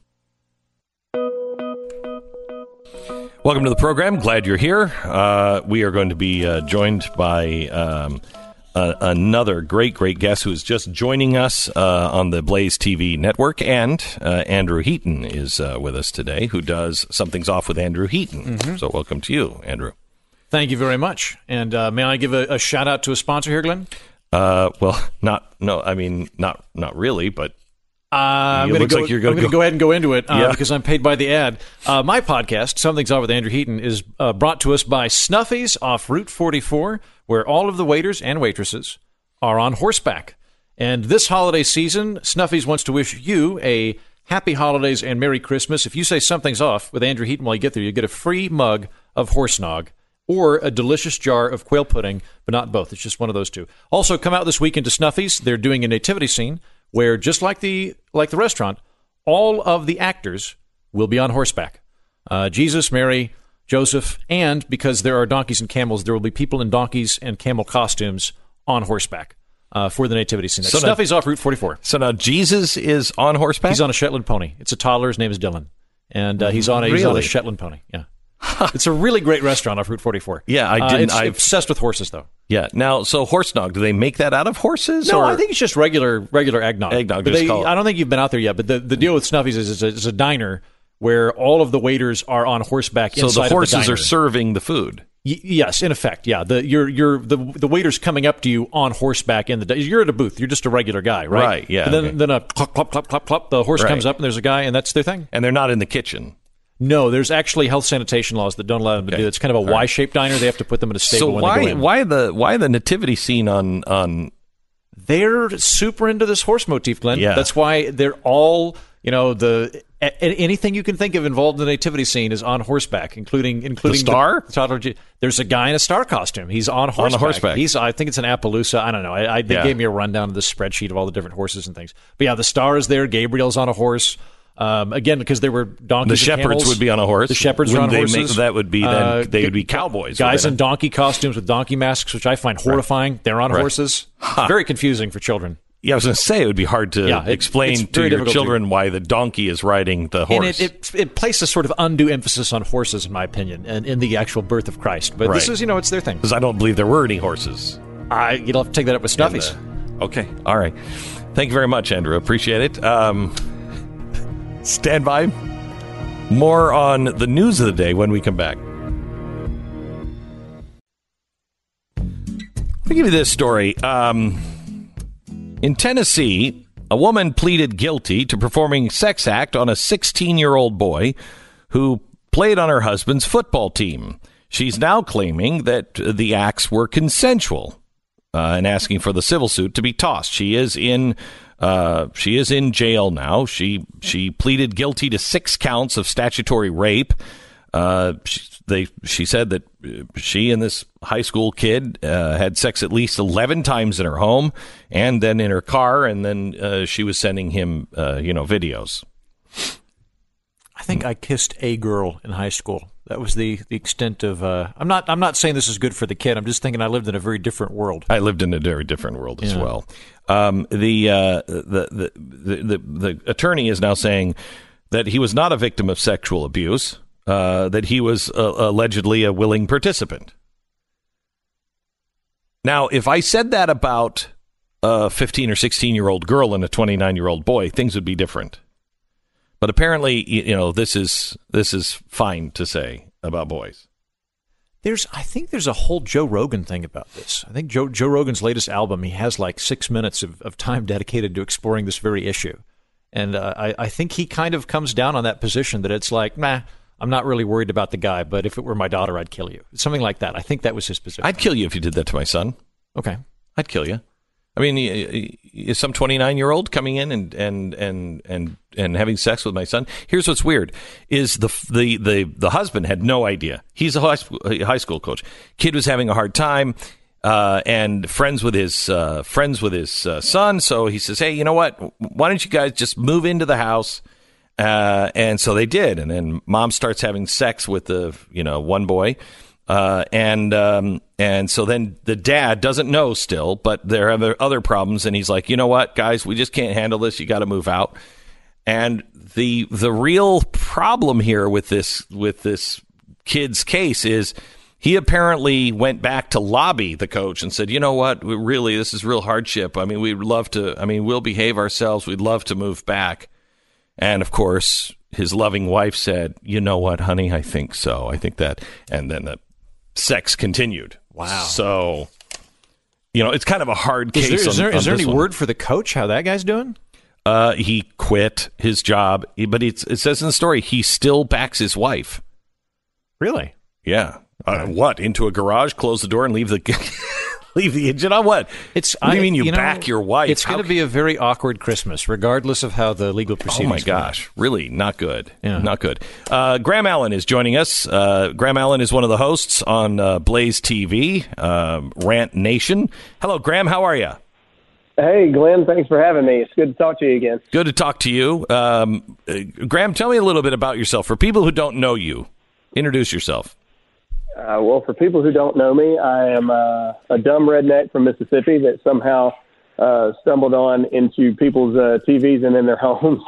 [SPEAKER 2] Welcome to the program. Glad you're here. Uh, we are going to be uh, joined by um, uh, another great, great guest who is just joining us uh, on the Blaze T V network. And uh, Andrew Heaton is uh, with us today, who does Something's Off with Andrew Heaton. Mm-hmm. So welcome to you, Andrew.
[SPEAKER 4] Thank you very much. And uh, may I give a, a shout out to a sponsor here, Glenn?
[SPEAKER 2] Uh, well, not, no, I mean, not, not really, but
[SPEAKER 4] uh, I'm going to go,
[SPEAKER 2] like go,
[SPEAKER 4] go ahead and go into it uh,
[SPEAKER 2] yeah.
[SPEAKER 4] because I'm paid by the ad. Uh, my podcast, Something's Off with Andrew Heaton, is uh, brought to us by Snuffy's off Route forty-four, where all of the waiters and waitresses are on horseback. And this holiday season, Snuffy's wants to wish you a happy holidays and Merry Christmas. If you say something's off with Andrew Heaton while you get there, you get a free mug of horse nog or a delicious jar of quail pudding, but not both. It's just one of those two. Also, come out this weekend to Snuffy's. They're doing a nativity scene where, just like the like the restaurant, all of the actors will be on horseback. Uh, Jesus, Mary, Joseph, and because there are donkeys and camels, there will be people in donkeys and camel costumes on horseback uh, for the nativity scene. So Snuffy's now, off Route forty-four.
[SPEAKER 2] So now Jesus is on horseback?
[SPEAKER 4] He's on a Shetland pony. It's a toddler. His name is Dylan. And uh, he's, on a,
[SPEAKER 2] really?
[SPEAKER 4] he's on a Shetland pony. Yeah. It's a really great restaurant off Route forty-four.
[SPEAKER 2] Yeah, I
[SPEAKER 4] uh,
[SPEAKER 2] didn't.
[SPEAKER 4] It's
[SPEAKER 2] I'm
[SPEAKER 4] obsessed with horses, though.
[SPEAKER 2] Yeah. Now, so horse nog, do they make that out of horses?
[SPEAKER 4] No,
[SPEAKER 2] or?
[SPEAKER 4] I think it's just regular regular eggnog.
[SPEAKER 2] Eggnog,
[SPEAKER 4] but
[SPEAKER 2] just
[SPEAKER 4] they,
[SPEAKER 2] call it.
[SPEAKER 4] I don't think you've been out there yet, but the, the deal with Snuffy's is it's a, it's a diner where all of the waiters are on horseback
[SPEAKER 2] so
[SPEAKER 4] inside
[SPEAKER 2] the horses
[SPEAKER 4] of the diner.
[SPEAKER 2] are serving the food.
[SPEAKER 4] Y- yes, in effect, yeah. The you're you're the the waiter's coming up to you on horseback in the di- you're at a booth. You're just a regular guy, right?
[SPEAKER 2] Right, yeah,
[SPEAKER 4] And then
[SPEAKER 2] okay.
[SPEAKER 4] then a clop clop clop clop clop. The horse
[SPEAKER 2] Right.
[SPEAKER 4] comes up and there's a guy, and that's their thing.
[SPEAKER 2] And they're not in the kitchen.
[SPEAKER 4] No, there's actually health sanitation laws that don't allow them to
[SPEAKER 2] Okay.
[SPEAKER 4] do that. It's kind of a Y-shaped diner. They have to put them in a stable
[SPEAKER 2] So
[SPEAKER 4] when
[SPEAKER 2] why
[SPEAKER 4] they go in.
[SPEAKER 2] why the why the nativity scene on on?
[SPEAKER 4] They're super into this horse motif, Glenn.
[SPEAKER 2] Yeah.
[SPEAKER 4] That's why they're all, you know, the a, anything you can think of involved in the nativity scene is on horseback, including including
[SPEAKER 2] The star?
[SPEAKER 4] The toddler. There's a guy in a star costume. He's on horseback.
[SPEAKER 2] horseback.
[SPEAKER 4] He's I think it's an Appaloosa. I don't know. I, I they
[SPEAKER 2] Yeah.
[SPEAKER 4] gave me a rundown of this spreadsheet of all the different horses and things. But yeah, the star is there. Gabriel's on a horse. Um, again, because there were donkeys.
[SPEAKER 2] The
[SPEAKER 4] and
[SPEAKER 2] shepherds
[SPEAKER 4] camels.
[SPEAKER 2] would be on a horse.
[SPEAKER 4] The shepherds
[SPEAKER 2] Wouldn't
[SPEAKER 4] are on
[SPEAKER 2] they
[SPEAKER 4] horses.
[SPEAKER 2] Make, that would be then
[SPEAKER 4] Uh,
[SPEAKER 2] they would be cowboys.
[SPEAKER 4] Guys
[SPEAKER 2] would
[SPEAKER 4] in
[SPEAKER 2] they not?
[SPEAKER 4] donkey costumes with donkey masks, which I find horrifying. They're on
[SPEAKER 2] Right.
[SPEAKER 4] horses. Very confusing for children.
[SPEAKER 2] Yeah, I was going to say it would be hard to
[SPEAKER 4] Yeah, it-
[SPEAKER 2] explain
[SPEAKER 4] it's
[SPEAKER 2] to
[SPEAKER 4] very
[SPEAKER 2] your
[SPEAKER 4] difficult
[SPEAKER 2] children
[SPEAKER 4] to-
[SPEAKER 2] why the donkey is riding the
[SPEAKER 4] And
[SPEAKER 2] horse.
[SPEAKER 4] it, it, it places sort of undue emphasis on horses, in my opinion, and in the actual birth of Christ. But this
[SPEAKER 2] Right.
[SPEAKER 4] is, you know, it's their thing.
[SPEAKER 2] Because I don't believe there were any horses.
[SPEAKER 4] I, you'll have to take that up with Snuffy's.
[SPEAKER 2] And, uh, okay, all right. Thank you very much, Andrew. Appreciate it. Um, stand by. More on the news of the day when we come back. I'll give you this story. Um, in Tennessee, a woman pleaded guilty to performing sex act on a sixteen-year-old boy who played on her husband's football team. She's now claiming that the acts were consensual uh, and asking for the civil suit to be tossed. She is in uh, she is in jail now. She she pleaded guilty to six counts of statutory rape. Uh, she, they she said that she and this high school kid uh, had sex at least eleven times in her home and then in her car, and then uh, she was sending him uh, you know videos.
[SPEAKER 4] I think I kissed a girl in high school. That was the, the extent of. Uh, I'm not. I'm not saying this is good for the kid. I'm just thinking I lived in a very different world.
[SPEAKER 2] I lived in a very different world as
[SPEAKER 4] Yeah.
[SPEAKER 2] well. Um, the, uh, the, the the the the attorney is now saying that he was not a victim of sexual abuse. Uh, that he was uh, allegedly a willing participant. Now, if I said that about a fifteen or sixteen year old girl and a twenty-nine year old boy, things would be different. But apparently, you know, this is this is fine to say about boys.
[SPEAKER 4] There's, I think there's a whole Joe Rogan thing about this. I think Joe Joe Rogan's latest album, he has like six minutes of, of time dedicated to exploring this very issue, and uh, I, I think he kind of comes down on that position that it's like, nah, I'm not really worried about the guy, but if it were my daughter, I'd kill you. Something like that. I think that was his position.
[SPEAKER 2] I'd kill you if you did that to my son.
[SPEAKER 4] Okay,
[SPEAKER 2] I'd kill you. I mean, is some twenty-nine-year-old coming in and, and and and and having sex with my son? Here's what's weird: is the the the the husband had no idea. He's a high school, high school coach. Kid was having a hard time, uh, and friends with his uh, friends with his uh, son. So he says, "Hey, you know what? Why don't you guys just move into the house?" Uh, and so they did. And then mom starts having sex with the you know one boy. Uh, and um, and so then the dad doesn't know still, but there are other problems, and he's like, you know what, guys, we just can't handle this. You got to move out. And the the real problem here with this with this kid's case is he apparently went back to lobby the coach and said, you know what, we really, this is real hardship. I mean, we'd love to. I mean, we'll behave ourselves. We'd love to move back. And of course, his loving wife said, you know what, honey, I think so. I think that. And then the sex continued.
[SPEAKER 4] Wow.
[SPEAKER 2] So, you know, it's kind of a hard case.
[SPEAKER 4] Is there, is there,
[SPEAKER 2] on,
[SPEAKER 4] is
[SPEAKER 2] on
[SPEAKER 4] there
[SPEAKER 2] this
[SPEAKER 4] any
[SPEAKER 2] one.
[SPEAKER 4] word for the coach, how that guy's doing?
[SPEAKER 2] Uh, he quit his job, but it's, it says in the story, he still backs his wife.
[SPEAKER 4] Really?
[SPEAKER 2] Yeah. Uh, what? Into a garage, close the door, and leave the leave the engine on what?
[SPEAKER 4] It's,
[SPEAKER 2] what do you
[SPEAKER 4] I,
[SPEAKER 2] mean you,
[SPEAKER 4] you know,
[SPEAKER 2] back your wife?
[SPEAKER 4] It's going to be a very awkward Christmas, regardless of how the legal proceedings.
[SPEAKER 2] Oh my gosh, really not good.
[SPEAKER 4] Yeah.
[SPEAKER 2] Not good. Uh, Graham Allen is joining us. Uh, Graham Allen is one of the hosts on uh, Blaze T V, uh, Rant Nation. Hello, Graham. How are you?
[SPEAKER 10] Hey, Glenn. Thanks for having me. It's good to talk to you again.
[SPEAKER 2] Good to talk to you. Um, uh, Graham, tell me a little bit about yourself. For people who don't know you, introduce yourself.
[SPEAKER 10] Uh, well, for people who don't know me, I am uh, a dumb redneck from Mississippi that somehow uh, stumbled on into people's uh, T Vs and in their homes.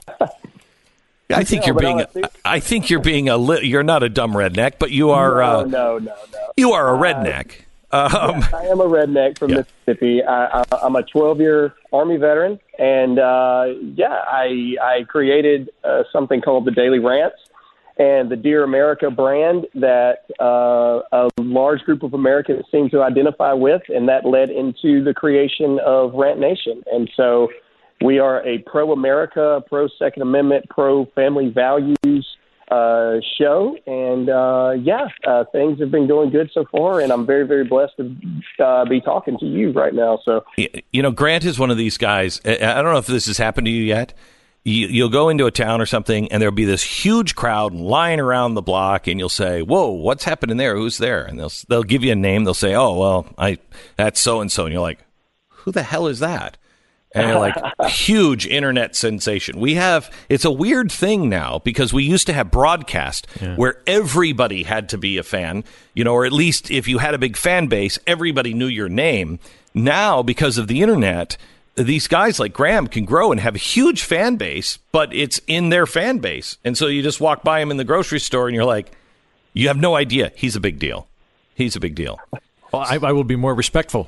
[SPEAKER 2] I think
[SPEAKER 10] no,
[SPEAKER 2] you're being.
[SPEAKER 10] Honestly,
[SPEAKER 2] I think you're being a. Li- you're not a dumb redneck, but you are.
[SPEAKER 10] No,
[SPEAKER 2] uh,
[SPEAKER 10] no, no, no.
[SPEAKER 2] You are a redneck.
[SPEAKER 10] Uh,
[SPEAKER 2] um,
[SPEAKER 10] yes, I am a redneck from
[SPEAKER 2] yeah.
[SPEAKER 10] Mississippi. I, I, I'm a twelve-year Army veteran, and uh, yeah, I I created uh, something called the Daily Rants and the Dear America brand that uh, a large group of Americans seem to identify with, and that led into the creation of Rant Nation. And so we are a pro-America, pro-Second Amendment, pro-family values uh, show. And, uh, yeah, uh, things have been going good so far, and I'm very, very blessed to uh, be talking to you right now. So,
[SPEAKER 2] you know, Grant is one of these guys. I don't know if this has happened to you yet. You, you'll go into a town or something, and there'll be this huge crowd lying around the block, and you'll say, "Whoa, what's happening there? Who's there?" And they'll they'll give you a name. They'll say, "Oh, well, I that's so and so," and you're like, "Who the hell is that?" And you're like, huge internet sensation. We have it's a weird thing now because we used to have broadcast yeah. where everybody had to be a fan, you know, or at least if you had a big fan base, everybody knew your name. Now, because of the internet, these guys like Graham can grow and have a huge fan base, but it's in their fan base. And so you just walk by him in the grocery store and you're like, you have no idea. He's a big deal. He's a big deal.
[SPEAKER 4] Well, I, I will be more respectful.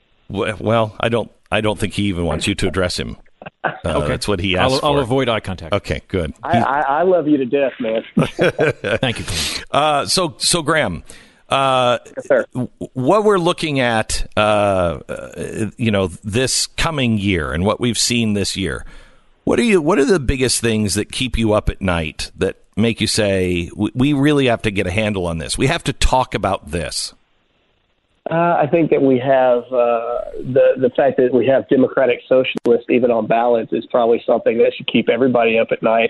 [SPEAKER 2] Well, I don't I don't think he even wants you to address him. Uh,
[SPEAKER 4] okay.
[SPEAKER 2] That's what he asked
[SPEAKER 4] I'll,
[SPEAKER 2] for.
[SPEAKER 4] I'll avoid eye contact.
[SPEAKER 2] Okay, good.
[SPEAKER 10] I, I, I love you to death, man.
[SPEAKER 4] Thank you, Glenn.
[SPEAKER 2] Uh, so, so Graham, uh,
[SPEAKER 10] yes, sir.
[SPEAKER 2] what we're looking at, uh, uh, you know, this coming year and what we've seen this year, what are you? What are the biggest things that keep you up at night that make you say we, we really have to get a handle on this? We have to talk about this.
[SPEAKER 10] Uh, I think that we have uh, the the fact that we have democratic socialists even on ballots is probably something that should keep everybody up at night.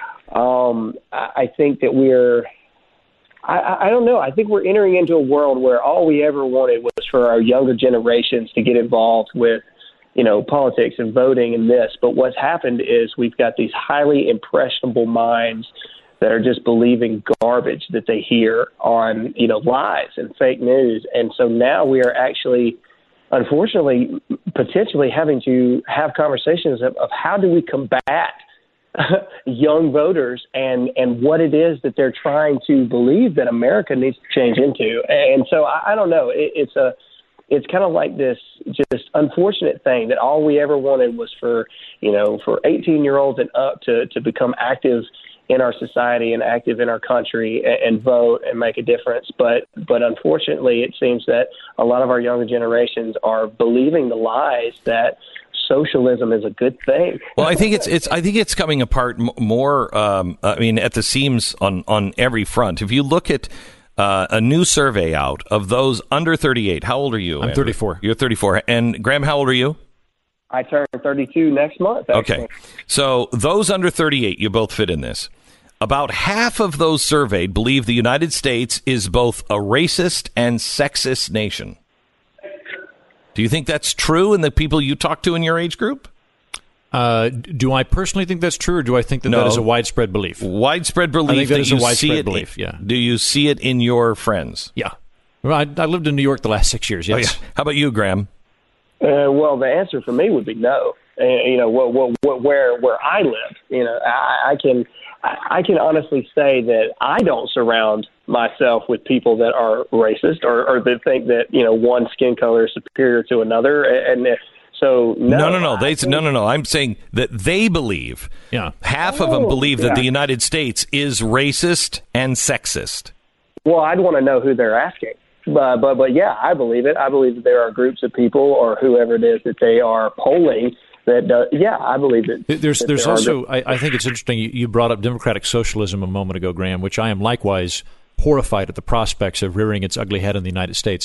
[SPEAKER 10] Um, I, I think that we're, I, I don't know, I think we're entering into a world where all we ever wanted was for our younger generations to get involved with, you know, politics and voting and this. But what's happened is we've got these highly impressionable minds that are just believing garbage that they hear on, you know, lies and fake news. And so now we are actually, unfortunately, potentially having to have conversations of, of how do we combat young voters and, and what it is that they're trying to believe that America needs to change into. And so I, I don't know. It, it's a, it's kind of like this just unfortunate thing that all we ever wanted was for, you know, for eighteen year olds and up to, to become active in our society and active in our country and, and vote and make a difference. But but unfortunately, it seems that a lot of our younger generations are believing the lies that socialism is a good thing.
[SPEAKER 2] Well, I think it's it's I think it's coming apart m- more. Um, I mean, at the seams on on every front. If you look at uh, a new survey out of those under thirty-eight, how old are you?
[SPEAKER 4] I'm
[SPEAKER 2] Andrew?
[SPEAKER 4] thirty-four.
[SPEAKER 2] You're thirty-four. And Graham, how old are you?
[SPEAKER 10] I turn thirty-two next month, actually.
[SPEAKER 2] Okay. So those under thirty-eight, you both fit in this. About half of those surveyed believe the United States is both a racist and sexist nation. Do you think that's true in the people you talk to in your age group?
[SPEAKER 4] Uh, do I personally think that's true, or do I think that
[SPEAKER 2] no.
[SPEAKER 4] that is a widespread belief?
[SPEAKER 2] Widespread belief.
[SPEAKER 4] I think that, that is
[SPEAKER 2] you
[SPEAKER 4] a widespread
[SPEAKER 2] see it,
[SPEAKER 4] belief, yeah.
[SPEAKER 2] Do you see it in your friends?
[SPEAKER 4] Yeah. Well, I, I lived in New York the last six years, yes.
[SPEAKER 2] Oh, yeah. How about you, Graham?
[SPEAKER 10] Uh, well, the answer for me would be no. Uh, you know, what, what, what, where where I live, you know, I, I can I can honestly say that I don't surround myself with people that are racist or, or that think that, you know, one skin color is superior to another. And so no,
[SPEAKER 2] no, no, no. They
[SPEAKER 10] think,
[SPEAKER 2] no, no, no. I'm saying that they believe.
[SPEAKER 4] Yeah,
[SPEAKER 2] half
[SPEAKER 10] oh,
[SPEAKER 2] of them believe
[SPEAKER 10] yeah.
[SPEAKER 2] that the United States is racist and sexist.
[SPEAKER 10] Well, I'd want to know who they're asking. But, but, but yeah, I believe it. I believe that there are groups of people or whoever it is that they are polling that, uh, yeah, I believe it.
[SPEAKER 4] There's,
[SPEAKER 10] that
[SPEAKER 4] there's
[SPEAKER 10] there
[SPEAKER 4] also, I, I think it's interesting. You, you brought up democratic socialism a moment ago, Graham, which I am likewise horrified at the prospects of rearing its ugly head in the United States.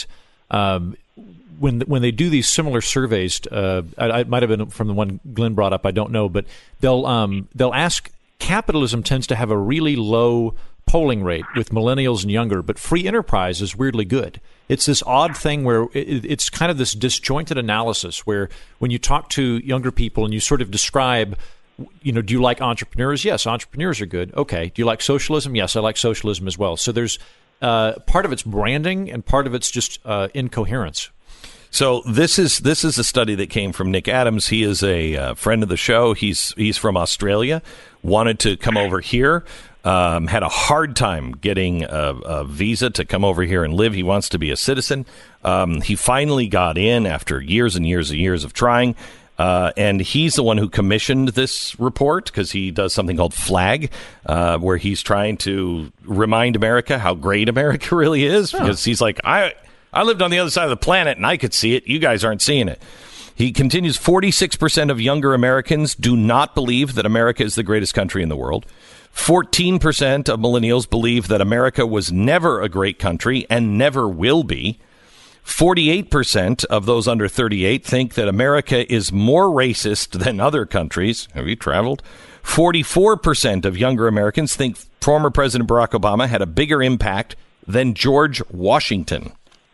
[SPEAKER 4] um, when when they do these similar surveys, uh, I, it might have been from the one Glenn brought up. I don't know, but they'll um, they'll ask. Capitalism tends to have a really low polling rate with millennials and younger, but free enterprise is weirdly good. It's this odd thing where it, it's kind of this disjointed analysis where when you talk to younger people and you sort of describe, you know, do you like entrepreneurs? Yes, entrepreneurs are good. Okay. Do you like socialism? Yes, I like socialism as well. So there's uh, part of it's branding and part of it's just uh, incoherence.
[SPEAKER 2] So this is this is a study that came from Nick Adams. He is a uh, friend of the show. He's he's from Australia. Wanted to come over here. Um, had a hard time getting a, a visa to come over here and live. He wants to be a citizen. Um, he finally got in after years and years and years of trying. Uh, and he's the one who commissioned this report because he does something called FLAG, uh, where he's trying to remind America how great America really is. Because he's like, I. I lived on the other side of the planet, and I could see it. You guys aren't seeing it. He continues, forty-six percent of younger Americans do not believe that America is the greatest country in the world. fourteen percent of millennials believe that America was never a great country and never will be. forty-eight percent of those under thirty-eight think that America is more racist than other countries. Have you traveled? forty-four percent of younger Americans think former President Barack Obama had a bigger impact than George Washington.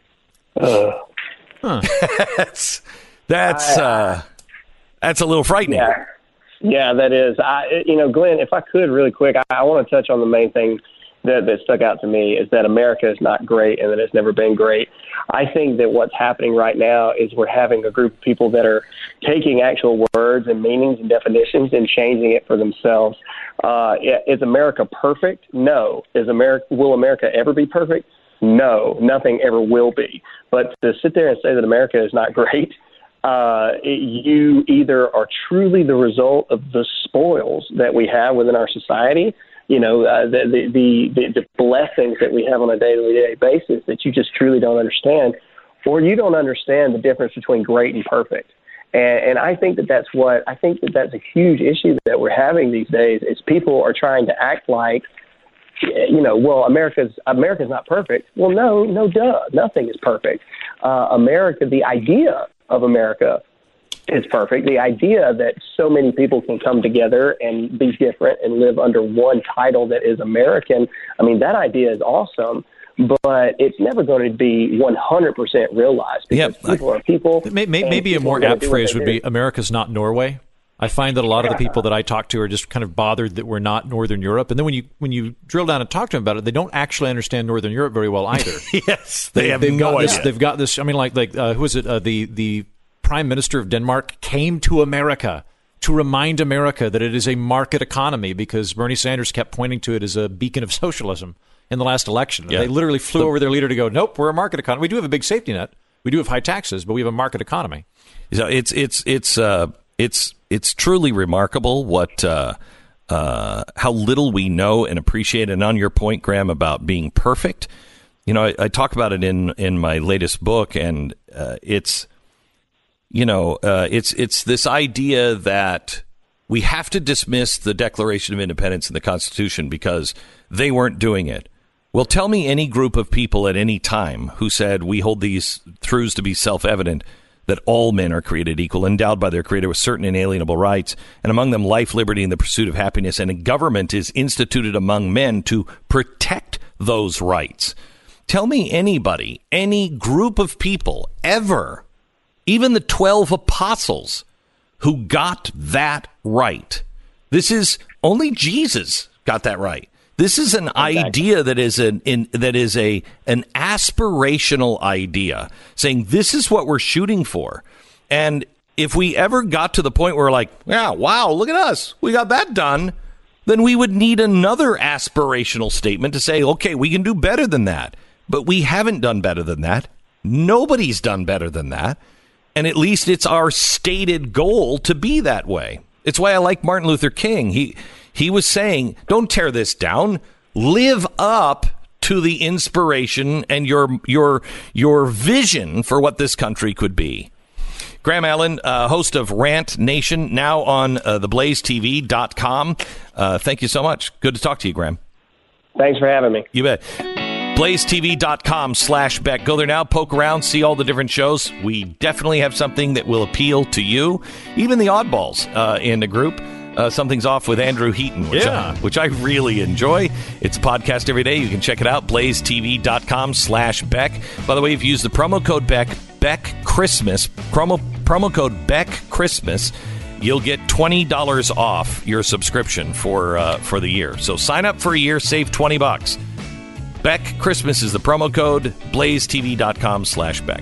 [SPEAKER 10] Uh,
[SPEAKER 4] huh.
[SPEAKER 2] that's that's uh, that's a little frightening.
[SPEAKER 10] Yeah, yeah, that is. I, you know, Glenn, if I could really quick, I, I want to touch on the main thing that, that stuck out to me is that America is not great and that it's never been great. I think that what's happening right now is we're having a group of people that are taking actual words and meanings and definitions and changing it for themselves. Uh, is America perfect? No. Is America? Will America ever be perfect? No, nothing ever will be. But to sit there and say that America is not great, uh, you either are truly the result of the spoils that we have within our society, you know, uh, the, the, the, the blessings that we have on a day-to-day basis that you just truly don't understand, or you don't understand the difference between great and perfect. And, and I think that that's what, I think that that's a huge issue that we're having these days is people are trying to act like, you know, well, America's America's not perfect. Well, no, no, duh. Nothing is perfect. Uh, America, the idea of America is perfect. The idea that so many people can come together and be different and live under one title that is American, I mean, that idea is awesome, but it's never going to be one hundred percent realized because
[SPEAKER 2] yeah,
[SPEAKER 10] people are people.
[SPEAKER 4] Maybe, maybe a more apt phrase would be America's not Norway. I find that a lot of the people that I talk to are just kind of bothered that we're not Northern Europe. And then when you when you drill down and talk to them about it, they don't actually understand Northern Europe very well either.
[SPEAKER 2] yes, they, they have
[SPEAKER 4] they've
[SPEAKER 2] no
[SPEAKER 4] got
[SPEAKER 2] idea.
[SPEAKER 4] This, they've got this. I mean, like like uh, who is it? Uh, the the Prime Minister of Denmark came to America to remind America that it is a market economy because Bernie Sanders kept pointing to it as a beacon of socialism in the last election. Yeah. They literally flew the, over their leader to go, nope, we're a market economy. We do have a big safety net. We do have high taxes, but we have a market economy.
[SPEAKER 2] So it's it's it's uh, it's it's truly remarkable what uh, uh, how little we know and appreciate. And on your point, Graham, about being perfect, you know, I, I talk about it in in my latest book, and uh, it's you know, uh, it's it's this idea that we have to dismiss the Declaration of Independence and the Constitution because they weren't doing it. Well, tell me any group of people at any time who said we hold these truths to be self-evident, that all men are created equal, endowed by their Creator with certain inalienable rights, and among them life, liberty, and the pursuit of happiness, and a government is instituted among men to protect those rights. Tell me anybody, any group of people ever, even the twelve apostles, who got that right. This is only Jesus got that right. This is an exactly. idea that is an in, that is a an aspirational idea, saying this is what we're shooting for. And if we ever got to the point where we're like, yeah, wow, look at us, we got that done, then we would need another aspirational statement to say, okay, we can do better than that. But we haven't done better than that. Nobody's done better than that. And at least it's our stated goal to be that way. It's why I like Martin Luther King. He he was saying, don't tear this down. Live up to the inspiration and your your your vision for what this country could be. Graham Allen, uh, host of Rant Nation, now on uh, the blaze T V dot com. Uh, thank you so much. Good to talk to you, Graham.
[SPEAKER 10] Thanks for having me.
[SPEAKER 2] You bet. blazetv.com slash Beck. Go there now, poke around, see all the different shows. We definitely have something that will appeal to you, even the oddballs uh, in the group. Uh, Something's Off with Andrew Heaton, which,
[SPEAKER 4] yeah.
[SPEAKER 2] I, which I really enjoy. It's a podcast every day. You can check it out, blazetv.com slash Beck. By the way, if you use the promo code Beck, Beck Christmas, promo, promo code Beck Christmas, you'll get twenty dollars off your subscription for uh, for the year. So sign up for a year, save twenty bucks. Beck Christmas is the promo code, blazetv.com slash Beck.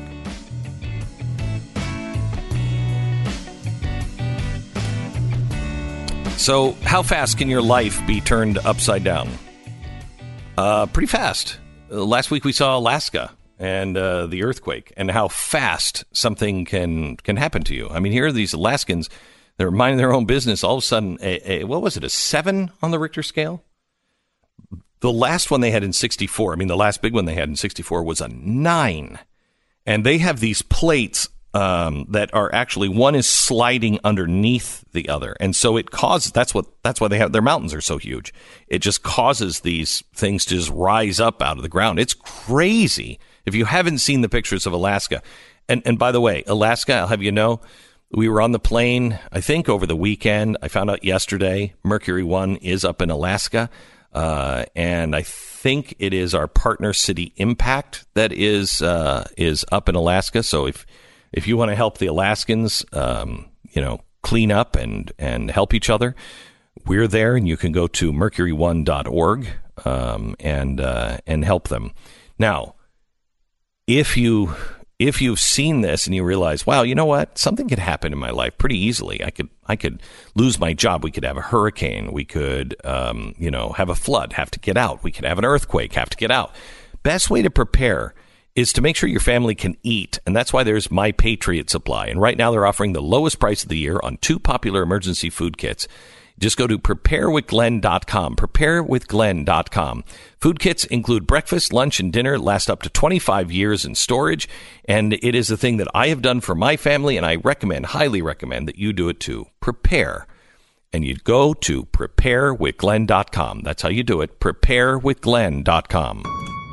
[SPEAKER 2] So how fast can your life be turned upside down? Uh, pretty fast. Uh, last week we saw Alaska and uh, the earthquake, and how fast something can can happen to you. I mean, here are these Alaskans, they're minding their own business. All of a sudden, a, a, what was it, a seven on the Richter scale? The last one they had in sixty-four, I mean, the last big one they had in sixty-four was a nine. And they have these plates um, that are actually, one is sliding underneath the other. And so it causes, that's what, that's why they have, their mountains are so huge. It just causes these things to just rise up out of the ground. It's crazy. If you haven't seen the pictures of Alaska, and, and by the way, Alaska, I'll have you know, we were on the plane, I think over the weekend. I found out yesterday, Mercury One is up in Alaska. Uh, and I think it is our partner city Impact that is uh, is up in Alaska. So if if you want to help the Alaskans, um, you know, clean up and, and help each other, we're there, and you can go to mercury one dot org um, and uh, and help them. Now, if you if you've seen this and you realize, wow, you know what, something could happen in my life pretty easily. I could I could lose my job. We could have a hurricane. We could, um, you know, have a flood, have to get out. We could have an earthquake, have to get out. Best way to prepare is to make sure your family can eat. And that's why there's My Patriot Supply. And right now they're offering the lowest price of the year on two popular emergency food kits. Just go to prepare with glenn dot com, prepare with glenn dot com. Food kits include breakfast, lunch, and dinner, last up to twenty-five years in storage, and it is a thing that I have done for my family, and I recommend, highly recommend, that you do it too. Prepare. And you go to prepare with glenn dot com. That's how you do it, prepare with glenn dot com.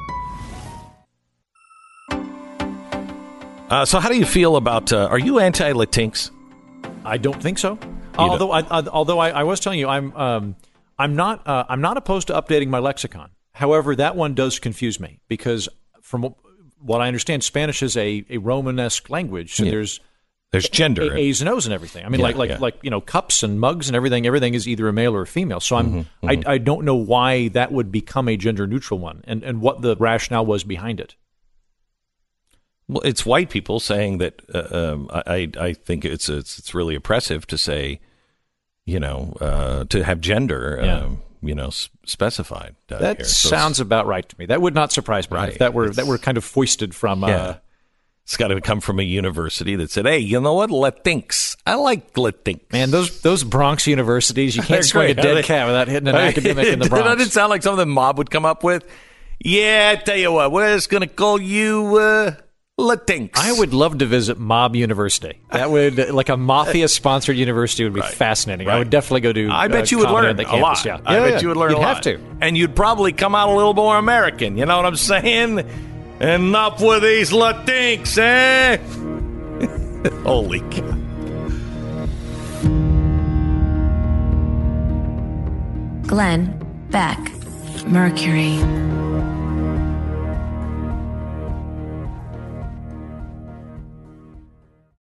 [SPEAKER 2] Uh, so how do you feel about, uh, are you anti-Latinx?
[SPEAKER 4] I don't think so. Although, I, I, although I, I was telling you, I'm um, I'm not uh, I'm not opposed to updating my lexicon. However, that one does confuse me because, from what I understand, Spanish is a, a Romanesque language. So yeah. there's
[SPEAKER 2] there's gender,
[SPEAKER 4] a, A's and O's and everything. I mean,
[SPEAKER 2] yeah,
[SPEAKER 4] like like
[SPEAKER 2] yeah.
[SPEAKER 4] like you know, cups and mugs and everything. Everything is either a male or a female. So I'm
[SPEAKER 2] mm-hmm, mm-hmm.
[SPEAKER 4] I I don't know why that would become a gender neutral one, and and what the rationale was behind it.
[SPEAKER 2] Well, it's white people saying that. Uh, um, I I think it's it's it's really oppressive to say, you know, uh, to have gender, yeah. um, you know, s- specified. Uh,
[SPEAKER 4] that
[SPEAKER 2] here. So
[SPEAKER 4] sounds about right to me. That would not surprise me right. if that were it's, that were kind of foisted from.
[SPEAKER 2] Yeah.
[SPEAKER 4] Uh,
[SPEAKER 2] it's got to come from a university that said, "Hey, you know what, Latinx? I like Latinx."
[SPEAKER 4] Man, those those Bronx universities, you can't swing a dead cat without hitting an academic in the Bronx.
[SPEAKER 2] Doesn't it sound like something the mob would come up with? Yeah, I tell you what, we're just going to call you. Uh, Latinx.
[SPEAKER 4] I would love to visit Mob University. That would, like a mafia-sponsored university, would be
[SPEAKER 2] right.
[SPEAKER 4] fascinating.
[SPEAKER 2] Right.
[SPEAKER 4] I would definitely go to.
[SPEAKER 2] I bet
[SPEAKER 4] uh,
[SPEAKER 2] you would learn
[SPEAKER 4] a
[SPEAKER 2] lot.
[SPEAKER 4] Yeah.
[SPEAKER 2] I
[SPEAKER 4] yeah,
[SPEAKER 2] bet
[SPEAKER 4] yeah.
[SPEAKER 2] you would learn
[SPEAKER 4] You'd
[SPEAKER 2] a lot.
[SPEAKER 4] have to,
[SPEAKER 2] and you'd probably come out a little more American. You know what I'm saying? Enough with these Latinx, eh? Holy cow!
[SPEAKER 8] Glenn Beck, Mercury.